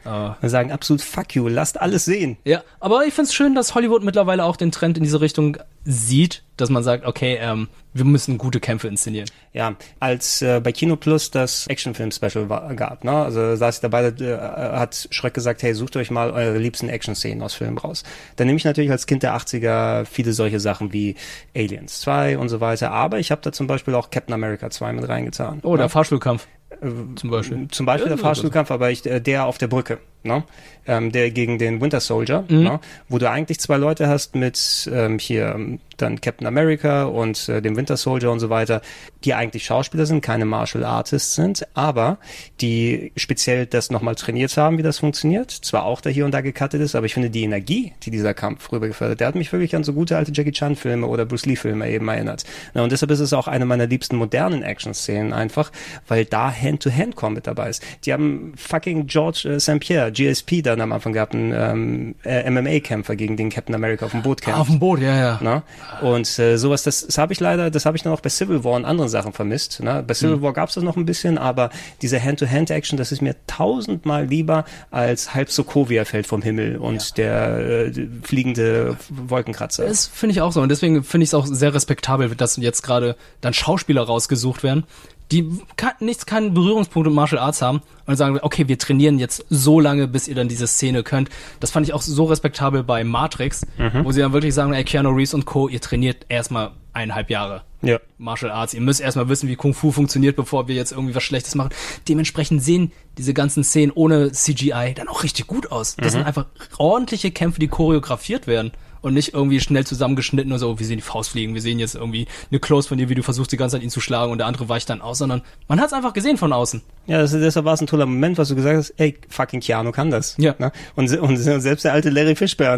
Und sagen absolut fuck you, lasst alles sehen. Ja, aber ich find's schön, dass Hollywood mittlerweile auch den Trend in diese Richtung sieht, dass man sagt, okay, wir müssen gute Kämpfe inszenieren. Ja, als bei Kino Plus das Actionfilm-Special gab, ne? Also saß ich dabei, hat Schröck gesagt, hey, sucht euch mal eure liebsten Action-Szenen aus Filmen raus. Dann nehme ich natürlich als Kind der 80er viele solche Sachen wie Aliens 2 und so weiter, aber ich habe da zum Beispiel auch Captain America 2 mit reingetan. Oh, der Fahrstuhlkampf. Zum Beispiel. Zum Beispiel der Fahrstuhlkampf, aber der auf der Brücke, ne? Der gegen den Winter Soldier, ne? Wo du eigentlich zwei Leute hast mit hier dann Captain America und dem Winter Soldier und so weiter, die eigentlich Schauspieler sind, keine Martial Artists sind, aber die speziell das nochmal trainiert haben, wie das funktioniert. Zwar auch da hier und da gecuttet ist, aber ich finde die Energie, die dieser Kampf rübergefördert, der hat mich wirklich an so gute alte Jackie Chan Filme oder Bruce Lee Filme eben erinnert. Na, und deshalb ist es auch eine meiner liebsten modernen Action-Szenen einfach, weil da Hand-to-Hand-Combat dabei ist. Die haben fucking George St. Pierre, GSP, dann am Anfang gehabt, einen MMA-Kämpfer gegen den Captain America auf dem Boot kämpft. Auf dem Boot, ja. Na? Und sowas, das habe ich dann auch bei Civil War und anderen Sachen vermisst. Ne? Bei Civil War gab es das noch ein bisschen, aber diese Hand-to-Hand-Action, das ist mir 1000-mal lieber als halb Sokovia fällt vom Himmel und der fliegende Wolkenkratzer. Das finde ich auch so und deswegen finde ich es auch sehr respektabel, dass jetzt gerade dann Schauspieler rausgesucht werden, die keinen Berührungspunkt mit Martial Arts haben und sagen, okay, wir trainieren jetzt so lange, bis ihr dann diese Szene könnt. Das fand ich auch so respektabel bei Matrix, wo sie dann wirklich sagen, ey, Keanu Reeves und Co., ihr trainiert erstmal 1,5 Jahre. Ja. Martial Arts. Ihr müsst erstmal wissen, wie Kung Fu funktioniert, bevor wir jetzt irgendwie was Schlechtes machen. Dementsprechend sehen diese ganzen Szenen ohne CGI dann auch richtig gut aus. Das sind einfach ordentliche Kämpfe, die choreografiert werden. Und nicht irgendwie schnell zusammengeschnitten und so, wir sehen die Faust fliegen, wir sehen jetzt irgendwie eine Close von dir, wie du versuchst die ganze Zeit ihn zu schlagen und der andere weicht dann aus, sondern man hat es einfach gesehen von außen. Ja, deshalb war es ein toller Moment, was du gesagt hast, ey, fucking Keanu kann das. Ja. Ne? Und selbst der alte Larry Fishburne.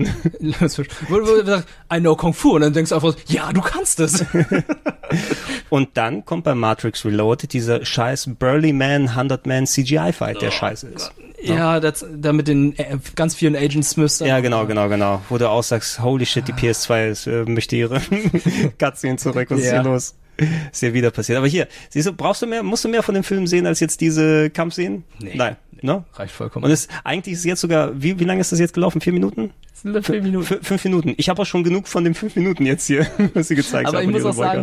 Wo sagt, I know Kung Fu und dann denkst du einfach, ja, du kannst es. Und dann kommt bei Matrix Reloaded dieser scheiß Burly Man, 100-Man CGI-Fight, der scheiße ist. Ja, da mit den ganz vielen Agent Smiths. Ja, genau. Wo du auch sagst, holy shit, die PS2 möchte ihre Cutscene zurück. Was ist hier los? Ist ja wieder passiert. Aber hier, siehst du, musst du mehr von dem Film sehen als jetzt diese Kampfszenen? Nee. Nein. No? Reicht vollkommen. Und eigentlich ist es jetzt sogar, wie lange ist das jetzt gelaufen? 4 Minuten? 5 Minuten. 5 Minuten. Ich habe auch schon genug von den 5 Minuten jetzt hier, was sie gezeigt haben. Aber ich muss auch sagen,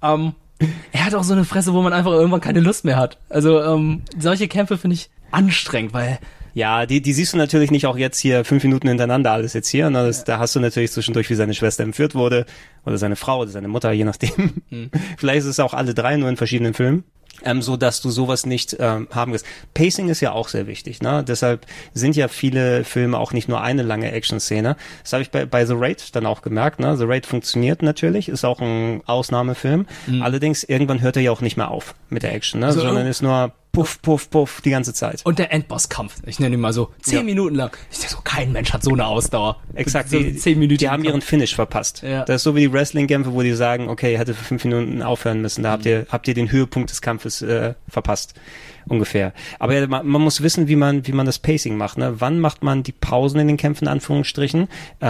er hat auch so eine Fresse, wo man einfach irgendwann keine Lust mehr hat. Also solche Kämpfe finde ich anstrengend, weil ja, die siehst du natürlich nicht auch jetzt hier 5 Minuten hintereinander alles jetzt hier. Ne? Da hast du natürlich zwischendurch, wie seine Schwester entführt wurde oder seine Frau oder seine Mutter, je nachdem. Vielleicht ist es auch alle 3 nur in verschiedenen Filmen. So dass du sowas nicht haben wirst. Pacing ist ja auch sehr wichtig, ne? Deshalb sind ja viele Filme auch nicht nur eine lange Action-Szene. Das habe ich bei The Raid dann auch gemerkt, ne? The Raid funktioniert natürlich, ist auch ein Ausnahmefilm. Allerdings, irgendwann hört er ja auch nicht mehr auf mit der Action, ne? Sondern ist nur puff, puff, puff die ganze Zeit. Und der Endbosskampf, ich nenne ihn mal so, 10 Minuten lang. Ich denke so, kein Mensch hat so eine Ausdauer. Exakt, so 10 Minuten. Die haben ihren Finish verpasst. Ja. Das ist so wie die Wrestling-Kämpfe, wo die sagen, okay, ihr hättet für 5 Minuten aufhören müssen, da habt ihr den Höhepunkt des Kampfes verpasst. Ungefähr. Aber ja, man muss wissen, wie man das Pacing macht, ne? Wann macht man die Pausen in den Kämpfen, in Anführungsstrichen,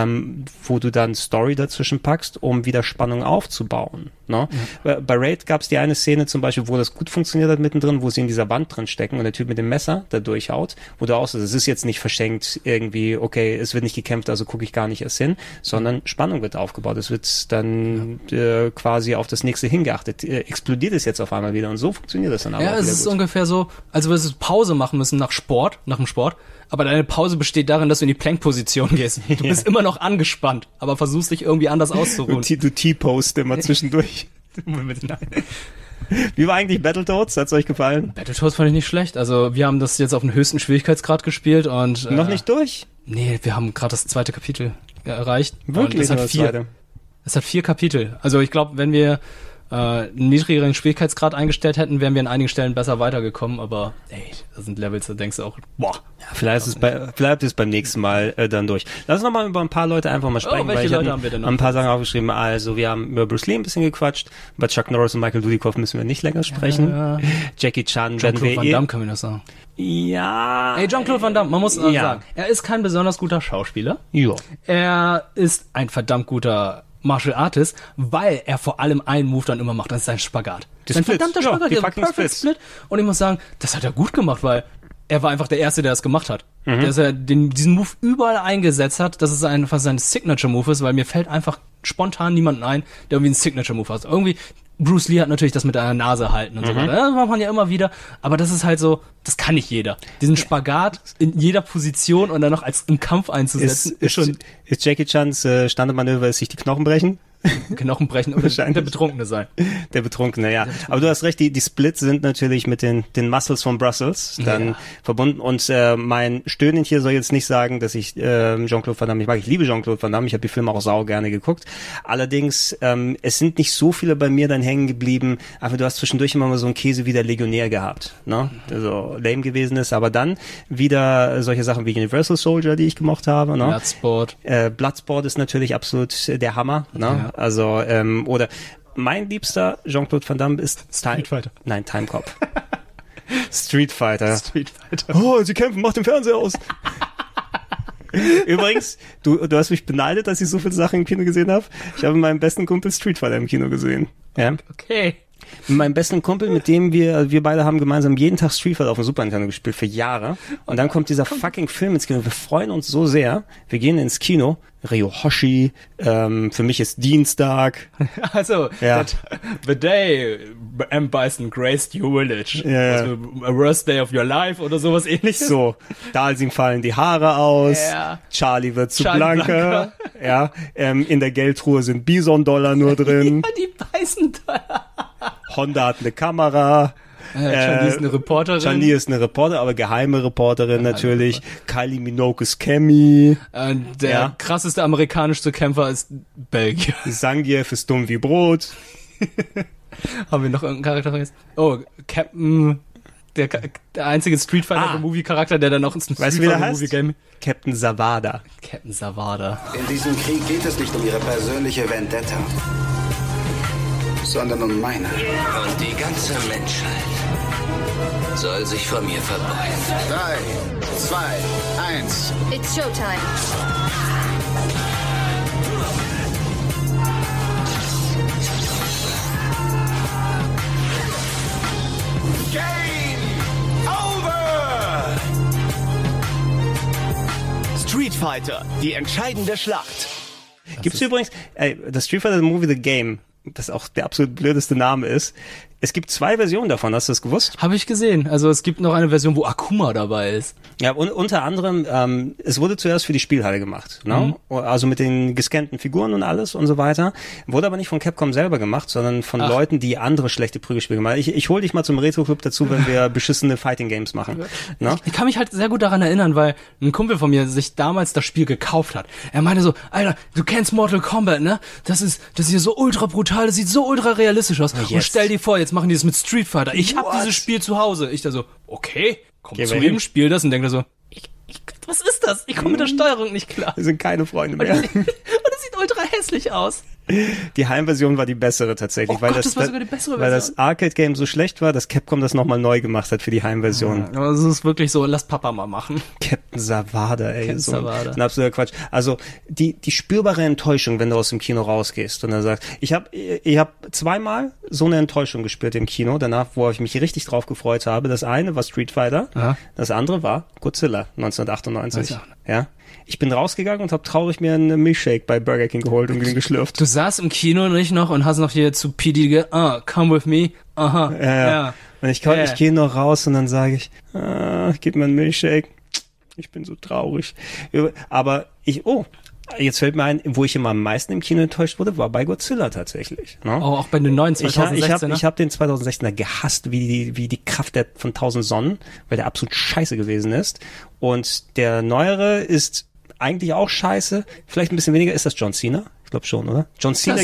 wo du dann Story dazwischen packst, um wieder Spannung aufzubauen, ne? Bei Raid gab es die eine Szene zum Beispiel, wo das gut funktioniert hat mittendrin, wo sie in dieser Wand drin stecken und der Typ mit dem Messer da durchhaut, wo du auch so, es ist jetzt nicht verschenkt irgendwie, okay, es wird nicht gekämpft, also gucke ich gar nicht erst hin, sondern Spannung wird aufgebaut. Es wird dann quasi auf das nächste hingeachtet. Explodiert es jetzt auf einmal wieder und so funktioniert das dann aber auch wieder es ist ungefähr so, also würdest du Pause machen müssen nach dem Sport, aber deine Pause besteht darin, dass du in die Plank-Position gehst. Du bist immer noch angespannt, aber versuchst dich irgendwie anders auszuruhen. Du T-Post immer zwischendurch. Wie war eigentlich Battletoads? Hat's euch gefallen? Battletoads fand ich nicht schlecht. Also wir haben das jetzt auf den höchsten Schwierigkeitsgrad gespielt und noch nicht durch? Nee, wir haben gerade das 2. Kapitel erreicht. Wirklich? Es hat 4 Kapitel. Also ich glaube, wenn wir einen niedrigeren Schwierigkeitsgrad eingestellt hätten, wären wir an einigen Stellen besser weitergekommen, aber das sind Levels, da denkst du auch, boah. Ja, vielleicht bleibt es beim nächsten Mal dann durch. Lass uns nochmal über ein paar Leute einfach mal sprechen. Welche Leute haben wir denn noch? Ein paar Sachen aufgeschrieben. Also wir haben über Bruce Lee ein bisschen gequatscht, über Chuck Norris und Michael Dudikoff müssen wir nicht länger sprechen. Ja. Jackie Chan, Jean-Claude Van Damme können wir noch sagen. Ja. Jean-Claude Van Damme, man muss sagen, er ist kein besonders guter Schauspieler. Ja. Er ist ein verdammt guter Martial Artist, weil er vor allem einen Move dann immer macht, das ist sein Spagat. Sein verdammter Spagat, der Perfect Split. Und ich muss sagen, das hat er gut gemacht, weil er war einfach der Erste, der das gemacht hat. Dass er diesen Move überall eingesetzt hat, dass es einfach sein Signature-Move ist, weil mir fällt einfach spontan niemanden ein, der irgendwie einen Signature-Move hat. Irgendwie, Bruce Lee hat natürlich das mit einer Nase halten und so weiter. Das macht man ja immer wieder, aber das ist halt so, das kann nicht jeder. Diesen Spagat in jeder Position und dann noch im Kampf einzusetzen, ist schon... Ist Jackie Chans Standardmanöver, sich die Knochen brechen? Knochen brechen oder der Betrunkene sein. Der Betrunkene, ja. Aber du hast recht, die Splits sind natürlich mit den Muscles von Brussels dann verbunden. Und mein Stöhnen hier soll jetzt nicht sagen, dass ich Jean-Claude Van Damme nicht mag. Ich liebe Jean-Claude Van Damme, ich habe die Filme auch sau gerne geguckt. Allerdings, es sind nicht so viele bei mir dann hängen geblieben. Aber du hast zwischendurch immer mal so einen Käse wie der Legionär gehabt, ne? Also lame gewesen ist. Aber dann wieder solche Sachen wie Universal Soldier, die ich gemocht habe, ne? Bloodsport. Bloodsport ist natürlich absolut der Hammer, ne? Ja. Also, oder mein liebster Jean-Claude Van Damme ist Street Fighter. Nein, Time Cop. Street Fighter. Street Fighter. Oh, sie kämpfen, mach den Fernseher aus. Übrigens, du hast mich beneidet, dass ich so viele Sachen im Kino gesehen habe. Ich habe meinen besten Kumpel Street Fighter im Kino gesehen. Ja? Okay. Mit meinem besten Kumpel, mit dem wir beide haben gemeinsam jeden Tag Street Fighter auf dem Super Nintendo gespielt, für Jahre. Und dann kommt dieser fucking Film ins Kino. Wir freuen uns so sehr. Wir gehen ins Kino. Ryohoshi, für mich ist Dienstag. Also, the day M. Bison graced your village. Ja. Also, a worst day of your life oder sowas ähnliches. So, Dalsim fallen die Haare aus. Ja. Charlie wird zu blanker. Ja, in der Geldtruhe sind Bison-Dollar nur drin. Ja, die Bison-Dollar. Honda hat eine Kamera. Chun-Li ist eine Reporterin. Chun-Li ist eine Reporterin, aber geheime Reporterin natürlich. Kylie Minogue ist Cammy. Der krasseste amerikanische Kämpfer ist Belgier. Zangief ist dumm wie Brot. Haben wir noch irgendeinen Charakter vergessen? Oh, Captain... Der einzige Street Fighter Movie-Charakter, der dann noch ins Street Fighter Movie-Game... Captain Zavada. Captain Zavada. In diesem Krieg geht es nicht um ihre persönliche Vendetta, sondern um meine. Und die ganze Menschheit soll sich vor mir verbeugen. 3, 2, 1. It's Showtime. Game over! Street Fighter, die entscheidende Schlacht. Gibt's übrigens, das Street Fighter Movie The Game, das auch der absolut blödeste Name ist. Es gibt 2 Versionen davon, hast du das gewusst? Habe ich gesehen. Also es gibt noch eine Version, wo Akuma dabei ist. Ja, und unter anderem, es wurde zuerst für die Spielhalle gemacht, ne? Also mit den gescannten Figuren und alles und so weiter. Wurde aber nicht von Capcom selber gemacht, sondern von Leuten, die andere schlechte Prügelspiele gemacht haben. Ich hol dich mal zum Retro-Club dazu, wenn wir beschissene Fighting-Games machen. Ne? Ich kann mich halt sehr gut daran erinnern, weil ein Kumpel von mir sich damals das Spiel gekauft hat. Er meinte so, Alter, du kennst Mortal Kombat, ne? Das ist hier so ultra brutal, das sieht so ultra realistisch aus. Und stell dir vor, jetzt machen die das mit Street Fighter. Ich hab dieses Spiel zu Hause. Ich da so, okay, komm zu ihm, spiel das und denk da so, was ist das? Ich komme mit der Steuerung nicht klar. Wir sind keine Freunde mehr. Und es sieht ultra hässlich aus. Die Heimversion war die bessere tatsächlich, weil das war sogar die bessere Version. Weil das Arcade-Game so schlecht war, dass Capcom das nochmal neu gemacht hat für die Heimversion. Ja, das ist wirklich so, lass Papa mal machen. Captain Zavada, ey. Captain Zavada. Ein absoluter Quatsch. Also, die spürbare Enttäuschung, wenn du aus dem Kino rausgehst und dann sagst, ich hab 2-mal so eine Enttäuschung gespürt im Kino, danach, wo ich mich richtig drauf gefreut habe. Das eine war Street Fighter, das andere war Godzilla 1998. Ja. Ich bin rausgegangen und habe traurig mir einen Milkshake bei Burger King geholt und den geschlürft. Du saßt im Kino nicht noch und hast noch hier zu PD come with me. Aha. Ja. Und ich gehe noch raus und dann sage ich, gib mir einen Milkshake. Ich bin so traurig. Aber jetzt fällt mir ein, wo ich immer am meisten im Kino enttäuscht wurde, war bei Godzilla tatsächlich. Ne? Oh, auch bei den neuen 2016er? Ich hab den 2016er gehasst, wie die Kraft von 1000 Sonnen, weil der absolut scheiße gewesen ist. Und der neuere ist eigentlich auch scheiße. Vielleicht ein bisschen weniger. Ist das John Cena? Ich glaube schon, oder? John Cena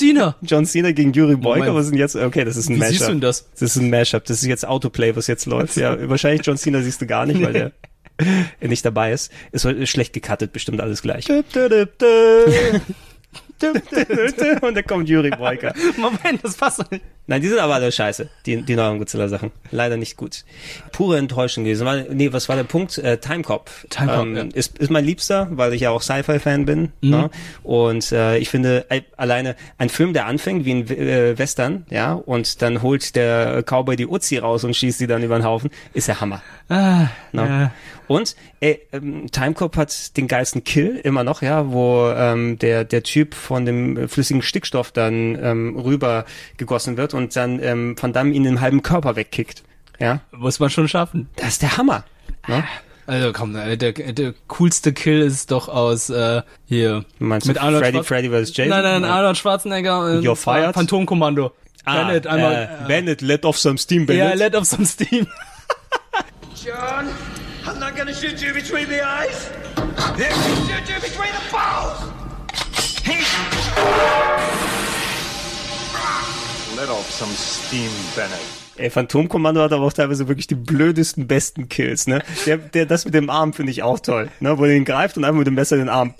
gegen Yuri Boyka. Was ist denn jetzt? Okay, das ist ein Mashup. Wie siehst du denn das? Das ist ein Mashup. Das ist jetzt Autoplay, was jetzt läuft. Ja, wahrscheinlich John Cena siehst du gar nicht, weil der nicht dabei ist. Ist schlecht gecuttet, bestimmt alles gleich. Und da kommt Yuri Boyka. Moment, das passt doch nicht. Nein, die sind aber alle scheiße, die neuen Godzilla-Sachen. Leider nicht gut. Pure Enttäuschung gewesen. Was war der Punkt? Timecop. Timecop, ist mein Liebster, weil ich ja auch Sci-Fi-Fan bin. Ne? Und ich finde, alleine ein Film, der anfängt wie ein Western, ja, und dann holt der Cowboy die Uzi raus und schießt sie dann über den Haufen, ist der Hammer. Und Timecop hat den geilsten Kill immer noch, ja, wo der Typ von dem flüssigen Stickstoff dann rüber gegossen wird und dann Van Damme ihn den halben Körper wegkickt. Ja, muss man schon schaffen. Das ist der Hammer. Ne? Also komm, der coolste Kill ist doch aus hier meinst mit Arnold Freddy vs. Jason? Nein, Arnold Schwarzenegger und You're fired? Phantomkommando. Bennett Bennett, let off some steam, Bennett. Ja, let off some steam. John, I'm not gonna shoot you between the eyes. I'm gonna shoot you between the balls. Let off some steam, Bennett. Ey, Phantomkommando hat aber auch teilweise wirklich die blödesten, besten Kills, ne? Das mit dem Arm finde ich auch toll, ne? Wo er ihn greift und einfach mit dem Messer den Arm.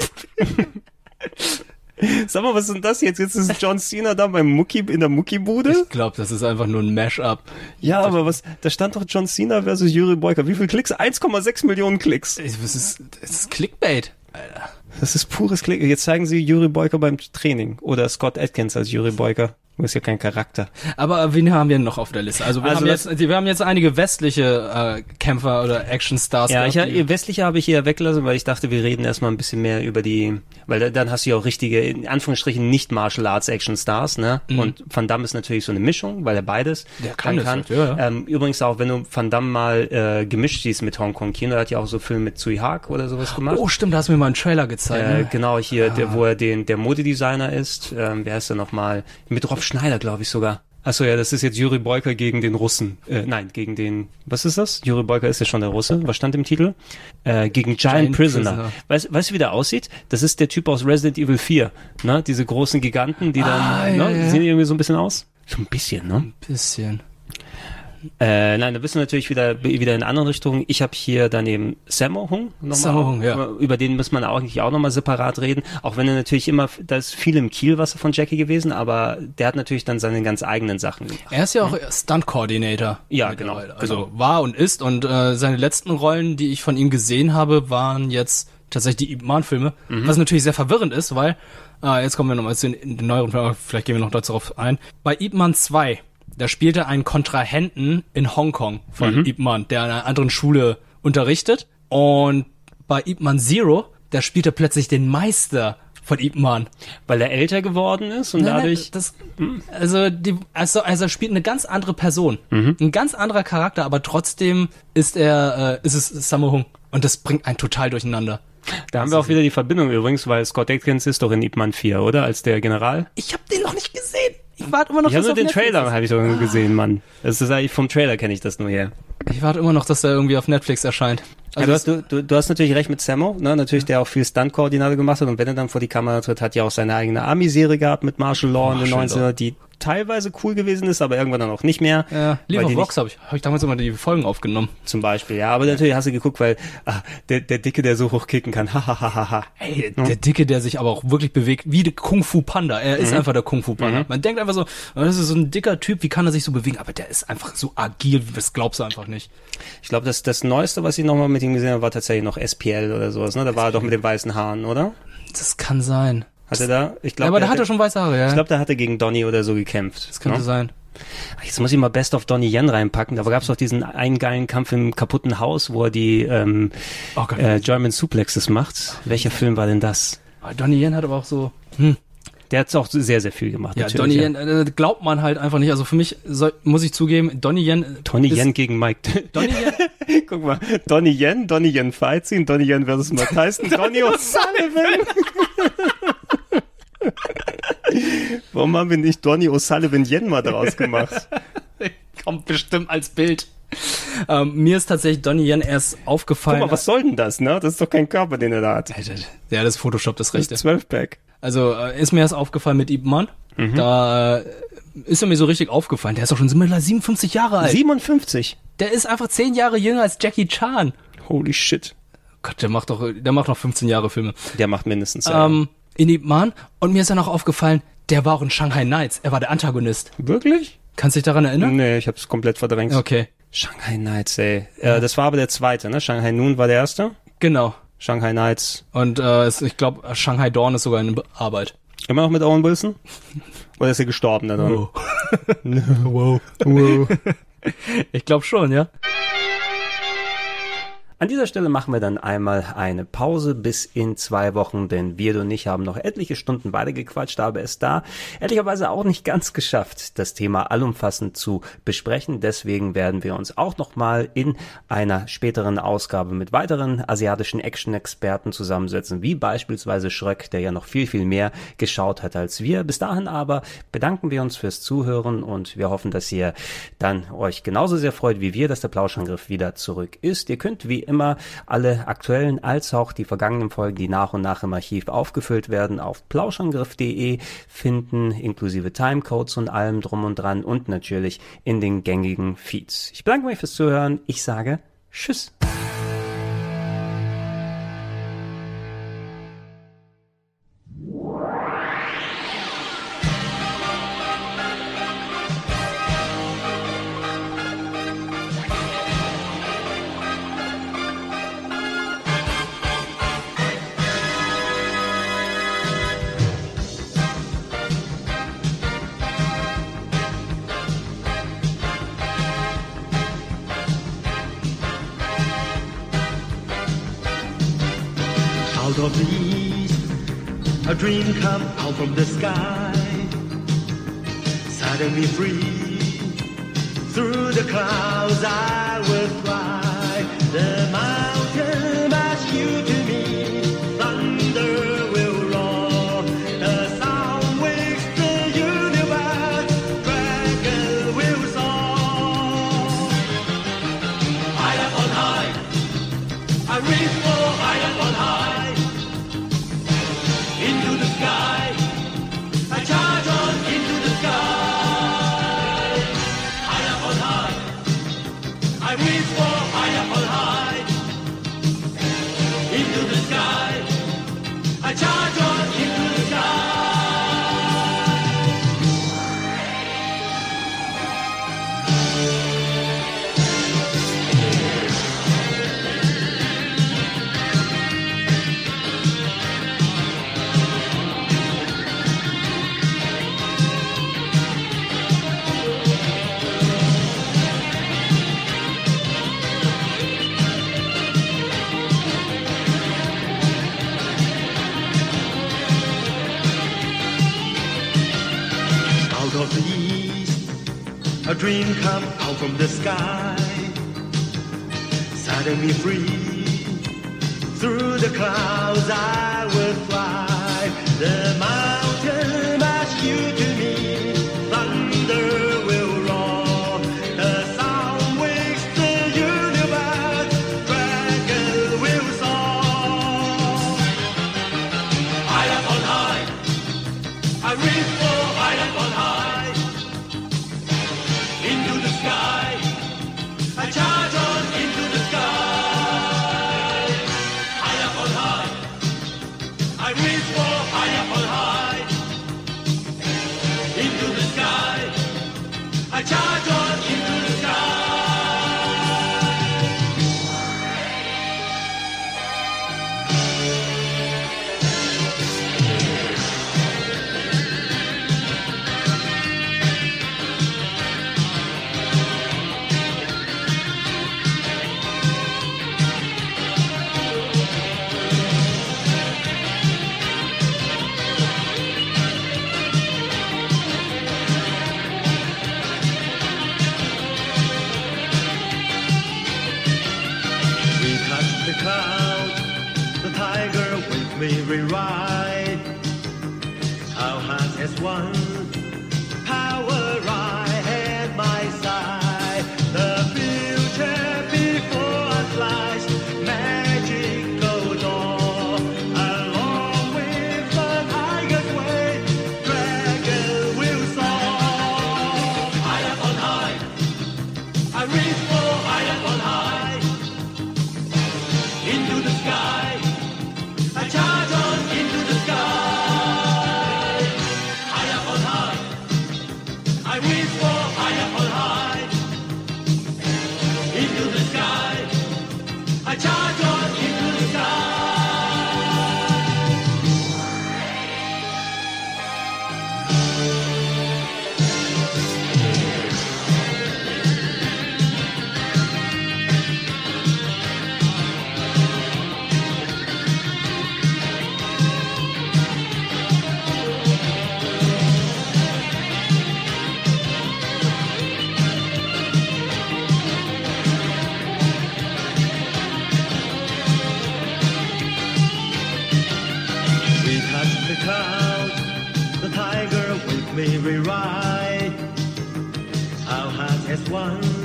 Sag mal, was ist denn das jetzt? Jetzt ist John Cena da in der Muckibude? Ich glaube, das ist einfach nur ein Mash-up. Ja, aber da stand doch John Cena versus Yuri Boyka. Wie viele Klicks? 1,6 Millionen Klicks. Das ist Clickbait, Alter. Das ist pures Klick. Jetzt zeigen sie Yuri Boyka beim Training. Oder Scott Adkins als Yuri Boyka. Du ist ja kein Charakter. Aber wen haben wir noch auf der Liste? Also wir haben jetzt einige westliche Kämpfer oder Actionstars. Ja, westliche habe ich eher weggelassen, weil ich dachte, wir reden erstmal ein bisschen mehr über weil dann hast du ja auch richtige, in Anführungsstrichen, nicht Martial Arts Actionstars, ne? Mhm. Und Van Damme ist natürlich so eine Mischung, weil er beides kann. Ja. Übrigens auch, wenn du Van Damme mal gemischt siehst mit Hong Kong Kino, der hat ja auch so Filme mit Tsui Hark oder sowas gemacht. Oh, stimmt, da hast du mir mal einen Trailer gezeigt. Ne? Genau, hier, wo er der Modedesigner ist. Wer heißt der nochmal? Mit Rolf Schneider, glaube ich sogar. Achso, ja, das ist jetzt Yuri Boyka gegen den Russen. Gegen den, was ist das? Yuri Boyka ist ja schon der Russe. Was stand im Titel? Gegen Giant Prisoner. Weißt du, wie der aussieht? Das ist der Typ aus Resident Evil 4. Ne? Diese großen Giganten, die dann, sehen die irgendwie so ein bisschen aus? So ein bisschen, ne? Ein bisschen. Nein, da bist du natürlich wieder in anderen Richtungen. Ich habe hier daneben Sammo Hung nochmal. Über den muss man eigentlich auch nochmal separat reden. Auch wenn er natürlich da ist viel im Kielwasser von Jackie gewesen, aber der hat natürlich dann seine ganz eigenen Sachen gemacht. Er ist ja auch Stunt-Coordinator. Ja, genau. Also war und ist und seine letzten Rollen, die ich von ihm gesehen habe, waren jetzt tatsächlich die Ip Man-Filme, was natürlich sehr verwirrend ist, weil, jetzt kommen wir nochmal zu den neueren Filmen, vielleicht gehen wir noch darauf ein. Bei Ip Man 2, da spielte einen Kontrahenten in Hongkong von Ip Man, der an einer anderen Schule unterrichtet. Und bei Ip Man Zero, da spielt er plötzlich den Meister von Ip Man. Weil er älter geworden ist und dadurch... Er spielt eine ganz andere Person. Ein ganz anderer Charakter, aber trotzdem ist es Sammo Hung. Und das bringt einen total durcheinander. Da haben wir auch wieder die Verbindung übrigens, weil Scott Adkins ist doch in Ip Man 4, oder? Als der General. Ich habe den noch nicht gesehen. Ich warte immer noch, dass nur den Trailer habe ich doch gesehen, Mann. Das ist eigentlich vom Trailer kenne ich das nur her. Ich warte immer noch, dass der irgendwie auf Netflix erscheint. Also du hast natürlich recht mit Sammo, ne? Natürlich, der auch viel Stunt-Koordinator gemacht hat und wenn er dann vor die Kamera tritt, hat ja auch seine eigene Army-Serie gehabt mit Martial Law in den 90ern, die teilweise cool gewesen ist, aber irgendwann dann auch nicht mehr. Ja, League of Rocks habe ich damals immer die Folgen aufgenommen. Zum Beispiel, ja, aber natürlich hast du geguckt, weil der Dicke, der so hoch kicken kann, hahaha. Ey, der Dicke, der sich aber auch wirklich bewegt, wie der Kung Fu Panda. Er ist einfach der Kung Fu Panda. Man denkt einfach so, das ist so ein dicker Typ, wie kann er sich so bewegen? Aber der ist einfach so agil, das glaubst du einfach nicht. Ich glaube, das Neueste, was ich nochmal mit ihm gesehen habe, war tatsächlich noch SPL oder sowas, ne? Da war er doch mit den weißen Haaren, oder? Das kann sein. Hat er da? Ich glaube, aber da hat er schon weiße Haare, ja. Ich glaube, da hat er gegen Donnie oder so gekämpft. Das könnte sein. Jetzt muss ich mal Best of Donnie Yen reinpacken. Da gab es doch diesen einen geilen Kampf im kaputten Haus, wo er die German Suplexes macht. Welcher Film war denn das? Donnie Yen hat aber auch so... Der hat auch sehr, sehr viel gemacht. Ja, Donnie Yen glaubt man halt einfach nicht. Also für mich muss ich zugeben, Donnie Yen... Donnie Yen gegen Mike. Donnie Yen... Guck mal, Donnie Yen Fight Scene, Donnie Yen versus Mike Tyson, Donnie O'Sullivan. Warum haben wir nicht Donnie O'Sullivan Yen mal draus gemacht? Kommt bestimmt als Bild. Mir ist tatsächlich Donnie Yen erst aufgefallen... Guck mal, was soll denn das, ne? Das ist doch kein Körper, den er da hat. Ja, das Photoshop, das Rechte. Das 12-Pack. Also ist mir erst aufgefallen mit Ip Man. Da ist er mir so richtig aufgefallen. Der ist doch schon 57 Jahre alt. 57? Der ist einfach 10 Jahre jünger als Jackie Chan. Holy shit. Gott, der macht noch 15 Jahre Filme. Der macht mindestens. In Ip Man. Und mir ist dann auch aufgefallen, der war auch in Shanghai Nights. Er war der Antagonist. Wirklich? Kannst du dich daran erinnern? Nee, ich habe es komplett verdrängt. Okay. Shanghai Nights, ey. Das war aber der zweite, ne? Shanghai Noon war der erste? Genau. Shanghai Nights. Und ich glaube, Shanghai Dawn ist sogar in Arbeit. Immer noch mit Owen Wilson? Oder ist er gestorben da drin? Wow. Wow. Ich glaube schon, ja. An dieser Stelle machen wir dann einmal eine Pause bis in 2 Wochen, denn wir und ich haben noch etliche Stunden weitergequatscht, aber es da ehrlicherweise auch nicht ganz geschafft, das Thema allumfassend zu besprechen. Deswegen werden wir uns auch nochmal in einer späteren Ausgabe mit weiteren asiatischen Action-Experten zusammensetzen, wie beispielsweise Schröck, der ja noch viel, viel mehr geschaut hat als wir. Bis dahin aber bedanken wir uns fürs Zuhören und wir hoffen, dass ihr dann euch genauso sehr freut wie wir, dass der Plauschangriff wieder zurück ist. Ihr könnt wie immer alle aktuellen als auch die vergangenen Folgen, die nach und nach im Archiv aufgefüllt werden, auf plauschangriff.de finden, inklusive Timecodes und allem drum und dran und natürlich in den gängigen Feeds. Ich bedanke mich fürs Zuhören. Ich sage Tschüss. Out of the east, a dream come out from the sky. Suddenly free, through the clouds I will fly. The mountain asks you to me, thunder will roar. The sound wakes the universe, dragon will soar. High up on high, I reach for high up on high. Into the sky, I charge on into the sky. High up on high, I reach for high up on high. Into the sky, I charge on into the sky. Out of the east, a dream come out from the sky. Suddenly free, through the clouds I will fly. The mountain asks you to me, thunder will roar. The sound wakes the universe, dragon will soar. High up on high, I reach for high up on high. Into the sky, I charge on into the sky. High up on high, I reach for high up on high. Into the sky, I charge on into the sky. We touch the cloud, the tiger with me rewrite. Our hearts as one, power I at my side. The future before us lies, magic goes on. Along with the tiger's way, dragon will soar. High up on high, I reach for high up on high. Into the sky, I charge on into the sky. High up on the clouds, the tiger with me we ride. Our heart has one.